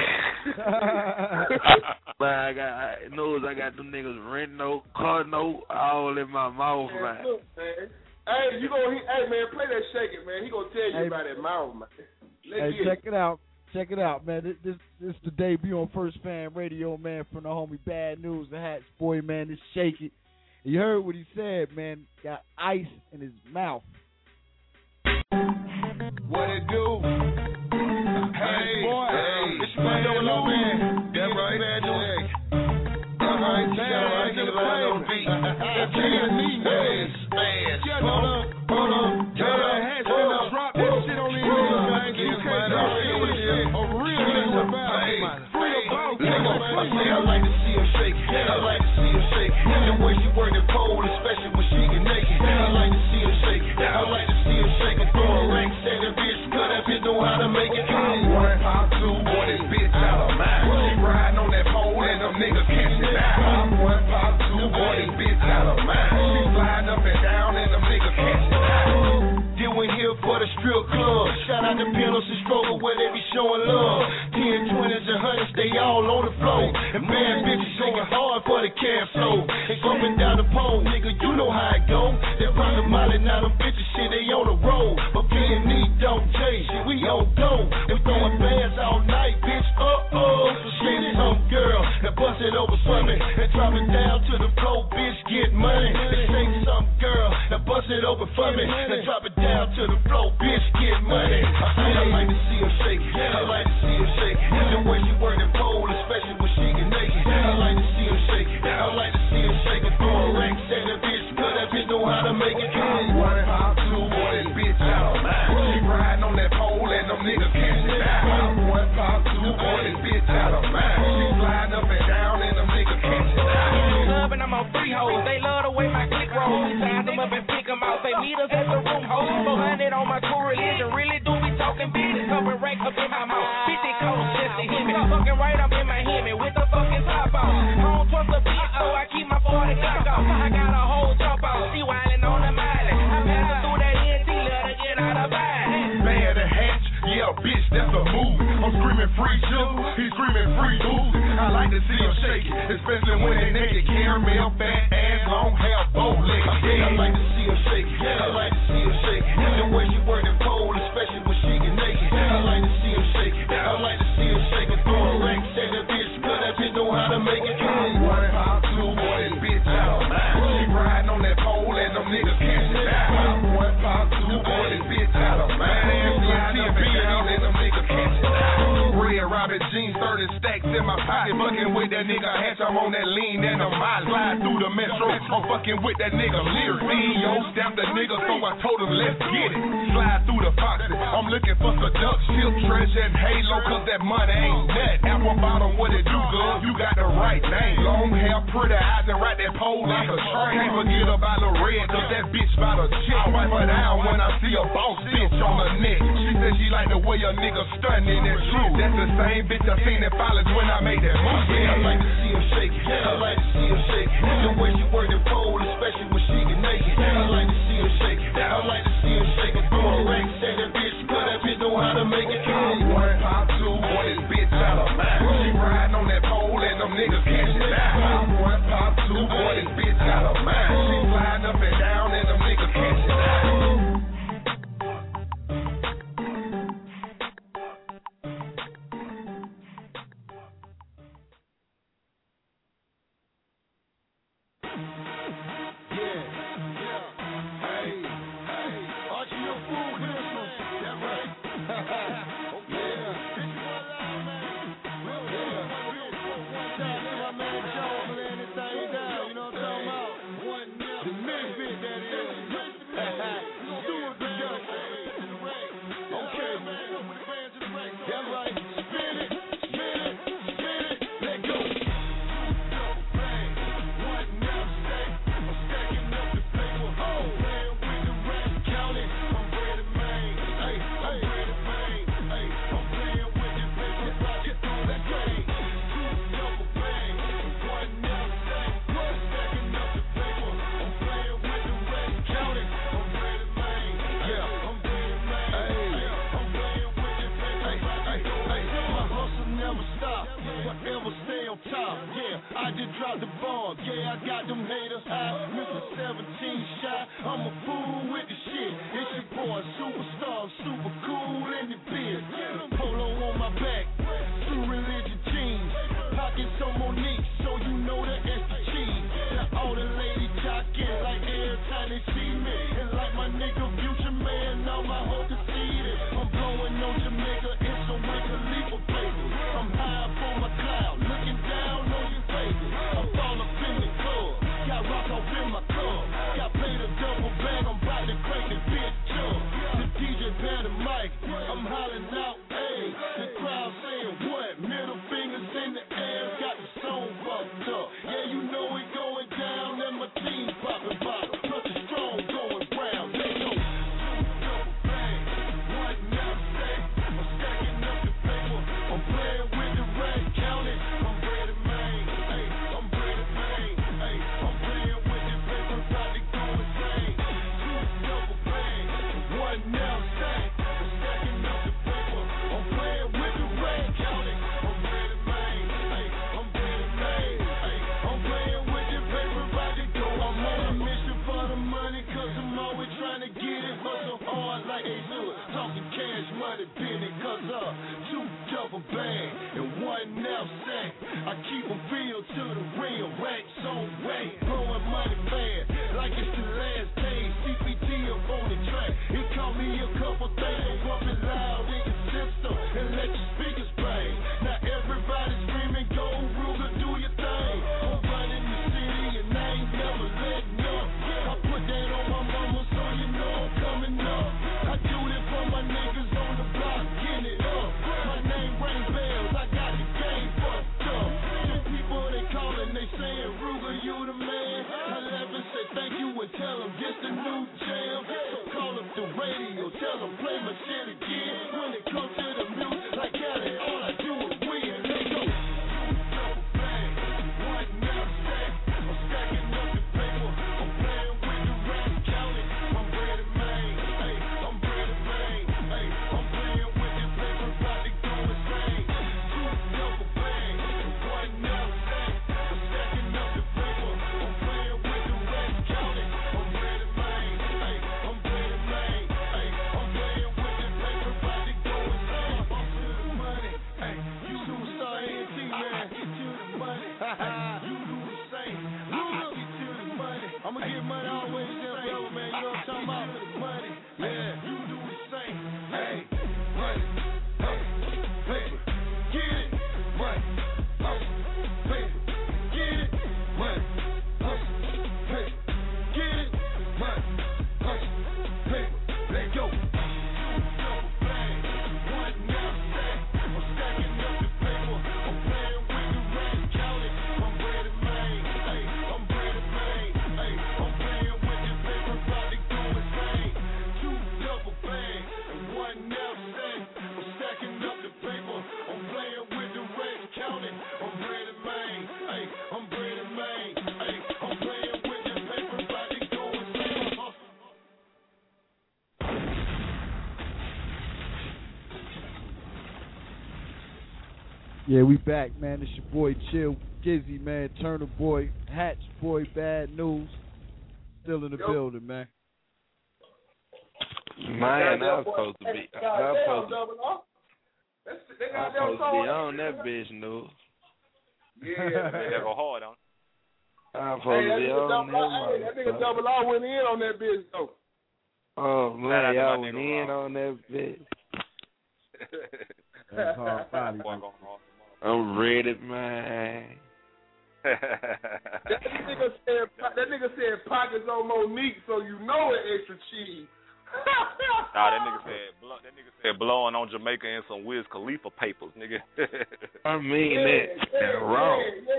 But I got them niggas rent note, car note, all in my mouth, man. Look, man. Hey, hey, man, play that Shake It, man. He gonna tell you about that mouth, man. Check it out, man. This is the debut on First Fan Radio, man, from the homie Bad News, the Hats boy, man. This Shake It. You heard what he said, man. Got ice in his mouth. What it do? Hey, boy. Hey, it's your man, low man. That's right. All right, nigga, on beat. Hold on. Tell that hat to drop that shit on the end, man. You can't drop it. A real nigga about free about I like to see her shake. I like to see her shake. The way she work the pole, especially when she get naked. I like to see her shake. I like to see her shake and throw a rank. Say the bitch good that bitch know how to make it. I'm 1, I'm 2, boy, this bitch out of mind. She riding on that pole and them niggas catching down. I'm 1, I'm 2, boy, this bitch out of mind. She flying up and down and them niggas catching down. Then we here for the strip club. Shout out to Pinos and Stroker where they be showing love. 10, 20s and 100s, they all on the floor. And bad bitches shaking hard for the cash flow. They coming down the pole, nigga, you know how it go. They probably molly, now them bitches shit, they on the road. But P&E don't change, we on go. They throwing bands all night, bitch, Shit, some girl, now bust it over for me. And drop it down to the floor, bitch, get money. They say some girl, now bust it over for me. And drop it down to the floor, bitch, get money. I like to see her shake, I like to see her shake. The niggas can't sit down. Pop one, pop two, boy, this bitch out of mind. She sliding up and down and them niggas can't sit down. Club and I'm on free hoes. They love the way my click rolls. Size them up and pick them out. They meet us at the room hoes. 400 on my true religion. Really do be talking business. Couple racks up in my mouth. 50 coats just to hit me. Fucking right up in my Hemi with the fucking top on. I don't trust a bitch, so I keep my 40 Glock off. I got a whole jump out. She wildin' on the miley. I pass her through that ENT, let her get out of body. Bad and hatch, yeah, bitch, that's a move. I'm screaming free juice, he's screaming free booze. I like to see him shake it, especially when they naked. Caramel, fat ass, long hair, bow legs. I like to see him shake it, I like to see him shake it. The way she work the pole, especially when she get naked. I like to see him shake it, I like to see him shake it. Throw a rack, say that bitch, cause that bitch know how to make it. One, pop two, boy, this bitch out. She riding on that pole and them niggas can't sit down. One, pop two, boy, this bitch out of mind. Sliding up and down and them niggas can't sit down. Red Robin jeans, 30 stacks in my pocket. Fucking with that nigga hatch, I'm on that lean and I'm high. Slide through the metro, I'm fucking with that nigga lyric. CEO stamped the nigga, so I told him let's get it. Slide through the foxes, I'm looking for seduction, treasure and halo, cause that money ain't that. Apple bottom, what it do, good? You got the right name. Long hair, pretty eyes, and ride that pole like a train. Can't forget about the red, cause that bitch bout a chick. I wipe her down when I see a boss bitch on her neck. She said she like the way a nigga stunning and true. That's the same bitch I seen in Follies when I made that move. Yeah, I like to see her shake it. I like to see her shake it. The way she work the pole, especially when she get naked. I like to see her shake it. I like to see her shake it. Throw a rack, say that bitch, cause that bitch know how to make it. One, pop two, boy, this bitch out of mind. She riding on that pole and them niggas can't sit down. Pop one, pop two, boy, this bitch out of mind. She sliding up and down and them niggas can't sit down. Coming up, I do this for my niggas on the block. Yeah, we back, man. It's your boy Chill, Gizzy, man, Turner Boy, Hatch Boy, Bad News. Still in the building, man. Man, I was supposed to be. I was supposed to be on that bitch, no. Yeah, they go hard on. I'm supposed to be on that nigga Double R went in on that bitch, though. Oh, man, y'all went in on that bitch. That's hard body. I'm ready, man. that nigga said pockets on Monique, so you know it extra cheese. Nah, that nigga said blowing on Jamaica and some Wiz Khalifa papers, nigga. I mean that wrong.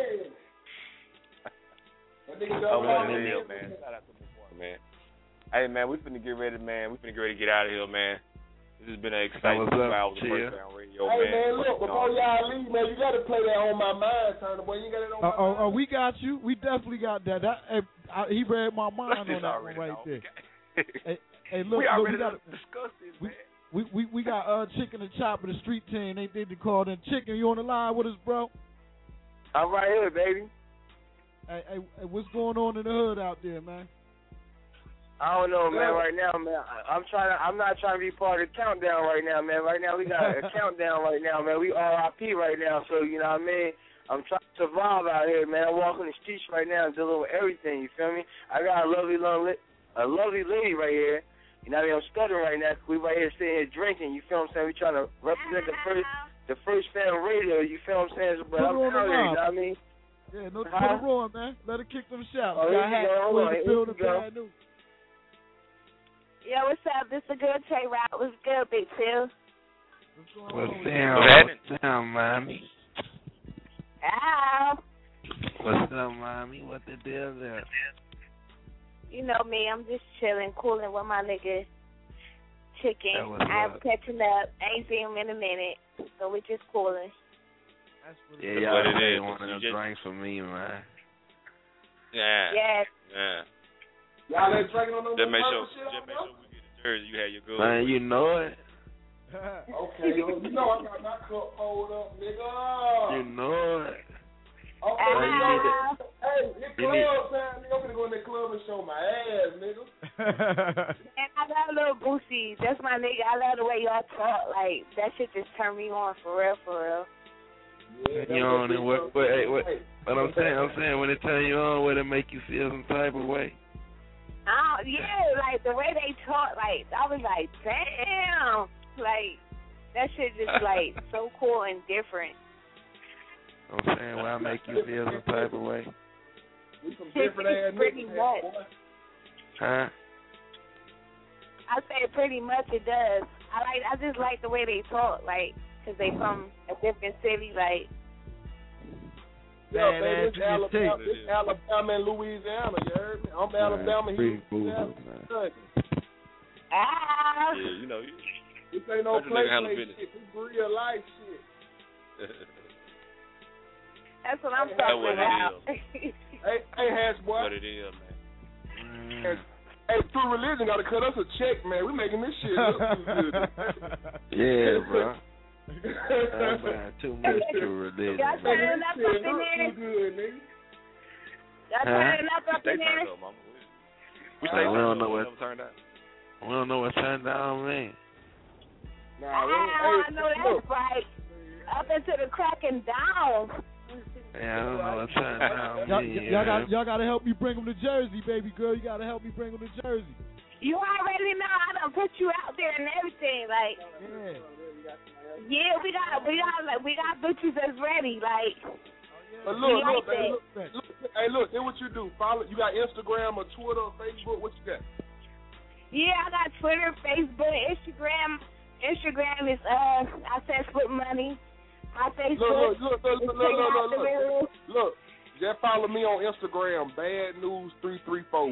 That nigga Double R, man. Shout out to my boy, man. Hey, man, we finna get ready, man. We finna get ready to get out of here, man. This has been an exciting 2 hours of First Down Radio, hey, man. Man, look, before y'all leave, man, you gotta play that On My Mind, Turner Boy. You got it on my mind. Oh, we got you. We definitely got that. He read my mind on that one right there. Hey, look, we already got discussed this, man. We got Chicken and Chop of the street team. They call them Chicken. You on the line with us, bro? I'm right here, baby. Hey, what's going on in the hood out there, man? I don't know, man. Right now, man, I'm not trying to be part of the countdown right now, man. Right now, we got a countdown right now, man. We RIP right now, so you know what I mean. I'm trying to survive out here, man. I'm walking the streets right now and dealing with everything. You feel me? I got a lovely lady right here. You know what I mean? I'm stuttering right now. We right here sitting here drinking. You feel what I'm saying? We trying to represent the first fan radio. You feel what I'm saying? But I'm out here. You know what I mean? Yeah, put her on, man. Let her kick them shots. Oh, got hat for the building, Bad News. Yo, what's up? This is a good Trey Rock. What's good, Big Phil? What's down, mommy? Ow. What's up, mommy? What the deal there? You know me. I'm just chilling, cooling with my nigga Chicken. I'm catching up. I ain't seen him in a minute, so we just cooling. Yeah, y'all really want to drink for me, man. Yeah. Yes. Yeah. Y'all ain't drinking on no Just make sure shit, we get the jersey. You had your good. Man, you know it. Okay, you know I got my cup hold up, nigga. You know it. Okay, it's club time, nigga. I'm gonna go in the club and show my ass, nigga. Man, I got a little Boosie. That's my nigga. I love the way y'all talk. Like, that shit just turned me on for real, for real. Yeah, you on and what I'm saying when it turn you on, would it make you feel some type of way? Yeah, like the way they talk, like I was like, damn, like that shit just like so cool and different. I'm saying, will I make you feel some type of way? Some different ass pretty much. Huh? I say pretty much it does. I just like the way they talk, like, cause they from a different city, like. Yeah, man, it's Alabama and Louisiana, you heard me? I'm Alabama, he's Louisiana. Yeah, you know. This ain't no play shit. This real life shit. That's what I'm talking about. Hey, Hash boy. What it is, man. Hey, True Religion got to cut us a check, man. We making this shit look too good. Yeah, bro. Too much True Religion. Y'all turning up in there? Too good, nigga. Y'all turning up in there? We don't know what turned out. We don't know what turned out, man. I know that's right. Up into the cracking down. Yeah, I don't know what turned out. Y'all gotta help me bring them to Jersey, baby girl. You gotta help me bring them to Jersey. You already know I done put you out there and everything, like. Yeah, we got bitches that's ready, like. But look, here's what you do. Follow. You got Instagram or Twitter or Facebook? What you got? Yeah, I got Twitter, Facebook, Instagram. Instagram is I said Split Money. My Facebook. Look. Just follow me on Instagram, Bad News 334,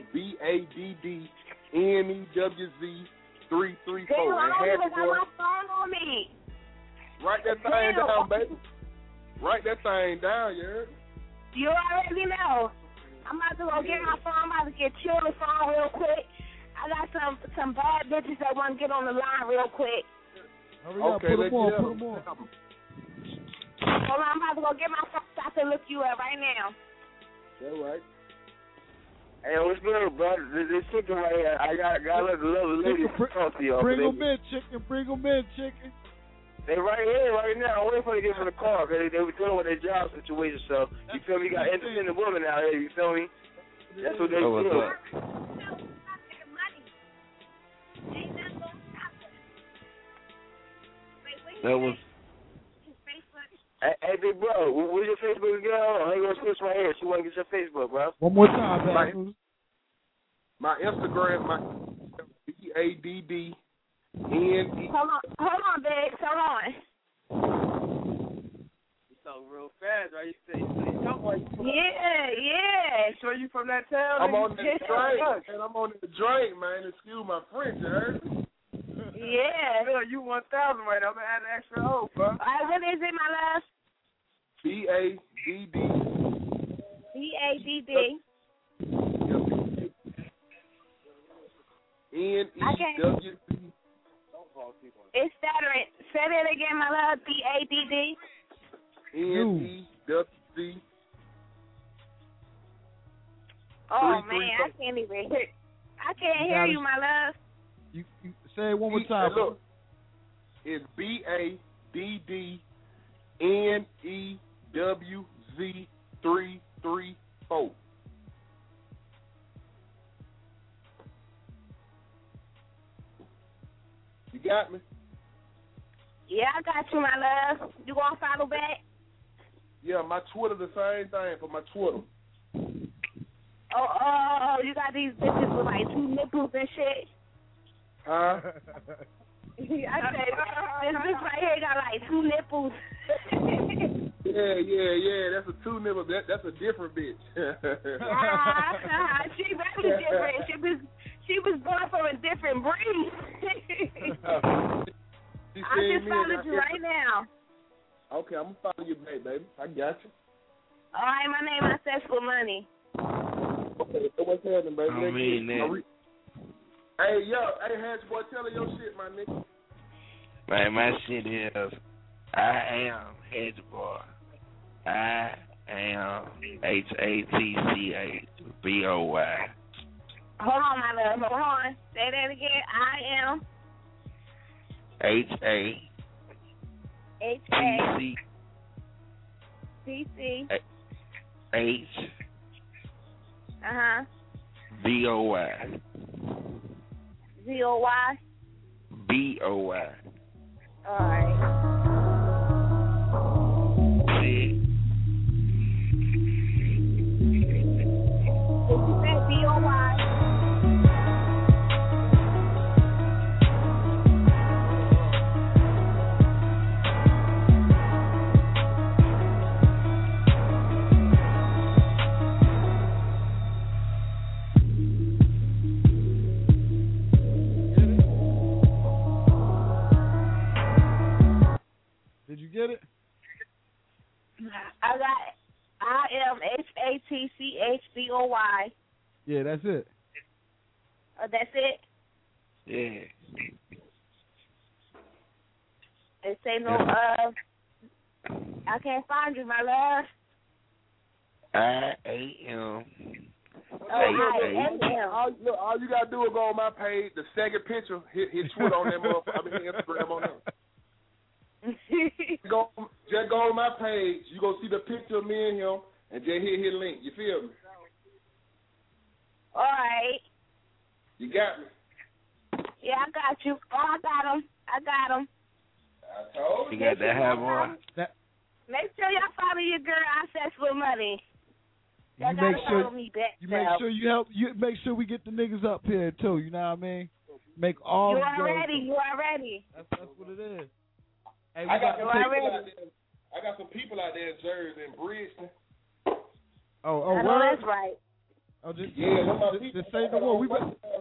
BADDNEWZ 334. I got my phone on me. Write that thing down, baby. Write that thing down, you heard? You already know. I'm about to go get my phone. I'm about to get you on the phone real quick. I got some bad bitches that want to get on the line real quick. Hurry up, put them on. Hold on, I'm about to go get my phone so I can look you up right now. That's right. Hey, what's good, bro? This chicken right here. I got a lovely lady to talk to you. Bring them in, chicken. They right here right now. I'm waiting for them to get in the car because they were dealing with their job situation. So, you feel me? You got independent women out here, you feel me? That's what they do. That was. Hey, big bro, where's your Facebook again? I ain't gonna switch right here. She wanna get your Facebook, bro. One more time, man. My Instagram, my BADDNE. Hold on, Biggs. Hold on. You talk real fast, right? You say Yeah. Sure you from that town? I'm on the drink, and I'm on the drink, man. Excuse my French, you heard me? Yeah. Look, you 1,000 right now. I'm gonna add an extra O, bro. All right, what is it, my love? BADD. BADD. NEWC. It's stuttering. Say that again, my love. BADD. NEWC. Oh man, I can't even hear. I can't hear you, my love. You say it one more time. Hey, look, it's BADDNEWZ334. You got me? Yeah, I got you, my love. You gonna follow back? Yeah, my Twitter the same thing for my Twitter. Oh, you got these bitches with like 2 nipples and shit. Huh? I said, this bitch right here got like 2 nipples. Yeah. That's a 2 nipple. That's a different bitch. She really different. She was born from a different breed. I just followed you right now. Okay, I'm gonna follow you back, baby. I got you. All right, my name is Successful Money. Okay, so what's happening, baby? I mean that. Hey, Hatch boy, tell her your shit, my nigga. Man, my shit is, I am Hedge Boy. I am HATCHBOY. Hold on, my love. Hold on. Say that again. I am VOY. ZOY? BOY. All right. See? Did you say BOY? Did you get it? I am HATCHBOY. Yeah, that's it. That's it? Yeah. It say no, I can't find you, my love. I am. All you gotta do is go on my page, the second picture, hit Twitter on that motherfucker, Instagram on that. Just go on my page. You gonna see the picture of me and him, and just hit his link. You feel me? All right. You got me. Yeah, I got you. Oh, I got him. I told you. You got that hat on. Make sure y'all follow your girl. Successful Money. Y'all gotta follow me back. You make sure you help. You make sure we get the niggas up here too. You know what I mean? Make all. You already. That's what it is. Hey, I got some people out there in Jersey and Bridgeton. Oh, I know that's right. Oh, just say the word. We about to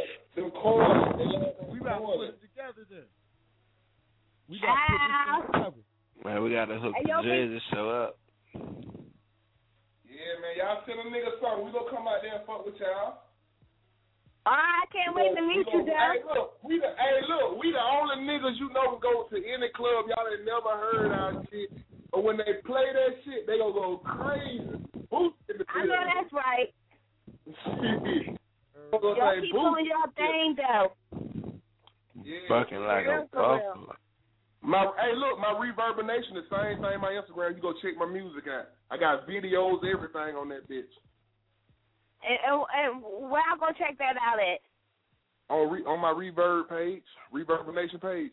put it together then. We got to put this together. Man, we got to hook the Jersey show up. Yeah, man, y'all send a nigga something. We gonna come out there and fuck with y'all. I can't wait to meet you, Dad. Hey, look, we the only niggas you know can go to any club y'all ain't never heard our shit. But when they play that shit, they gonna go crazy. Boost in the I know that's right. Y'all keep doing your thing though. Yeah. Fucking like a buffalo. Hey, look, my Reverbination, the same thing on my Instagram. You go check my music out. I got videos, everything on that bitch. And where I go check that out at? On my Reverb page, Reverbination page.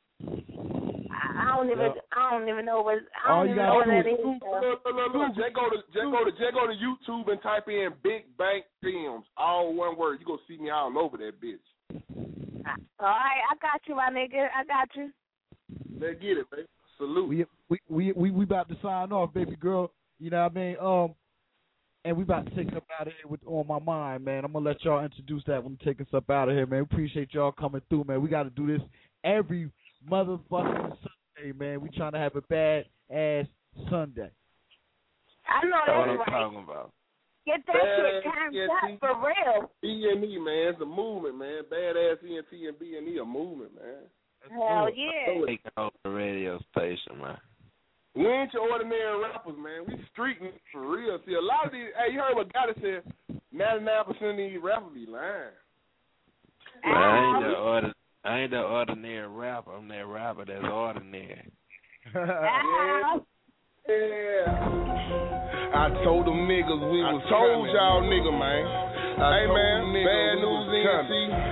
I don't even know what. I don't even know what that is. Look. Just go to YouTube and type in Big Bank Films, all one word. You gonna see me all over that bitch. All right, I got you, my nigga. I got you. Let's get it, baby. Salute. We about to sign off, baby girl. You know what I mean? And we about to take us up out of here with On My Mind, man. I'm gonna let y'all introduce that when we take us up out of here, man. We appreciate y'all coming through, man. We got to do this every motherfucking Sunday, man. We trying to have a bad ass Sunday. I know that's what I'm right. talking about. Get that shit timed up for real. E&E, man, it's a movement, man. Badass ENT and B&E a movement, man. Hell yeah. Taking over the radio station, man. We ain't your ordinary rappers, man. We street for real. See, a lot of these, hey, you heard what Gotti said, 99% of these rappers be lying. Well, I ain't the ordinary rapper. I'm that rapper that's ordinary. Yeah. I told them niggas we was told y'all nigga, man. Hey, man, bad news ENT.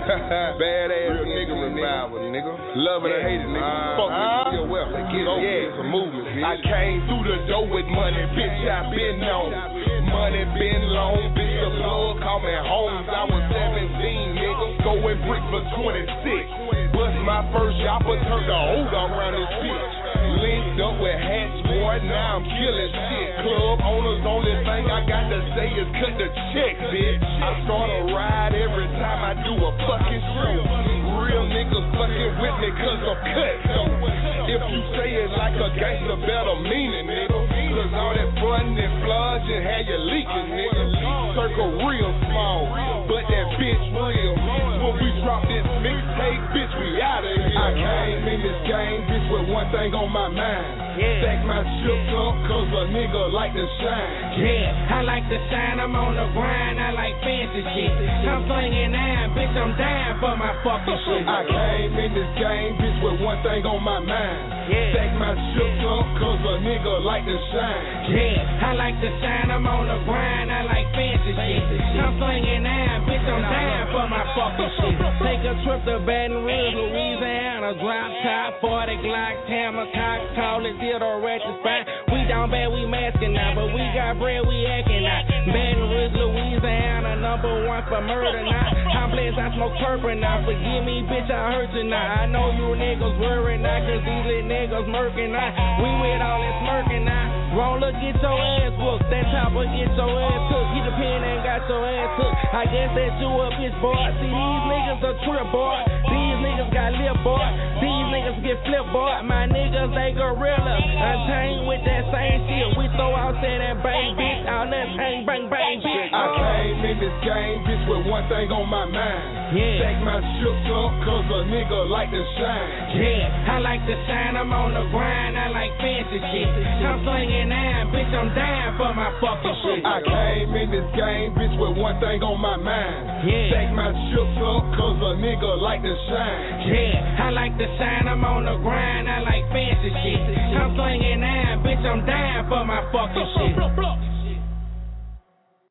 Badass nigga revival, nigga. Love it or hate it, nigga. Fuck with you, well. It's a movement, bitch. I came through the door with money, bitch, I been on. Money been long, bitch, the plug call me Holmes. I was 17, nigga. Going brick for 26. Bust my first chopper, turned the old around this bitch. Linked up with Hatch, boy, now I'm killing shit. Club owners, only thing I got to say is cut the check, bitch. I start a ride every time I do a fucking show. Real niggas fucking with me cause I'm cut, so if you say it like a gangster, better mean it, nigga. Cause all that fun and flooding had you leaking, nigga. Circle real small, but that bitch real. When we drop this mixtape, bitch, we outta here. I came in this game, bitch, with one thing on my mind. Stack my chips up, cause a nigga like to shine. Yeah, I like to shine, I'm on the grind, I like fancy shit. I'm slinging nine, bitch, I'm dying for my fucking shit. I came in this game, bitch, with one thing on my mind. Stack my chips up, cause a nigga like to shine. Yeah, I like to shine, I'm on the grind, I like fancy shit. I'm slinging nine, bitch, I'm dying for my fucking shit. Take a trip to Baton Rouge, Louisiana, drop top, 40 Glock, Tammer, cock, call it zero ratchet spine. We down bad, we masking now, but we got bread, we acting out. Baton Rouge, Louisiana, #1 for murder now. I'm blessed, I smoke purple now. Forgive me, bitch, I hurt you now. I know you niggas worried now, cause these little niggas murking now. We with all that smirking now. Roller, get your ass whooped. That chopper, get your ass took. Get the pen and got your ass took. I guess that you a bitch, boy. See, these niggas a trip, boy. These niggas got lip, boy. These niggas get flip, boy. My niggas, they gorilla. Unchained with that same shit. We throw out that bang, bitch. All that bang, bang, bang, bitch. I came in this game, bitch, with one thing on my mind. Stack my chips up, cause a nigga like to shine. Yeah, I like to shine, I'm on the grind, I like fancy shit. I'm slinging nine, bitch, I'm dying for my fucking shit. I came in this game, bitch, with one thing on my mind. Stack my chips up, cause a nigga like to shine. Yeah, I like to shine, I'm on the grind, I like fancy shit. I'm slinging nine, bitch, I'm dying for my fucking shit.